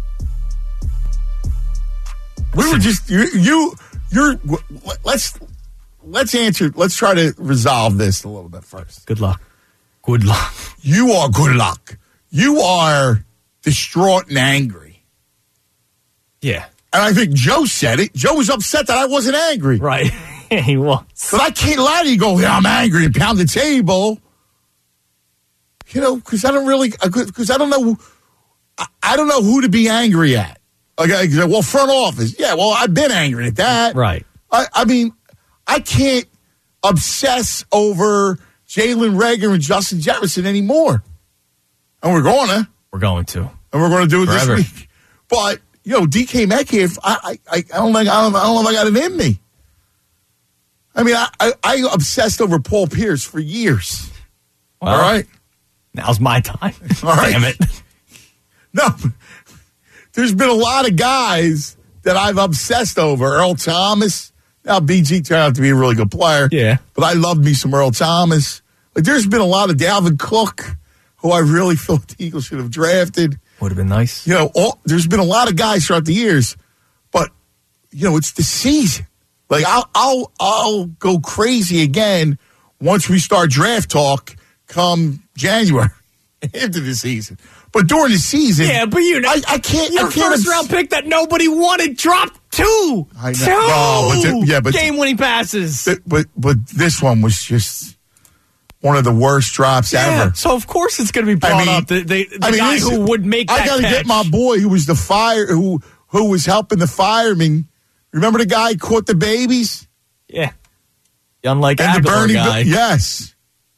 We were just you. you you're. Let's let's answer. Let's try to resolve this a little bit first. Good luck. Good luck. You are good luck. You are distraught and angry. Yeah. And I think Joe said it. Joe was upset that I wasn't angry. Right. He was. But I can't lie to you. Go, yeah, I'm angry and pound the table. You know, because I don't really, because I don't know, I, I don't know who to be angry at. Like, I, well, front office. Yeah, well, I've been angry at that. Right. I, I mean, I can't obsess over Jalen Reagor and Justin Jefferson anymore. And we're going to. We're going to. And we're going to do it Forever. this week. But, you know, D K Metcalf, I, I, I don't think, I don't, I don't know if I got it in me. I mean, I, I, I obsessed over Paul Pierce for years. Well, all right? Now's my time. All right. Damn it. No. There's been a lot of guys that I've obsessed over. Earl Thomas. Now, B G turned out to be a really good player. Yeah. But I loved me some Earl Thomas. Like, there's been a lot of Dalvin Cook, who I really thought the Eagles should have drafted. Would have been nice. You know, all, there's been a lot of guys throughout the years. But, you know, it's the season. Like, I'll, I'll, I'll go crazy again once we start draft talk come January into the season. But during the season, Yeah, but you know, I, I can't. your I can't first round pick that nobody wanted dropped two. I know. Two No, but the- yeah, but- game winning passes. Th- But but this one was just one of the worst drops yeah, ever. so of course it's going to be brought I mean- up. The, the, the I mean, guy listen, who would make that I gotta catch. get my boy who was the fire who who was helping the firemen. Remember the guy who caught the babies? Yeah, unlike And the Aguilar Bernie guy. Yes.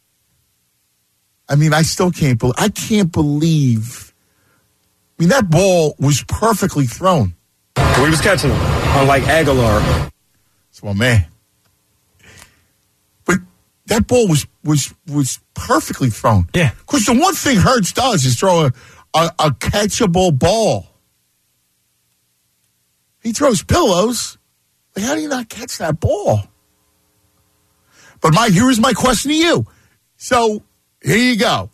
I mean, I still can't believe. I can't believe. I mean, that ball was perfectly thrown. We was catching him, unlike Aguilar. It's my man. But that ball was was was perfectly thrown. Yeah. Because the one thing Hurts does is throw a, a, a catchable ball. He throws pillows. Like, how do you not catch that ball? But my here's my question to you. So here you go.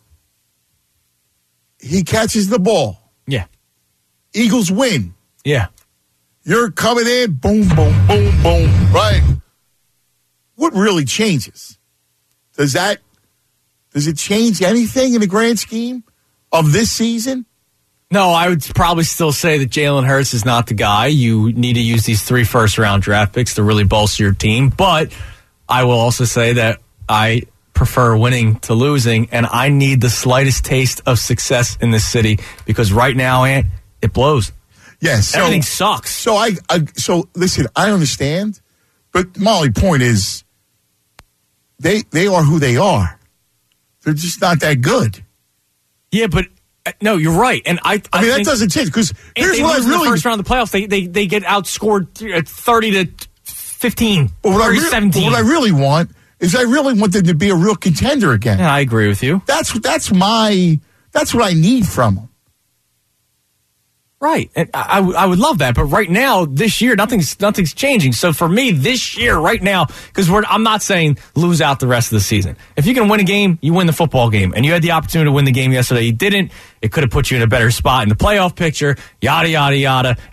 He catches the ball. Yeah. Eagles win. Yeah. You're coming in, boom, boom, boom, boom, right? What really changes? Does that, does it change anything in the grand scheme of this season? No, I would probably still say that Jalen Hurts is not the guy. You need to use these three first-round draft picks to really bolster your team. But I will also say that I prefer winning to losing, and I need the slightest taste of success in this city because right now, Ant, it blows. Yes, so, everything sucks. So I, I, so listen, I understand, but my only point is, they they are who they are. They're just not that good. Yeah, but uh, no, you're right, and I. I, I mean, think that doesn't change because if here's they what I lose in really the first round of the playoffs. They they they get outscored thirty to fifteen, But what, I thirty re- seventeen. what I really want is I really want them to be a real contender again. Yeah, I agree with you. That's that's my that's what I need from them. Right, and I, I, w- I would love that, but right now, this year, nothing's nothing's changing. So for me, this year, right now, because I'm not saying lose out the rest of the season. If you can win a game, you win the football game, and you had the opportunity to win the game yesterday. You didn't. It could have put you in a better spot in the playoff picture. Yada yada yada. And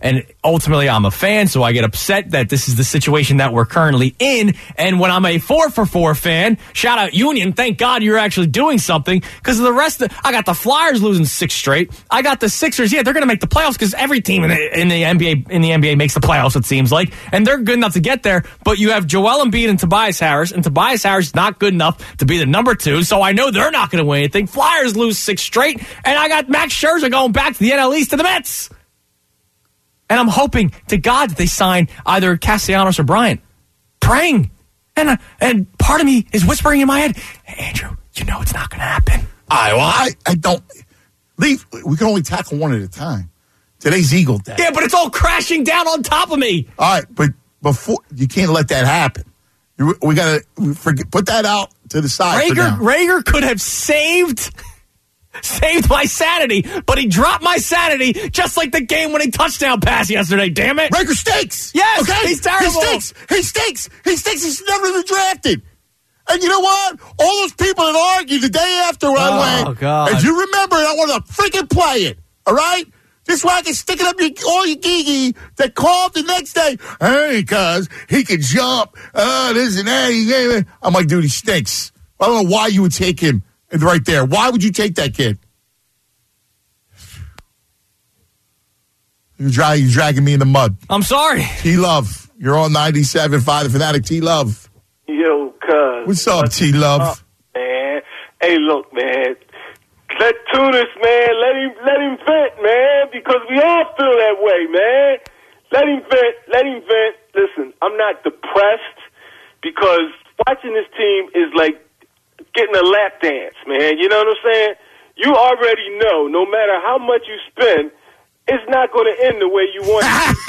ultimately I'm a fan, so I get upset that this is the situation that we're currently in. And when I'm a four for four fan, shout out Union, thank God you're actually doing something, because the rest of, I got the Flyers losing six straight. I got the Sixers, yeah, they're going to make the playoffs because every team in the, in the N B A in the N B A makes the playoffs, it seems like, and they're good enough to get there. But you have Joel Embiid and Tobias Harris, and Tobias Harris is not good enough to be the number two, so I know they're not going to win anything. Flyers lose six straight, and I got Max Scherzer going back to the N L East to the Mets. And I'm hoping to God that they sign either Castellanos or Bryant. Praying. And uh, and part of me is whispering in my head, hey, Andrew, you know it's not going to happen. All right, well, I, I don't. Leave. We can only tackle one at a time. Today's Eagle Day. Yeah, but it's all crashing down on top of me. All right, but before, you can't let that happen. You, we got to forget, put that out to the side. Rager, Rager could have saved... Saved my sanity, but he dropped my sanity just like the game winning touchdown pass yesterday, damn it. Rager stinks. Yes, okay? He's terrible. He stinks. He stinks. He stinks. He's never been drafted. And you know what? All those people that argued the day after when oh, I went, God. if you remember it, I want to freaking play it. All right? This way I can stick it up your, all your gigi that called the next day. Hey, cuz he can jump. Uh, this and that. I'm like, dude, he stinks. I don't know why you would take him. Right there. Why would you take that kid? You're, dry, you're dragging me in the mud. I'm sorry. T-Love. You're on ninety-seven point five, the Fanatic. T-Love. Yo, cuz. What's up, T-Love? Up, man. Hey, look, man. Let Tunis, man, let him, let him vent, man, because we all feel that way, man. Let him vent. Let him vent. Listen, I'm not depressed because watching this team is like getting a lap dance, man. You know what I'm saying? You already know, no matter how much you spend, it's not going to end the way you want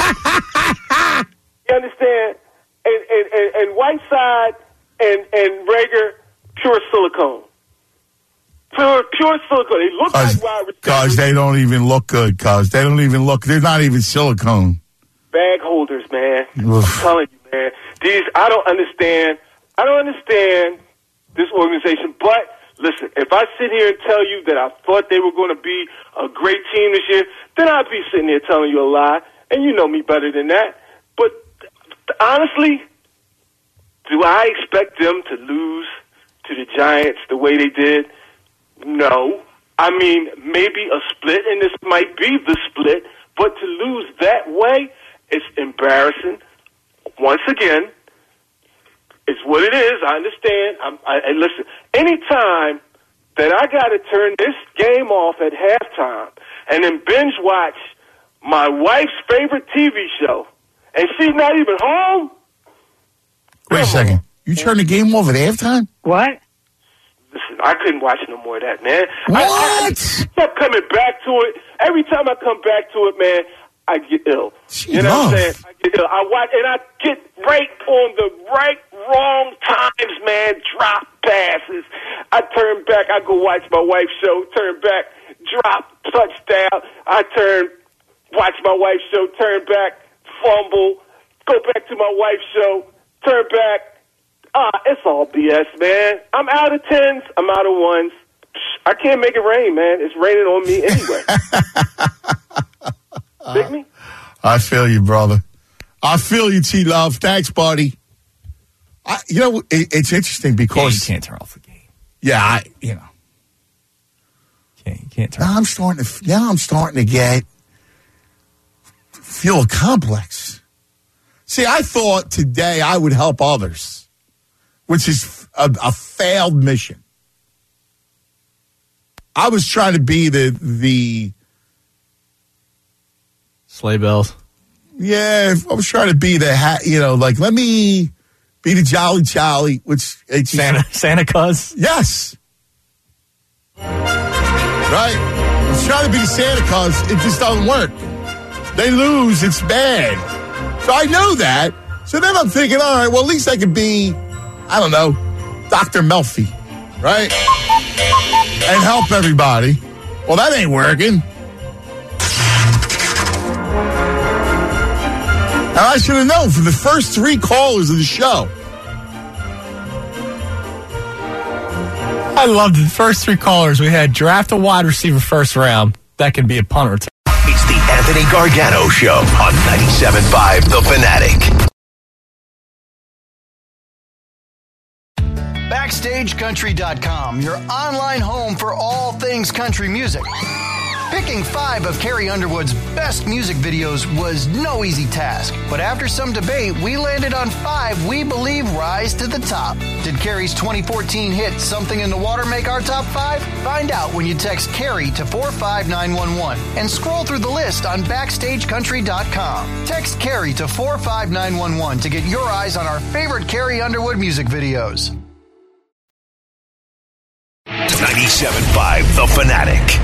it. You understand? And, and, and, and Whiteside and, and Rager, pure silicone. Pure, pure silicone. They look Cause, like wide receivers. Cause they don't even look good, cuz. They don't even look, they're not even silicone. Bag holders, man. I'm telling you, man. These, I don't understand. I don't understand this organization. But listen, if I sit here and tell you that I thought they were going to be a great team this year, then I'd be sitting here telling you a lie, and you know me better than that. But honestly, do I expect them to lose to the Giants the way they did? No. I mean, maybe a split, and this might be the split, but to lose that way, it's embarrassing. Once again, it's what it is. I understand. I'm, I, and listen, anytime that I got to turn this game off at halftime and then binge watch my wife's favorite T V show, and she's not even home. Wait a second. You turn the game off at halftime? What? Listen, I couldn't watch no more of that, man. What? I, I kept coming back to it. Every time I come back to it, man, I get ill. Gee, you know love. what I'm saying? I get ill. I watch, and I get right on the right, wrong times, man. Drop passes. I turn back. I go watch my wife's show. Turn back. Drop touchdown. I turn, watch my wife's show. Turn back. Fumble. Go back to my wife's show. Turn back. Ah, it's all B S, man. I'm out of tens. I'm out of ones. I can't make it rain, man. It's raining on me anyway. Dig me? I feel you, brother. I feel you, T-Love. Thanks, buddy. I, you know, it, it's interesting because... Yeah, you can't turn off the game. Yeah, I, you know. Can't, you can't turn now I'm starting to, now I'm starting to get... feel a complex. See, I thought today I would help others, which is a, a failed mission. I was trying to be the the sleigh bells. Yeah, I was trying to be the ha- you know, like let me be the jolly Charlie, which it's Santa Santa Claus. Yes, right. I was trying to be the Santa Claus. It just doesn't work. They lose. It's bad. So I know that. So then I'm thinking, all right, well at least I could be, I don't know, Doctor Melfi, right? And help everybody. Well, that ain't working. And I should have known for the first three callers of the show. I loved the first three callers. We had draft a wide receiver first round. That can be a punter. It's the Anthony Gargano Show on ninety-seven point five The Fanatic. Backstage Country dot com, your online home for all things country music. Picking five of Carrie Underwood's best music videos was no easy task, but after some debate, we landed on five we believe rise to the top. Did Carrie's twenty fourteen hit Something in the Water make our top five? Find out when you text Carrie to four five nine one one and scroll through the list on Backstage Country dot com. Text Carrie to four five nine one one to get your eyes on our favorite Carrie Underwood music videos. ninety-seven point five The Fanatic.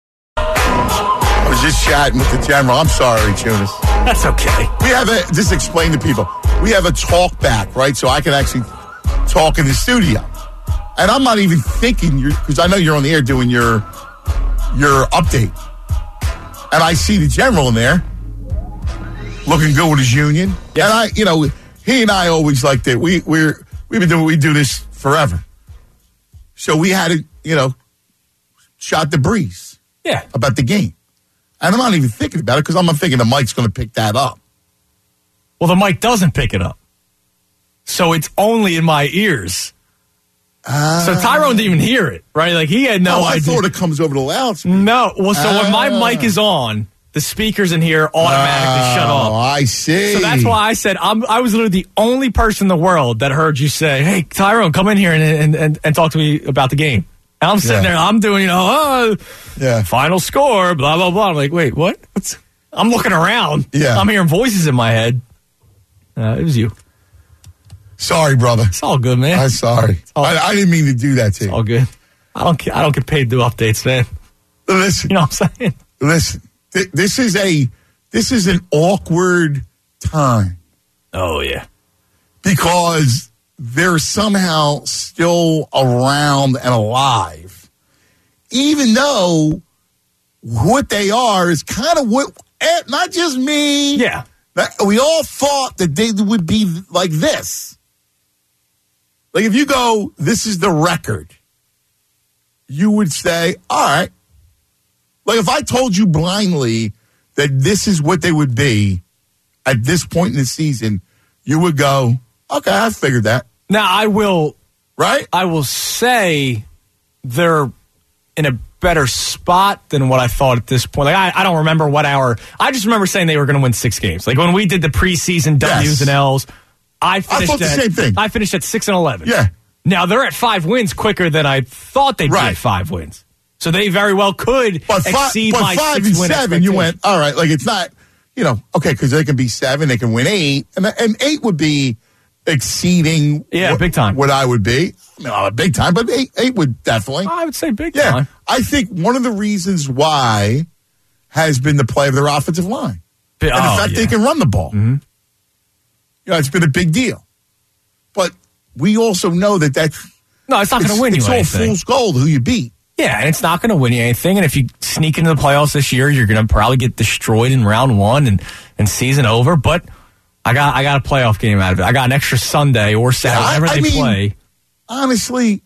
I was just chatting with the general. I'm sorry, Tunis. That's okay. We have a, just explain to people, we have a talk back, right? So I can actually talk in the studio. And I'm not even thinking, because I know you're on the air doing your your update. And I see the general in there looking good with his union. Yes. And I, you know, he and I always like that. We, we're, we've been doing, we do this forever. So we had to, you know, shot the breeze. Yeah. About the game. And I'm not even thinking about it because I'm not thinking the mic's going to pick that up. Well, the mic doesn't pick it up. So it's only in my ears. Uh, so Tyrone didn't even hear it, right? Like he had no oh, I idea. I thought it comes over the loudspeaker. No. Well, so uh, when my mic is on, the speakers in here automatically uh, shut off. Oh, I see. So that's why I said I'm, I was literally the only person in the world that heard you say, "Hey, Tyrone, come in here and and, and, and talk to me about the game." And I'm sitting yeah. there, I'm doing, you know, oh, yeah. final score, blah, blah, blah. I'm like, wait, what? What's? I'm looking around. Yeah. I'm hearing voices in my head. Uh, it was you. Sorry, brother. It's all good, man. I'm sorry. All, I, I didn't mean to do that to it's you. all good. I don't, I don't get paid to do updates, man. Listen. You know what I'm saying? Listen. Th- this is a, this is an awkward time. Oh, yeah. Because they're somehow still around and alive, even though what they are is kind of what, not just me. Yeah. We all thought that they would be like this. Like if you go, this is the record, you would say, all right. Like if I told you blindly that this is what they would be at this point in the season, you would go, okay, I figured that. Now, I will, right? I will say they're in a better spot than what I thought at this point. Like, I, I don't remember what our, I just remember saying they were going to win six games. Like, when we did the preseason W's yes. and L's, I finished I thought the at, same thing. I finished at six and eleven. Yeah. Now, they're at five wins quicker than I thought they'd right. be at five wins. So they very well could but five, exceed but my five six and win seven, you went, all right, like it's not, you know, okay, because they can be seven, they can win eight, and, and eight would be exceeding yeah, what, big time. what I would be. I mean, not big time, but eight, eight would definitely. I would say big yeah, time. I think one of the reasons why has been the play of their offensive line. But, and oh, the fact yeah. they can run the ball. Mm-hmm. You know, it's been a big deal. But we also know that that's... No, it's not going to win you it's anything. It's all fool's gold who you beat. Yeah, and it's not going to win you anything. And if you sneak into the playoffs this year, you're going to probably get destroyed in round one and, and season over. But I got I got a playoff game out of it. I got an extra Sunday or Saturday, yeah, I, whatever I they mean, play. Honestly,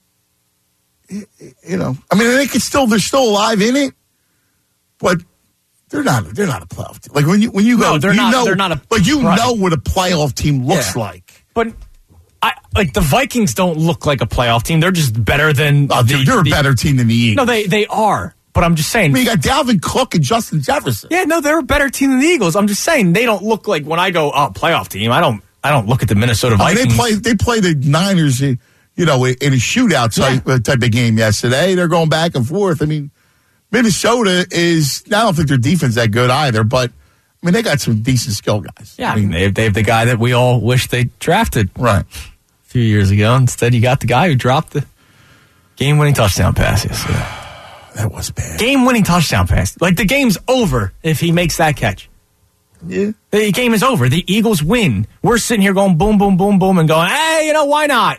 you know, I mean, they could still they're still alive in it, but they're not they're not a playoff team. Like when you when you go, no, they're you not. know, they're not a. Like you right. know what a playoff team looks yeah. like. But I like the Vikings don't look like a playoff team. They're just better than. Oh, the, dude, they're the, a better team than the Eagles. No, they they are. But I'm just saying. I mean, you got Dalvin Cook and Justin Jefferson. Yeah, no, they're a better team than the Eagles. I'm just saying they don't look like when I go, oh, playoff team. I don't. I don't look at the Minnesota Vikings. I mean, they play. They play the Niners, you know, in a shootout type, yeah. type of game yesterday. They're going back and forth. I mean, Minnesota is. I don't think their defense that good either, but I mean, they got some decent skill guys. Yeah, I mean, they have, they have the guy that we all wish they drafted right a few years ago. Instead, you got the guy who dropped the game-winning touchdown pass yesterday. That was bad. Game-winning touchdown pass. Like, the game's over if he makes that catch. Yeah. The game is over. The Eagles win. We're sitting here going boom, boom, boom, boom, and going, hey, you know, why not?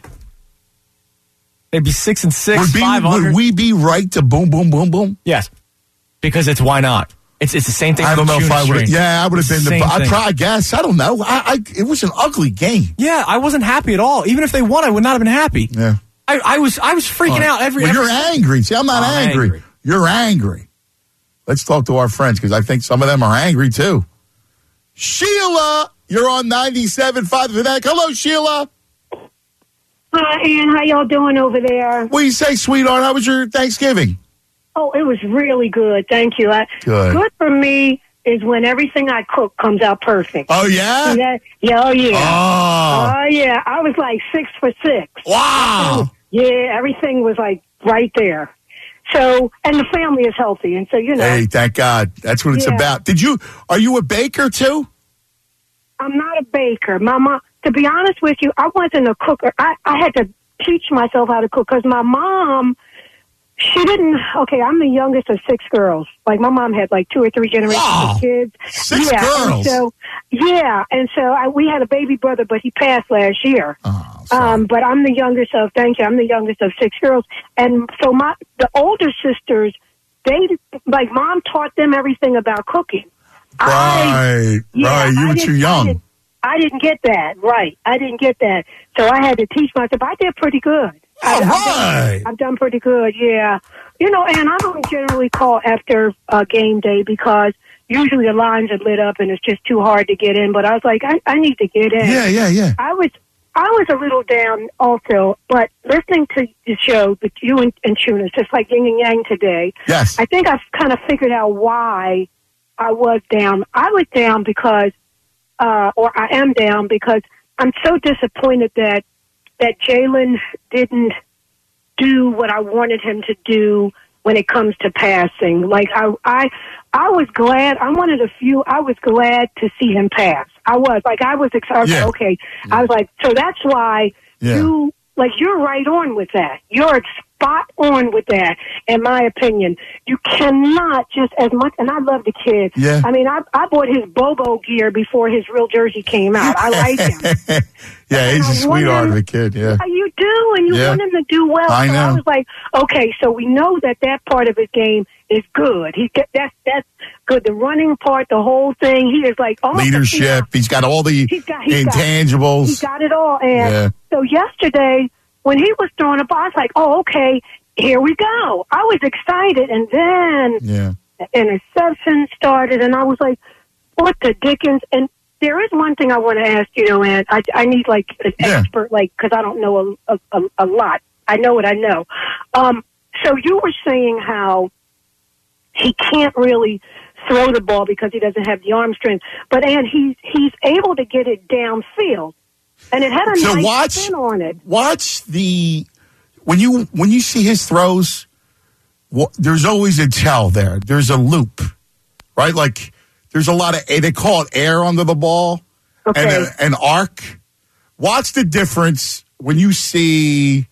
They'd be six and six, would, be, five hundred. Would we be right to boom, boom, boom, boom? Yes. Because it's why not. It's it's the same thing. I don't know if I would. Yeah, I would have been the. I probably guess. I don't know. I, I it was an ugly game. Yeah, I wasn't happy at all. Even if they won, I would not have been happy. Yeah. I, I was I was freaking uh, out every. Well, every you're second. angry. See, I'm not I'm angry. angry. You're angry. Let's talk to our friends because I think some of them are angry too. Sheila, you're on ninety-seven point five The Fanatic. Hello, Sheila. Hi, Ann. How y'all doing over there? What do you say, sweetheart? How was your Thanksgiving? Oh, it was really good. Thank you. I, Good. Good for me is when everything I cook comes out perfect. Oh, yeah? See that? Yeah, oh, yeah. Oh. Oh, yeah. I was like six for six. Wow. Yeah, everything was like right there. So, and the family is healthy. And so, you know. Hey, thank God. That's what it's Yeah. about. Did you, are you a baker too? I'm not a baker. My mom, to be honest with you, I wasn't a cooker. I, I had to teach myself how to cook because my mom, she didn't, okay, I'm the youngest of six girls. Like, my mom had like two or three generations Wow. of kids. Six yeah, girls? And so, yeah, and so I, we had a baby brother, but he passed last year. Oh, um, but I'm the youngest of, thank you, I'm the youngest of six girls. And so my, the older sisters, they, like, mom taught them everything about cooking. Right, Yeah, right. You I were didn't- too I young. didn't- I didn't get that. Right. I didn't get that. So I had to teach myself. I did pretty good. I, All I've, right. done, I've done pretty good, yeah. You know, and I don't generally call after uh, game day because usually the lines are lit up and it's just too hard to get in. But I was like, I, I need to get in. Yeah, yeah, yeah. I was I was a little down also, but listening to the show with you and, and Tunis, just like yin and yang today, Yes. I think I've kind of figured out why I was down. I was down because, uh, or I am down because I'm so disappointed that that Jalen didn't do what I wanted him to do when it comes to passing. Like I, I, I was glad. I'm one of the few. I was glad to see him pass. I was like, I was excited. Yeah. Okay, I was like, so that's why Yeah. you like you're right on with that. You're spot on with that, in my opinion. You cannot just as much, and I love the kid. Yeah. I mean, I I bought his Bobo gear before his real jersey came out. I like him. Yeah, he's a I want sweetheart him- of a kid, yeah. You do, and you Yeah. want him to do well. I so know. I was like, okay, so we know that that part of his game is good. He get that's that's good. The running part, the whole thing. He is like almost a- Leadership. He's got all the He's got- he's got- intangibles. he got it all. And Yeah. so yesterday, when he was throwing a ball, I was like, oh, okay, here we go. I was excited, and then Yeah. the interception started, and I was like, what the dickens? And there is one thing I want to ask you, know, and I, I need like an Yeah. expert, like, because I don't know a, a, a lot. I know what I know. Um, so you were saying how he can't really throw the ball because he doesn't have the arm strength, but and he's he's able to get it downfield, and it had a So nice watch- spin on it. Watch the when you when you see his throws. wha- There's always a tell there. There's a loop, right? Like there's a lot of they call it air under the ball and Okay. a, an arc. Watch the difference when you see.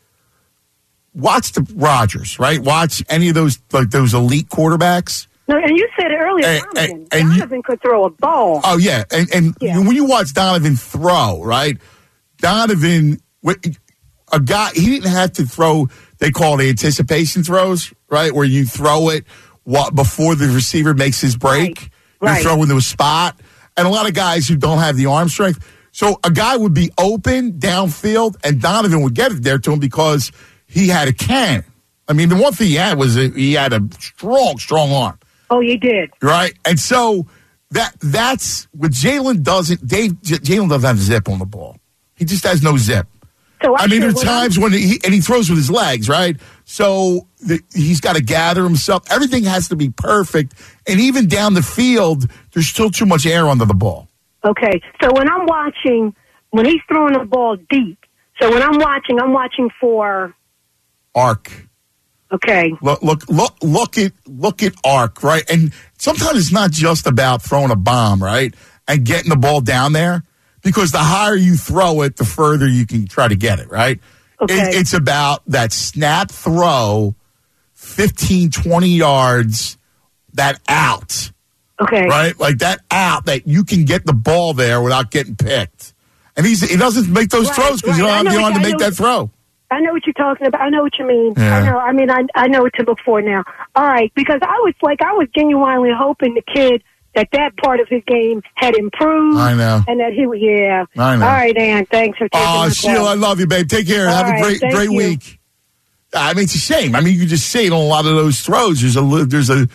Watch the Rodgers, right? Watch any of those like those elite quarterbacks. No, and you said it earlier, And- Donovan. and- and you- Donovan could throw a ball. Oh yeah, and, and Yeah. when you watch Donovan throw, right? Donovan, wh- a guy, he didn't have to throw. They call it anticipation throws, right? Where you throw it what before the receiver makes his break. You're Right. throwing to a spot, and a lot of guys who don't have the arm strength. So a guy would be open downfield, and Donovan would get it there to him because he had a cannon. I mean, the one thing he had was a, he had a strong, strong arm. Oh, you did. Right, and so that that's what Jalen doesn't. Dave J- Jalen doesn't have zip on the ball. He just has no zip. So I mean, feel there are when times when he and he throws with his legs, right? So the, he's got to gather himself. Everything has to be perfect, and even down the field, there's still too much air under the ball. Okay, so when I'm watching, when he's throwing the ball deep, so when I'm watching, I'm watching for, Arc. okay, Look, look, look, look at look at arc, right? And sometimes it's not just about throwing a bomb, right, and getting the ball down there, because the higher you throw it, the further you can try to get it, right? Okay. It, it's about that snap throw, fifteen, twenty yards, that out, okay. right? Like that out that you can get the ball there without getting picked. And he's he doesn't make those Right, throws because right. you I don't have know the what- arm to I make know that throw. I know what you're talking about. I know what you mean. Yeah. I know. I mean, I I know what to look for now. All right, because I was like, I was genuinely hoping the kid that that part of his game had improved. I know. And that he would, yeah. I know. All right, Ann, thanks for taking Oh, my Sheila, I call. love you, babe. Take care. All Have a right, great, thank great you. week. I mean, it's a shame. I mean, you can just see it on a lot of those throws. There's a li- there's a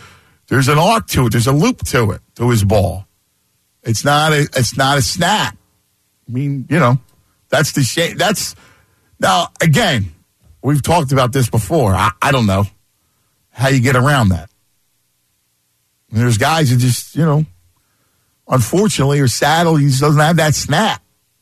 There's an arc to it. There's a loop to it, to his ball. It's not a, it's not a snap. I mean, you know, that's the shame. That's, now, again, we've talked about this before. I, I don't know how you get around that. And there's guys who just, you know, unfortunately are saddled. He just doesn't have that snap.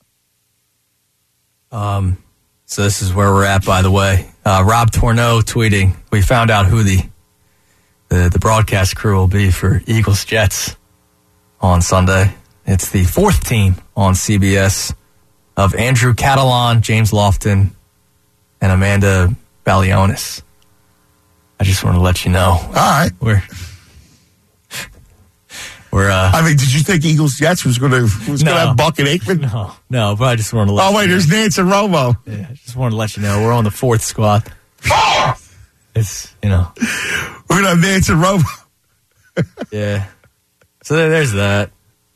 Um, so this is where we're at, by the way. Uh, Rob Tourneau tweeting, we found out who the, the the broadcast crew will be for Eagles-Jets on Sunday. It's the fourth team on C B S of Andrew Catalan, James Lofton, and Amanda Balionis. I just want to let you know. All right. We're... We're, uh, I mean, did you think Eagles Jets was going to was no, going to have Buck and Aikman? No, no. But I just wanted to. Let oh wait, you there's know. Nance and Romo. Yeah, I just wanted to let you know we're on the fourth squad. It's you know we're gonna have Nance and Romo. Yeah. So there, there's that.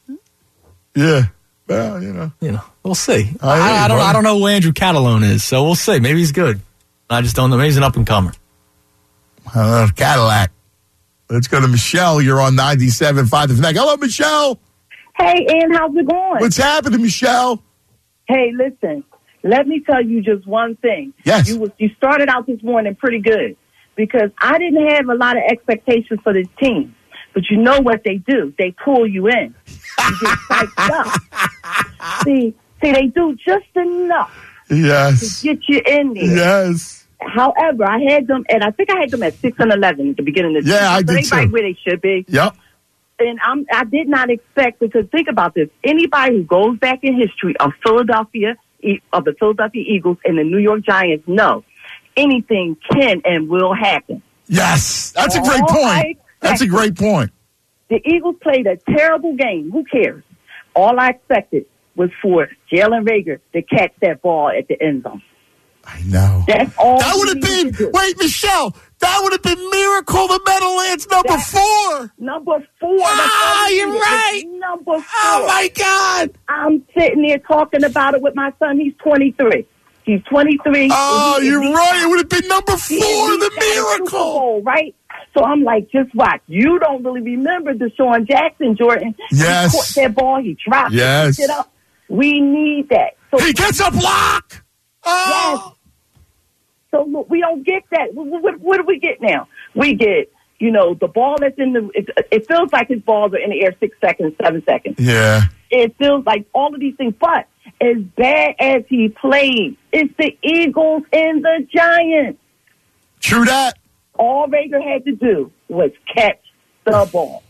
Yeah. Well, you know, you know, we'll see. I, I, I don't. I don't know who Andrew Catalone is, so we'll see. Maybe he's good. I just don't know. Maybe he's an up and comer. Uh, Cadillac. Let's go to Michelle. You're on ninety-seven point five The Fanatic. Hello, Michelle. Hey, Ian, how's it going? What's happening, Michelle? Hey, listen. Let me tell you just one thing. Yes. You was you started out this morning pretty good because I didn't have a lot of expectations for this team. But you know what they do? They pull you in. You get psyched up. See, see, they do just enough Yes. to get you in there. Yes. However, I had them, and I think I had them at six and eleven at the beginning of the Yeah, season. I so did they too. right where they should be. Yep. And I'm, I did not expect, because think about this. Anybody who goes back in history of Philadelphia, E- of the Philadelphia Eagles and the New York Giants know anything can and will happen. Yes. That's a great All I point. That's a great point. The Eagles played a terrible game. Who cares? All I expected was for Jalen Reagor to catch that ball at the end zone. I know. That's all. That would have been, wait, Michelle, that would have been Miracle the Meadowlands number That's four. Number four. Ah, That's you're right. Number four. Oh, my God. I'm sitting there talking about it with my son. He's twenty-three. He's twenty-three. Oh, and he- you're and he- right. It would have been number he- four, he the got a Super Miracle. Bowl, right? So I'm like, just watch. You don't really remember Deshaun Jackson, Jordan. Yes. He caught that ball. He dropped Yes. it. Picked it up. We need that. So He gets a block. Oh. Yes. So look, we don't get that. What, what, what do we get now? We get, you know, the ball that's in the, it, it feels like his balls are in the air six seconds, seven seconds. Yeah. It feels like all of these things. But as bad as he played, it's the Eagles and the Giants. True that. All Reagor had to do was catch the ball.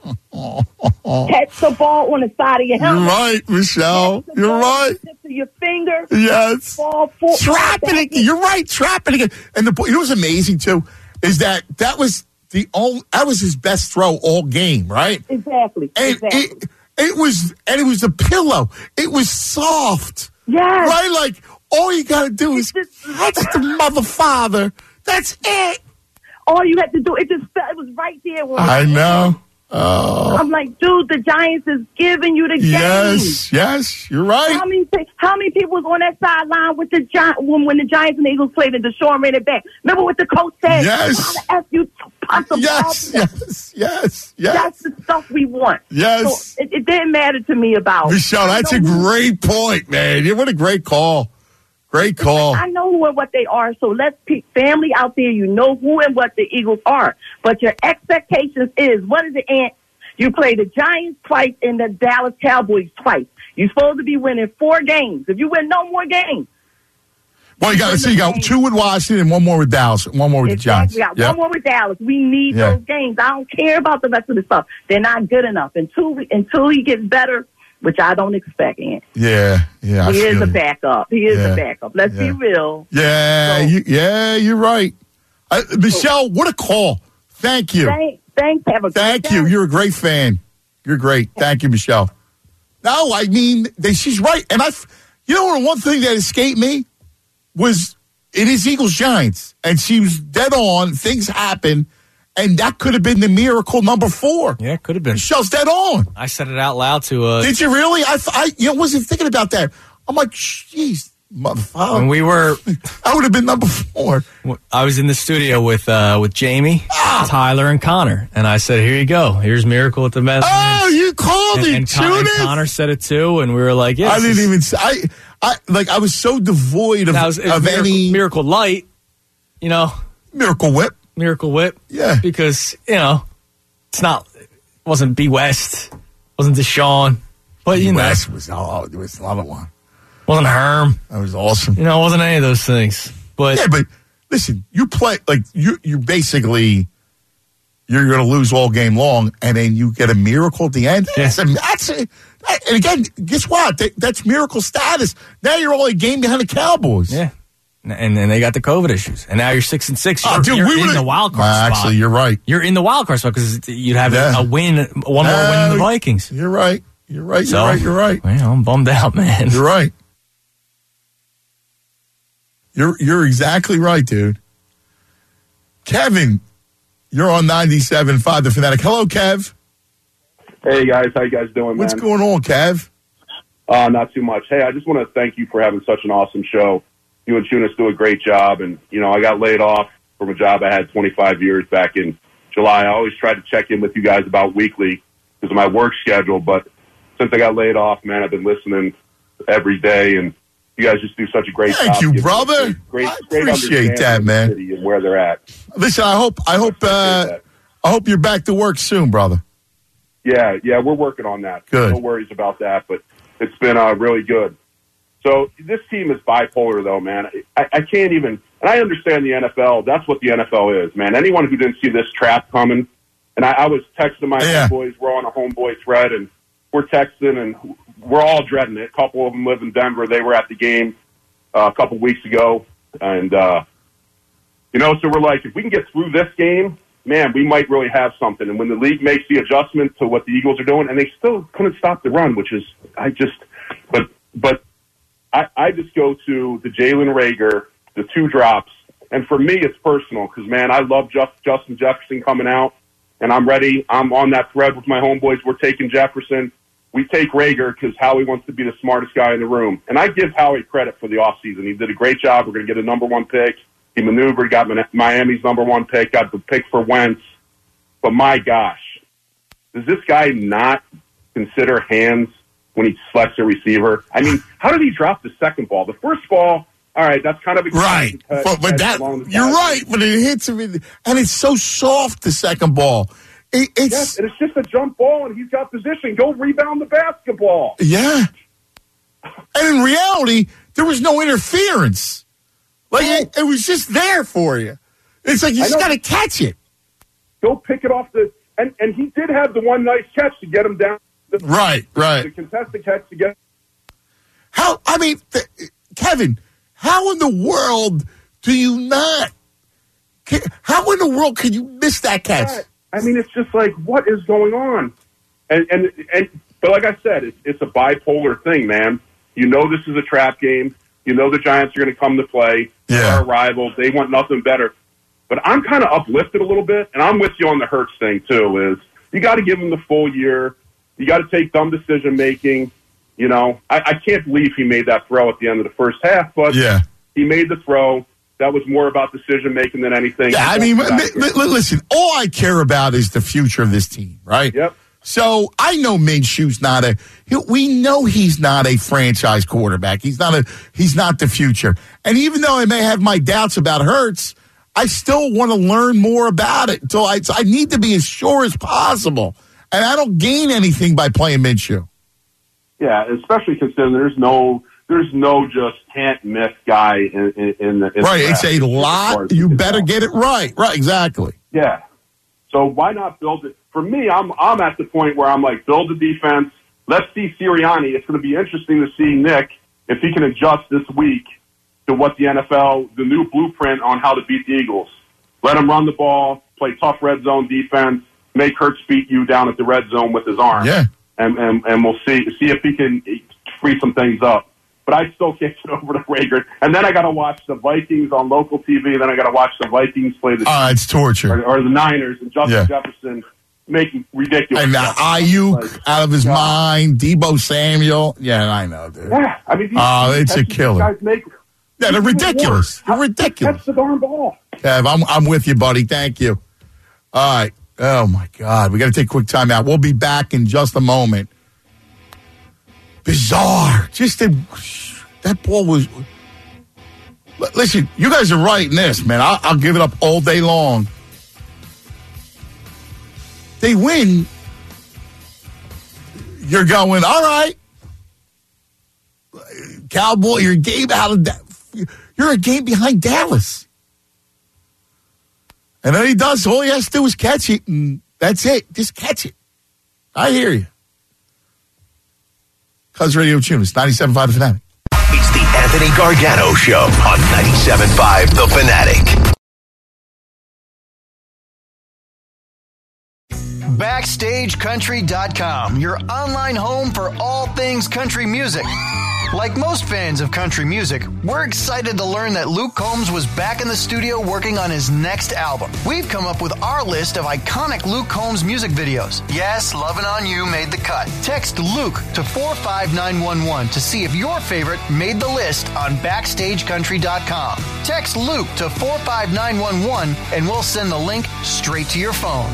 Catch the ball on the side of your You're helmet. right, Michelle. You're right. Tip of your finger. Yes. Ball four, Trap it again. You're right. Trap it again. And the you know what's amazing too is that that was the only that was his best throw all game, right? Exactly. And exactly. it it was and it was a pillow. It was soft. Yes. Right. Like all you got to do is touch the mother father. That's it. All you had to do, it just felt, it was right there. When I know. Oh. I'm like, dude, the Giants is giving you the game. Yes. Yes. You're right. How many how many people was on that sideline with the Giants when, when the Giants and the Eagles played and Deshaun ran it back? Remember what the coach said? Yes. How the F you punt the Yes. ball? Yes. Yes. Yes. That's the stuff we want. Yes. So it, it didn't matter to me about Michelle, that's a great point, man. You What a great call. Great call. I know who and what they are, so let's pick family out there. You know who and what the Eagles are. But your expectations is, what is it, Ant? You play the Giants twice and the Dallas Cowboys twice. You're supposed to be winning four games. If you win no more games. Well, you got to see, you got two with Washington and one more with Dallas, one more with Exactly. the Giants. We got one more with Dallas. We need Yeah. those games. I don't care about the rest of the stuff. They're not good enough. Until we, until he gets better, which I don't expect, Ant. Yeah, yeah. I He is feel a you. backup. He is Yeah. a backup. Let's Yeah. be real. Yeah, you, yeah, you're right. Uh, Michelle, what a call. Thank you. Thank, thanks. Have a Thank good you. day. You're a great fan. You're great. Thank you, Michelle. No, I mean, they, she's right. And I, you know, one thing that escaped me was it is Eagles Giants. And she was dead on. Things happen. And that could have been the miracle number four. Yeah, it could have been. Michelle's dead on. I said it out loud to. Uh, Did you really? I, I, you know, wasn't thinking about that. I'm like, jeez, Motherfucker. When we were, I would have been number four. I was in the studio with uh, with Jamie, ah. Tyler, and Connor, and I said, "Here you go. Here's Miracle at the Meadowlands." Oh, you called and, it, and, Con- and Connor said it too, and we were like, "Yeah." I didn't even. Say, I, I like. I was so devoid of, That was, of Miracle, any Miracle Light, you know, Miracle Whip, Miracle Whip. Yeah, because you know, it's not. It wasn't B West, wasn't Deshaun, but you B know, West was oh, it was another one. Wasn't Herm. That was awesome. You know, it wasn't any of those things. But yeah, but listen, you play like you. You basically you're going to lose all game long, and then you get a miracle at the end. Yeah. That's, a, that's a, that, and again, guess what? That, that's miracle status. Now you're only a game behind the Cowboys. Yeah, and then they got the COVID issues, and now you're six and six. You're, oh, dude, you're we in the wild card uh, spot. Actually, you're right. You're in the wild card spot because you'd have Yeah. a, a win, one more Uh, win than the Vikings. You're right. You're right. You're So, right. You're right. Well, I'm bummed out, man. You're right. You're you're exactly right, dude. Kevin, you're on ninety-seven point five The Fanatic. Hello, Kev. Hey, guys. How you guys doing, What's man? going on, Kev? Uh, not too much. Hey, I just want to thank you for having such an awesome show. You and Tunis do a great job. And, you know, I got laid off from a job I had twenty-five years back in July. I always tried to check in with you guys about weekly because of my work schedule. But since I got laid off, man, I've been listening every day. And you guys just do such a great Thank job. you, giving brother. Great, I great appreciate that, understanding of the man. city and where they're at. Listen, I hope I hope uh, I hope you're back to work soon, brother. Yeah, yeah, we're working on that. Good. No worries about that, but it's been uh, really good. So this team is bipolar, though, man. I, I can't even, and I understand the N F L. That's what the N F L is, man. Anyone who didn't see this trap coming, and I, I was texting my Yeah. homeboys. We're on a homeboy thread, and we're texting, and we're all dreading it. A couple of them live in Denver. They were at the game uh, a couple weeks ago, and uh, you know, so we're like, if we can get through this game, man, we might really have something. And when the league makes the adjustment to what the Eagles are doing, and they still couldn't stop the run, which is, I just, but, but I, I just go to the Jalen Reagor, the two drops. And for me, it's personal because, man, I love Just, Justin Jefferson coming out, and I'm ready. I'm on that thread with my homeboys. We're taking Jefferson. We take Reagor because Howie wants to be the smartest guy in the room. And I give Howie credit for the offseason. He did a great job. We're going to get a number one pick. He maneuvered, got Miami's number one pick, got the pick for Wentz. But my gosh, does this guy not consider hands when he selects a receiver? I mean, how did he drop the second ball? The first ball, all right, that's kind of Right, cut, but, but that you're right, but it hits him, in, and it's so soft. The second ball, it, it's yes, and it's just a jump ball, and he's got position. Go rebound the basketball. Yeah, and in reality, there was no interference. Like it, it was just there for you. It's like you just got to catch it. Go pick it off the and and he did have the one nice catch to get him down. The, right, right. The contested catch to get. How? I mean, th- Kevin, how in the world do you not? Can, how in the world can you miss that catch? I mean, it's just like, what is going on? And and and but like I said, it's it's a bipolar thing, man. You know, this is a trap game. You know the Giants are going to come to play. Yeah. They're our rivals. They want nothing better. But I'm kind of uplifted a little bit, and I'm with you on the Hurts thing, too, is you got to give him the full year. You got to take dumb decision-making. You know, I, I can't believe he made that throw at the end of the first half, but yeah. he made the throw. That was more about decision-making than anything. Yeah, I mean, li- li- listen, all I care about is the future of this team, right? Yep. So I know Minshew's not a. he- We know he's not a franchise quarterback. He's not a. He's not the future. And even though I may have my doubts about Hurts, I still want to learn more about it. So I, I need to be as sure as possible. And I don't gain anything by playing Minshew. Yeah, especially considering there's no there's no just can't miss guy in, in, in the in Right, the it's a draft. lot. You better get it right. Right, exactly. Yeah. So why not build it? For me, I'm I'm at the point where I'm like, build the defense. Let's see Sirianni. It's going to be interesting to see Nick if he can adjust this week to what the N F L, the new blueprint on how to beat the Eagles. Let him run the ball, play tough red zone defense, make Hurts beat you down at the red zone with his arm. Yeah. And and, and we'll see see if he can free some things up. But I still can't get over to Reagor. And then I got to watch the Vikings on local T V. Then I got to watch the Vikings play the Ah, it's torture. or, or the Niners and Justin Yeah. Jefferson. making ridiculous And uh, stuff. Ayuk Like, out of his God. mind, Debo Samuel. Yeah, I know, dude. Yeah, I mean, these, Oh, these it's a catches these killer. guys make, Yeah, they're these ridiculous. work. They're How- ridiculous. Catch the darn ball. Kev, I'm, I'm with you, buddy. Thank you. All right. Oh, my God. We got to take a quick time out. We'll be back in just a moment. Bizarre. Just a, that ball was. L- Listen, you guys are right in this, man. I'll, I'll give it up all day long. They win. You're going, all right. Cowboy, you're a game out of that. You're a game behind Dallas. And then he does, all he has to do is catch it, and that's it. Just catch it. I hear you. Cuz Radio Tunes, ninety-seven point five The Fanatic. It's the Anthony Gargano Show on ninety-seven point five The Fanatic. Backstage Country dot com, your online home for all things country music. Like most fans of country music, we're excited to learn that Luke Combs was back in the studio working on his next album. We've come up with our list of iconic Luke Combs music videos. Yes, Lovin' On You made the cut. Text Luke to four five nine one one to see if your favorite made the list on Backstage Country dot com. Text Luke to four five nine one one and we'll send the link straight to your phone.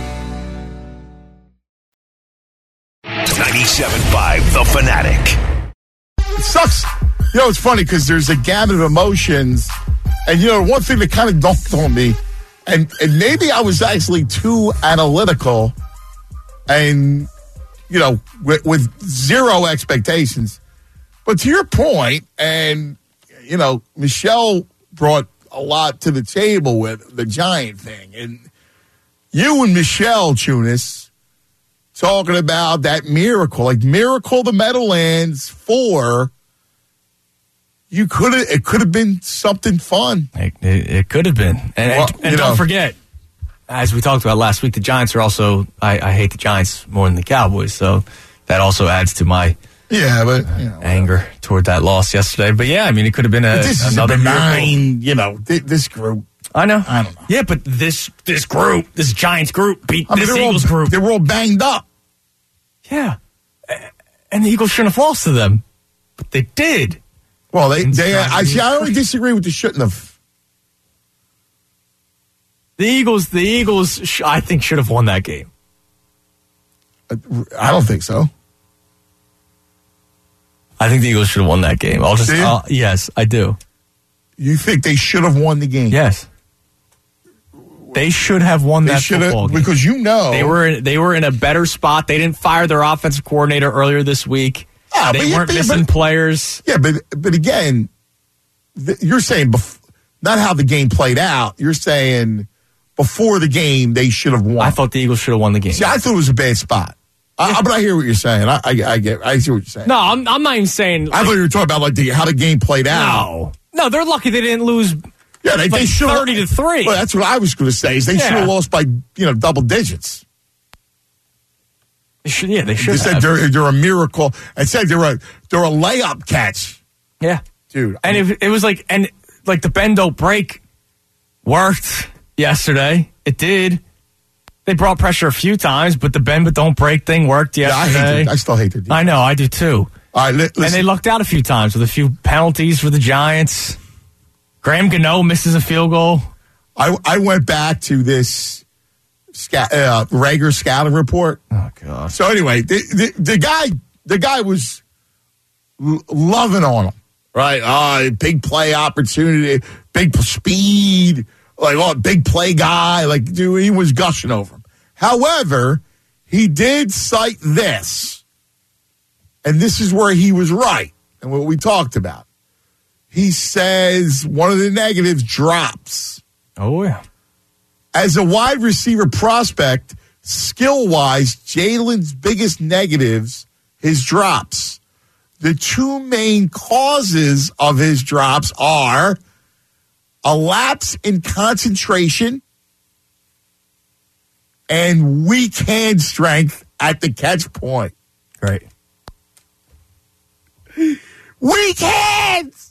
ninety-seven point five The Fanatic. It sucks. You know, it's funny because there's a gamut of emotions. And, you know, one thing that kind of dawned on me, and, and maybe I was actually too analytical and, you know, with, with zero expectations. But to your point, and, you know, Michelle brought a lot to the table with the Giant thing. And you and Michelle, Tunis, talking about that miracle, like Miracle the Meadowlands four. You could have, it could have been something fun. It, it, it could have been. And, Well, and, and you don't know. forget, as we talked about last week, the Giants are also, I, I hate the Giants more than the Cowboys. So that also adds to my Yeah, but you know, anger toward that loss yesterday. But yeah, I mean, it could have been a, but this is another a benign, miracle. you know, th- this group. I know. I don't know. Yeah, but this this group, this Giants group beat I mean, this they're Eagles all, group. They were all banged up. Yeah. And the Eagles shouldn't have lost to them. But they did. Well, they, And they, I see. I strategy. only disagree with the shouldn't have. The Eagles, the Eagles, sh- I think, should have won that game. I don't think so. I think the Eagles should have won that game. I'll just, Do you? I'll, yes, I do. You think they should have won the game? Yes. They should have won They that should football have, game. because you know They were in, they were in a better spot. They didn't fire their offensive coordinator earlier this week. Ah, they but you- weren't but- missing but- players. Yeah, but but again, th- you're saying bef- not how the game played out. You're saying before the game they should have won. I thought the Eagles should have won the game. See, I thought it was a bad spot. I, I- but I hear what you're saying. I, I, I get. I see what you're saying. No, I'm, I'm not even saying. I thought you were talking about like the, how the game played out. No, no, they're lucky they didn't lose. Yeah, they, like they should thirty to three. Well, that's what I was going to say. Is they Yeah. should have lost by you know double digits. They should, yeah, they should They said have. they're, they're a miracle. And said they're a they're a layup catch, Yeah, dude. and it, it was like and like the bend don't break worked yesterday. It did. They brought pressure a few times, but the bend but don't break thing worked Yeah, I yesterday. hate it. I still hate it. I know, I do too. All right, li- listen. And they lucked out a few times with a few penalties for the Giants. Graham Gano misses a field goal. I I went back to this sca- uh, Rager scouting report. Oh God! So anyway, the, the the guy the guy was l- loving on him, right? Uh, big play opportunity, big p- speed, like oh, big play guy. Like dude, he was gushing over him. However, he did cite this, and this is where he was right, and what we talked about. He says one of the negatives drops. Oh, yeah. As a wide receiver prospect, skill-wise, Jalen's biggest negatives, his drops. The two main causes of his drops are a lapse in concentration and weak hand strength at the catch point. Great. Weak hands!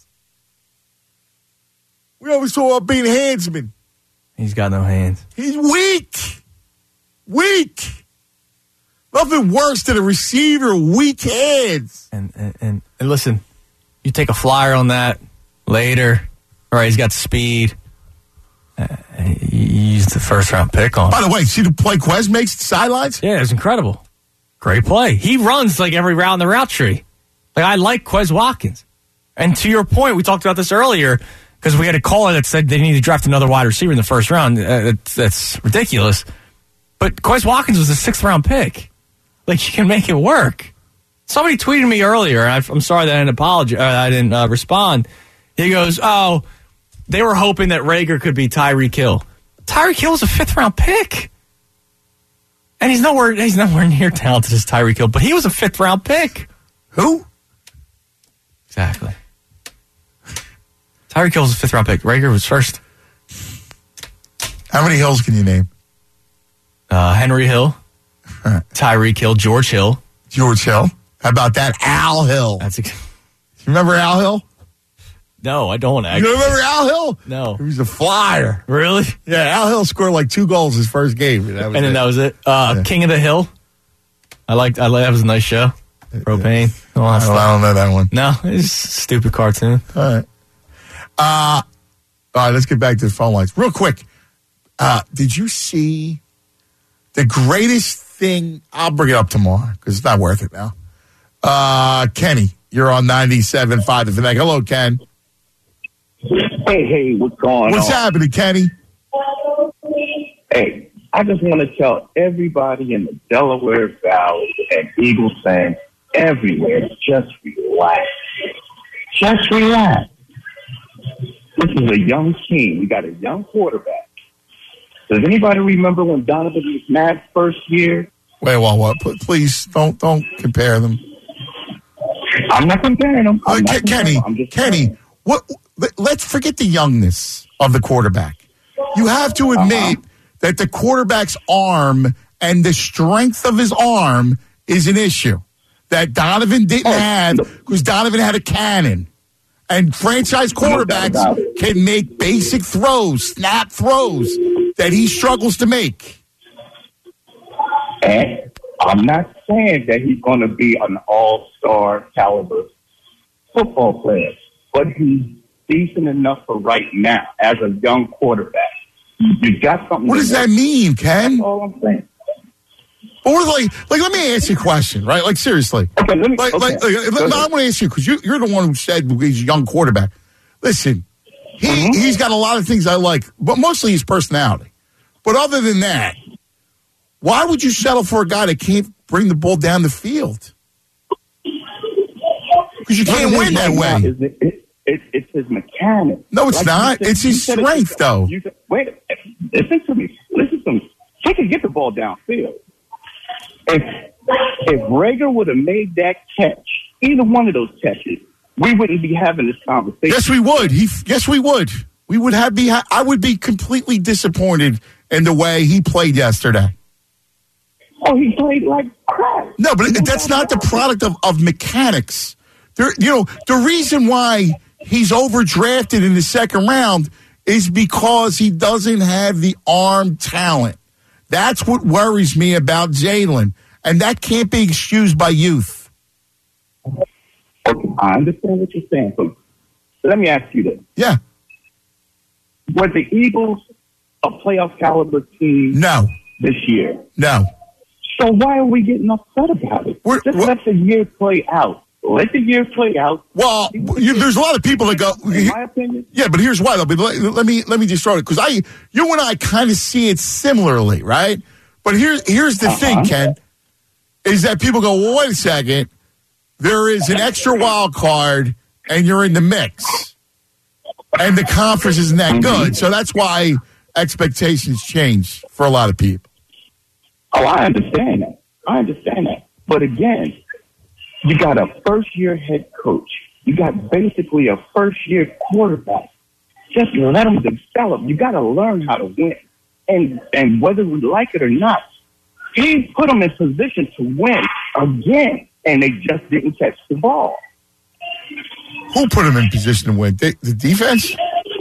We always talk about being handsman. He's got no hands. He's weak. Weak. Nothing worse than a receiver weak hands. And, and, and, and listen, you take a flyer on that later. All right, he's got speed. Uh, he's the first round pick on. By the way, see the play Quez makes the sidelines? Yeah, it's incredible. Great play. He runs like every route in the route tree. Like, I like Quez Watkins. And to your point, we talked about this earlier because we had a caller that said they need to draft another wide receiver in the first round. Uh, that's, that's ridiculous. But Quez Watkins was a sixth round pick. Like, you can make it work. Somebody tweeted me earlier, and I, I'm sorry that I didn't apologize. Uh, I didn't uh, respond. He goes, "Oh, they were hoping that Rager could be Tyreek Hill." Tyreek Hill was a fifth round pick, and he's nowhere. He's nowhere near talented as Tyreek Hill, but he was a fifth round pick. Who? Exactly. Tyreek Hill was a fifth round pick. Rager was first. How many Hills can you name? Uh, Henry Hill, Tyreek Hill, George Hill. George Hill. How about that? Al Hill. That's ex- you remember Al Hill? No, I don't actually. You remember Al Hill? No. He was a flyer. Really? Yeah, Al Hill scored like two goals his first game. And, that was and then it. that was it. Uh, yeah. King of the Hill. I liked. I liked, that was a nice show. Propane. Yeah. I, don't, I don't know that one. No, it's a stupid cartoon. All right. Uh, all right, let's get back to the phone lines. Real quick. Uh, did you see the greatest thing? I'll bring it up tomorrow because it's not worth it now. Uh, Kenny, you're on ninety-seven point five. Hello, Ken. Hey, hey, what's going what's on? What's happening, Kenny? Hey, I just want to tell everybody in the Delaware Valley and Eagles fans everywhere, just relax. Just relax. This is a young team. We got a young quarterback. Does anybody remember when Donovan McNabb's first year? Wait, well, what? Please don't don't compare them. I'm not comparing them. I'm uh, not Kenny, comparing them. I'm just Kenny, what? Let's forget the youngness of the quarterback. You have to admit uh-huh. that the quarterback's arm and the strength of his arm is an issue that Donovan didn't oh, have because Donovan had a cannon. And franchise quarterbacks can make basic throws, snap throws that he struggles to make. And I'm not saying that he's going to be an all-star caliber football player, but he's decent enough for right now as a young quarterback. You got something. What does that mean, Ken? That's all I'm saying. Or like, like, let me ask you a question, right? Like, seriously. Okay, let me. Like, okay. like, like I want to ask you because you, you're the one who said he's a young quarterback. Listen, he mm-hmm. he's got a lot of things I like, but mostly his personality. But other than that, why would you settle for a guy that can't bring the ball down the field? Because you can't win that way. It, it, it, it's his mechanics. No, it's like not. Said, it's his strength, it, though. You said, wait, listen to me. Listen to me. He can get the ball downfield. If if Rager would have made that catch, either one of those catches, we wouldn't be having this conversation. Yes, we would. He, yes, we would. We would have be. I would be completely disappointed in the way he played yesterday. Oh, he played like crap. No, but that's not the product of, of mechanics. There, you know, the reason why he's overdrafted in the second round is because he doesn't have the arm talent. That's what worries me about Jalen, and that can't be excused by youth. Okay, I understand what you're saying, but let me ask you this. Yeah. Were the Eagles a playoff caliber team no. this year? No. So why are we getting upset about it? We're, Just we're, let the year play out. Let the year play out. Well, you, there's a lot of people that go. In my opinion. Yeah, but here's why though. But let, let me let me just start it because I, you and I, kind of see it similarly, right? But here's here's the uh-huh. thing, Ken, is that people go, well, wait a second. There is an extra wild card, and you're in the mix, and the conference isn't that good. So that's why expectations change for a lot of people. Oh, I understand that. I understand that. But again, you got a first-year head coach. You got basically a first-year quarterback. Just let them develop. You got to learn how to win. And and whether we like it or not, he put them in position to win again, and they just didn't catch the ball. Who put them in position to win? The, the defense?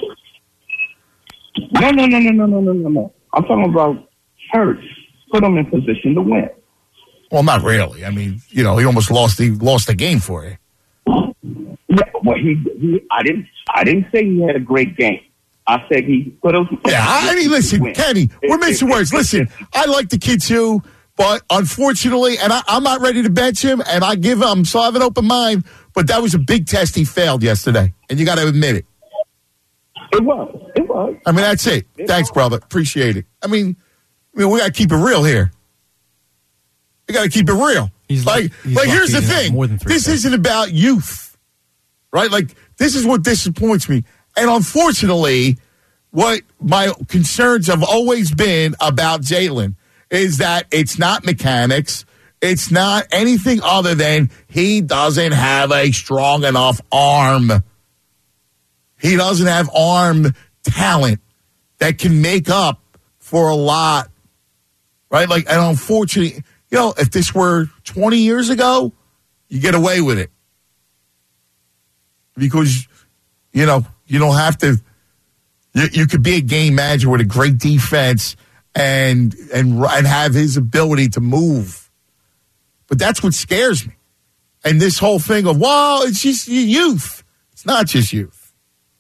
No, no, no, no, no, no, no, no, no. I'm talking about Hurts. Put them in position to win. Well, not really. I mean, you know, he almost lost the lost the game for you. Yeah, well, he, he, I didn't, I didn't say he had a great game. I said he put up. Yeah, I mean, listen, win. Kenny, we're missing words. Listen, I like the kid too, but unfortunately, and I, I'm not ready to bench him, and I give him, so I have an open mind, but that was a big test he failed yesterday, and you got to admit it. It was. It was. I mean, that's it. it Thanks, was. brother. Appreciate it. I mean, I mean, we got to keep it real here. We got to keep it real. He's like, he's like here's the he's thing. More than three this seconds. isn't about youth, right? Like, this is what disappoints me. And unfortunately, what my concerns have always been about Jalen is that it's not mechanics. It's not anything other than he doesn't have a strong enough arm. He doesn't have arm talent that can make up for a lot, right? Like, and unfortunately, you know, if this were twenty years ago, you get away with it. Because, you know, you don't have to, you, you could be a game manager with a great defense and, and, and have his ability to move. But that's what scares me. And this whole thing of, well, it's just youth. It's not just youth.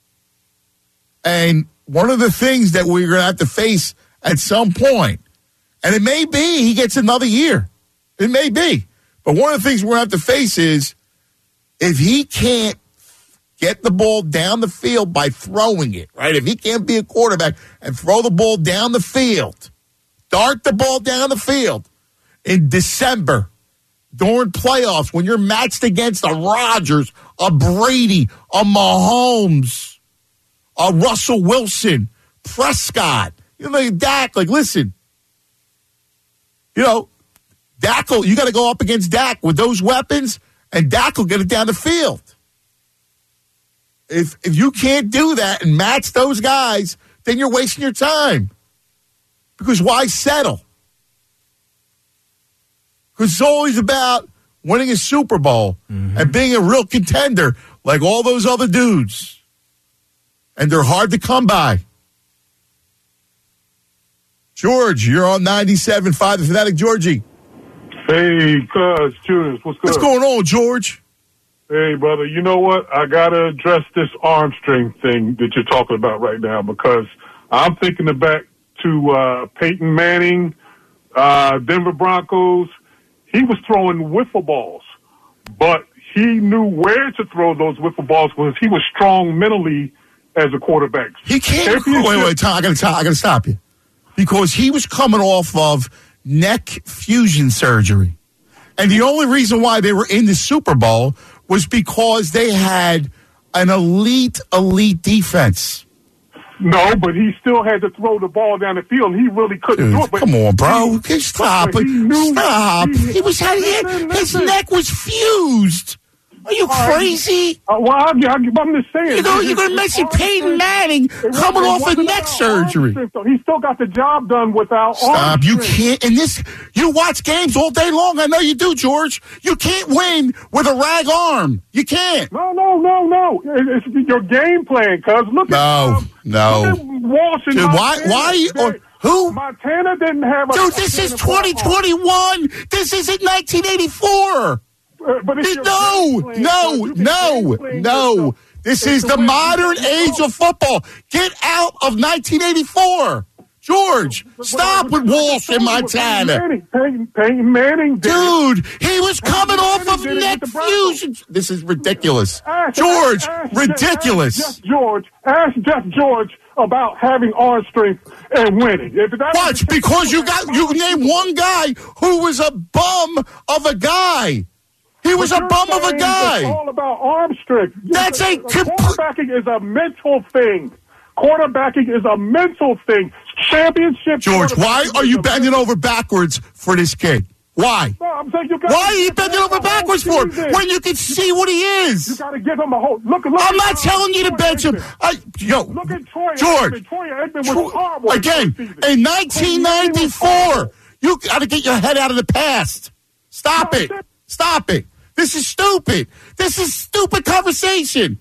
And one of the things that we're going to have to face at some point, and it may be he gets another year. It may be. But one of the things we're going to have to face is if he can't get the ball down the field by throwing it, right? If he can't be a quarterback and throw the ball down the field, dart the ball down the field in December during playoffs when you're matched against a Rodgers, a Brady, a Mahomes, a Russell Wilson, Prescott, you know, Dak, like, listen, you know, Dak, will, you got to go up against Dak with those weapons, and Dak will get it down the field. If if you can't do that and match those guys, then you're wasting your time. Because why settle? Because it's always about winning a Super Bowl mm-hmm. and being a real contender like all those other dudes. And they're hard to come by. George, you're on ninety-seven point five, The Fanatic. Georgie. Hey, cuz, Julius, what's good? What's going on, George? Hey, brother, you know what? I got to address this arm strength thing that you're talking about right now because I'm thinking back to uh, Peyton Manning, uh, Denver Broncos. He was throwing wiffle balls, but he knew where to throw those wiffle balls because he was strong mentally as a quarterback. He can't. Wait, wait, Tom, I got to I got to stop you because he was coming off of neck fusion surgery, and the only reason why they were in the Super Bowl was because they had an elite, elite defense. No, but he still had to throw the ball down the field, and he really couldn't Dude, do it. But come on, bro. He, Stop it. He Stop. He, he was had listen, his listen. neck was fused. Are you crazy? Uh, well, I'm, I'm just saying. You know, you're going to mention Peyton Manning coming off of neck surgery. He still got the job done without Stop. arm You strength. can't. And this, you watch games all day long. I know you do, George. You can't win with a rag arm. You can't. No, no, no, no. It's your game plan, cuz. Look No, at um, no. Look at Walsh and Dude, why? Montana. Why? Are you, They- or, who? Montana didn't have a... Dude, this is twenty twenty-one. This isn't nineteen eighty-four. Uh, but it's your No, game plan, no, cuz. You can no, game plan no. yourself. This It's is the the way you modern gotta age go. of football. Get out of nineteen eighty-four. George, stop with Walsh and Montana. Manning, Peyton, Peyton Manning did it. Dude, he was coming off of did it neck with the Broncos. fusion. This is ridiculous. Ask- George, ask- ridiculous. Ask Jeff George, ask Jeff George about having arm strength and winning. If that Watch, because you got you named one guy who was a bum of a guy. He was a bum of a It's guy. all about arm strength. That's a complete. Quarterbacking is a mental thing. Quarterbacking is a mental thing. Championship. George, why quarterbacking are is you a bending over backwards for this kid? Why? No, I'm saying you gotta Why are you give bending him over a whole backwards for him season. when you can see what he You is? got to give him a whole look. look I'm at, not uh, telling you to Troy bench him. Aikman. I, yo, Look at Troy George, Aikman. Troy Aikman was Tro- horrible again, this season. in nineteen ninety-four, you got to get your head out of the past. Stop it. Stop it. This is stupid. This is stupid conversation.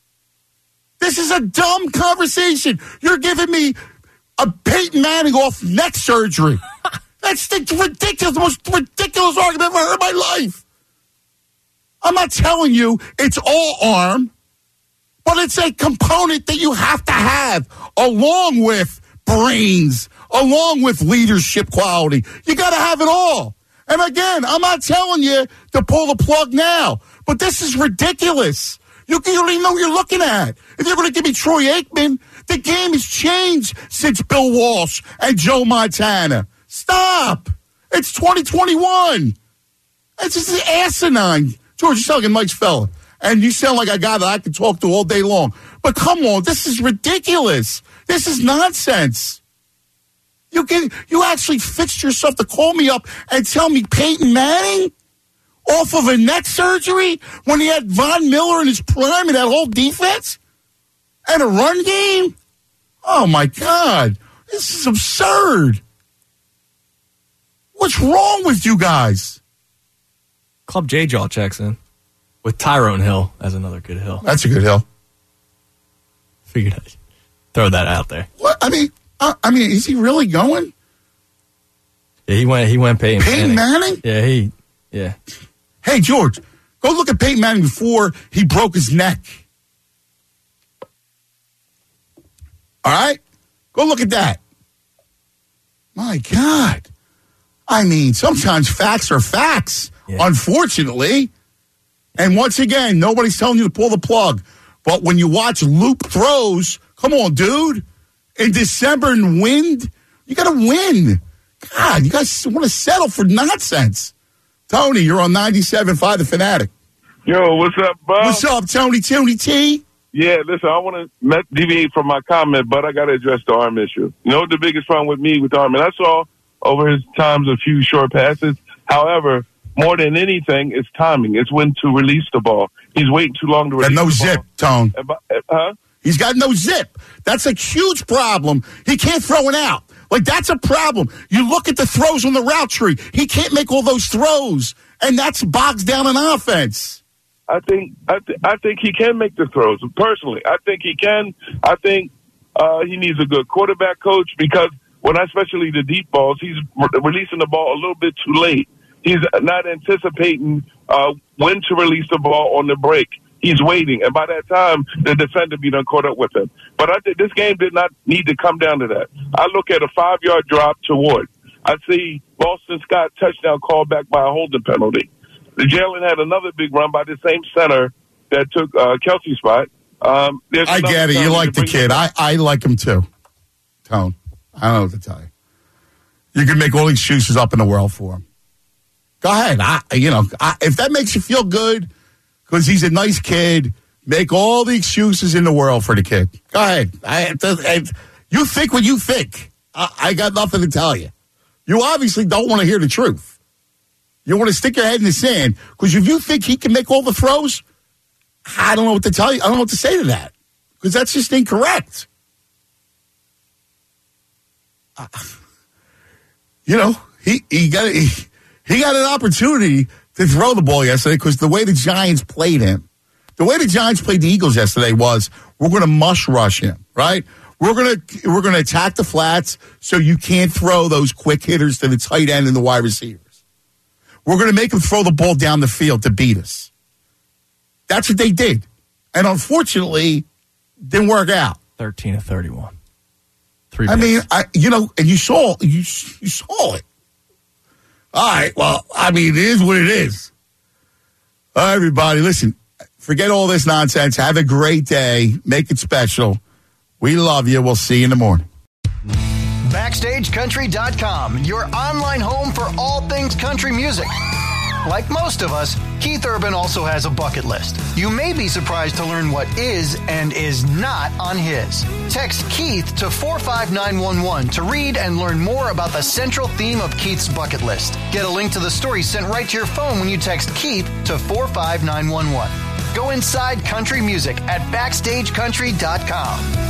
This is a dumb conversation. You're giving me a Peyton Manning off neck surgery. That's the ridiculous, the most ridiculous argument I've ever heard in my life. I'm not telling you it's all arm, but it's a component that you have to have along with brains, along with leadership quality. You got to have it all. And again, I'm not telling you to pull the plug now, but this is ridiculous. You, you don't even know what you're looking at. If you're going to give me Troy Aikman, the game has changed since Bill Walsh and Joe Montana. Stop. It's twenty twenty-one. It's just asinine. George, you sound like a nice fella. And you sound like a guy that I can talk to all day long. But come on, this is ridiculous. This is nonsense. You can, you actually fixed yourself to call me up and tell me Peyton Manning off of a neck surgery when he had Von Miller in his prime and that whole defense and a run game? Oh, my God. This is absurd. What's wrong with you guys? Club J-Jaw checks in with Tyrone Hill as another good hill. That's a good hill. Figured I'd throw that out there. What? I mean, uh, I mean, is he really going? Yeah, he went. He went Peyton, Peyton Manning. Manning? Yeah, he. Yeah. Hey, George, go look at Peyton Manning before he broke his neck. All right? Go look at that. My God. I mean, sometimes facts are facts, yeah. Unfortunately. And once again, nobody's telling you to pull the plug. But when you watch loop throws, come on, dude. In December and wind, you got to win. God, you guys want to settle for nonsense. Tony, you're on ninety-seven point five The Fanatic. Yo, what's up, Bob? What's up, Tony? Tony T? Yeah, listen, I want to deviate from my comment, but I got to address the arm issue. You know what the biggest problem with me with the arm? And I saw over his times a few short passes. However, more than anything, it's timing. It's when to release the ball. He's waiting too long to release the ball. no zip, Tone. Huh? He's got no zip. That's a huge problem. He can't throw it out. Like, that's a problem. You look at the throws on the route tree. He can't make all those throws, and that's bogs down an offense. I think I, th- I think he can make the throws. Personally, I think he can. I think uh, he needs a good quarterback coach because when I, especially the deep balls, he's re- releasing the ball a little bit too late. He's not anticipating uh, when to release the ball on the break. He's waiting, and by that time, the defender be done caught up with him. But I think this game did not need to come down to that. I look at a five-yard drop to Ward. I see Boston Scott touchdown called back by a holding penalty. The Jalen had another big run by the same center that took uh, Kelsey's spot. Um, I get it. You like the kid. I, I like him too. Tone, I don't know what to tell you. You can make all the excuses up in the world for him. Go ahead. I, you know, I, if that makes you feel good, because he's a nice kid, make all the excuses in the world for the kid. Go ahead. I, I, you think what you think. I, I got nothing to tell you. You obviously don't want to hear the truth. You want to stick your head in the sand, because if you think he can make all the throws, I don't know what to tell you. I don't know what to say to that, because that's just incorrect. Uh, you know, he, he got he, he got an opportunity to throw the ball yesterday because the way the Giants played him, the way the Giants played the Eagles yesterday was, we're going to mush rush him, right? We're going to we're going to attack the flats so you can't throw those quick hitters to the tight end and the wide receivers. We're going to make him throw the ball down the field to beat us. That's what they did. And unfortunately, didn't work out. thirteen of thirty-one. Three I picks. mean, I, you know, and you saw, you, you saw it. All right, well, I mean, it is what it is. All right, everybody, listen, forget all this nonsense. Have a great day. Make it special. We love you. We'll see you in the morning. Backstage Country dot com, your online home for all things country music. Like most of us, Keith Urban also has a bucket list. You may be surprised to learn what is and is not on his. Text Keith to four five nine one one to read and learn more about the central theme of Keith's bucket list. Get a link to the story sent right to your phone when you text Keith to four five nine one one. Go inside country music at Backstage Country dot com.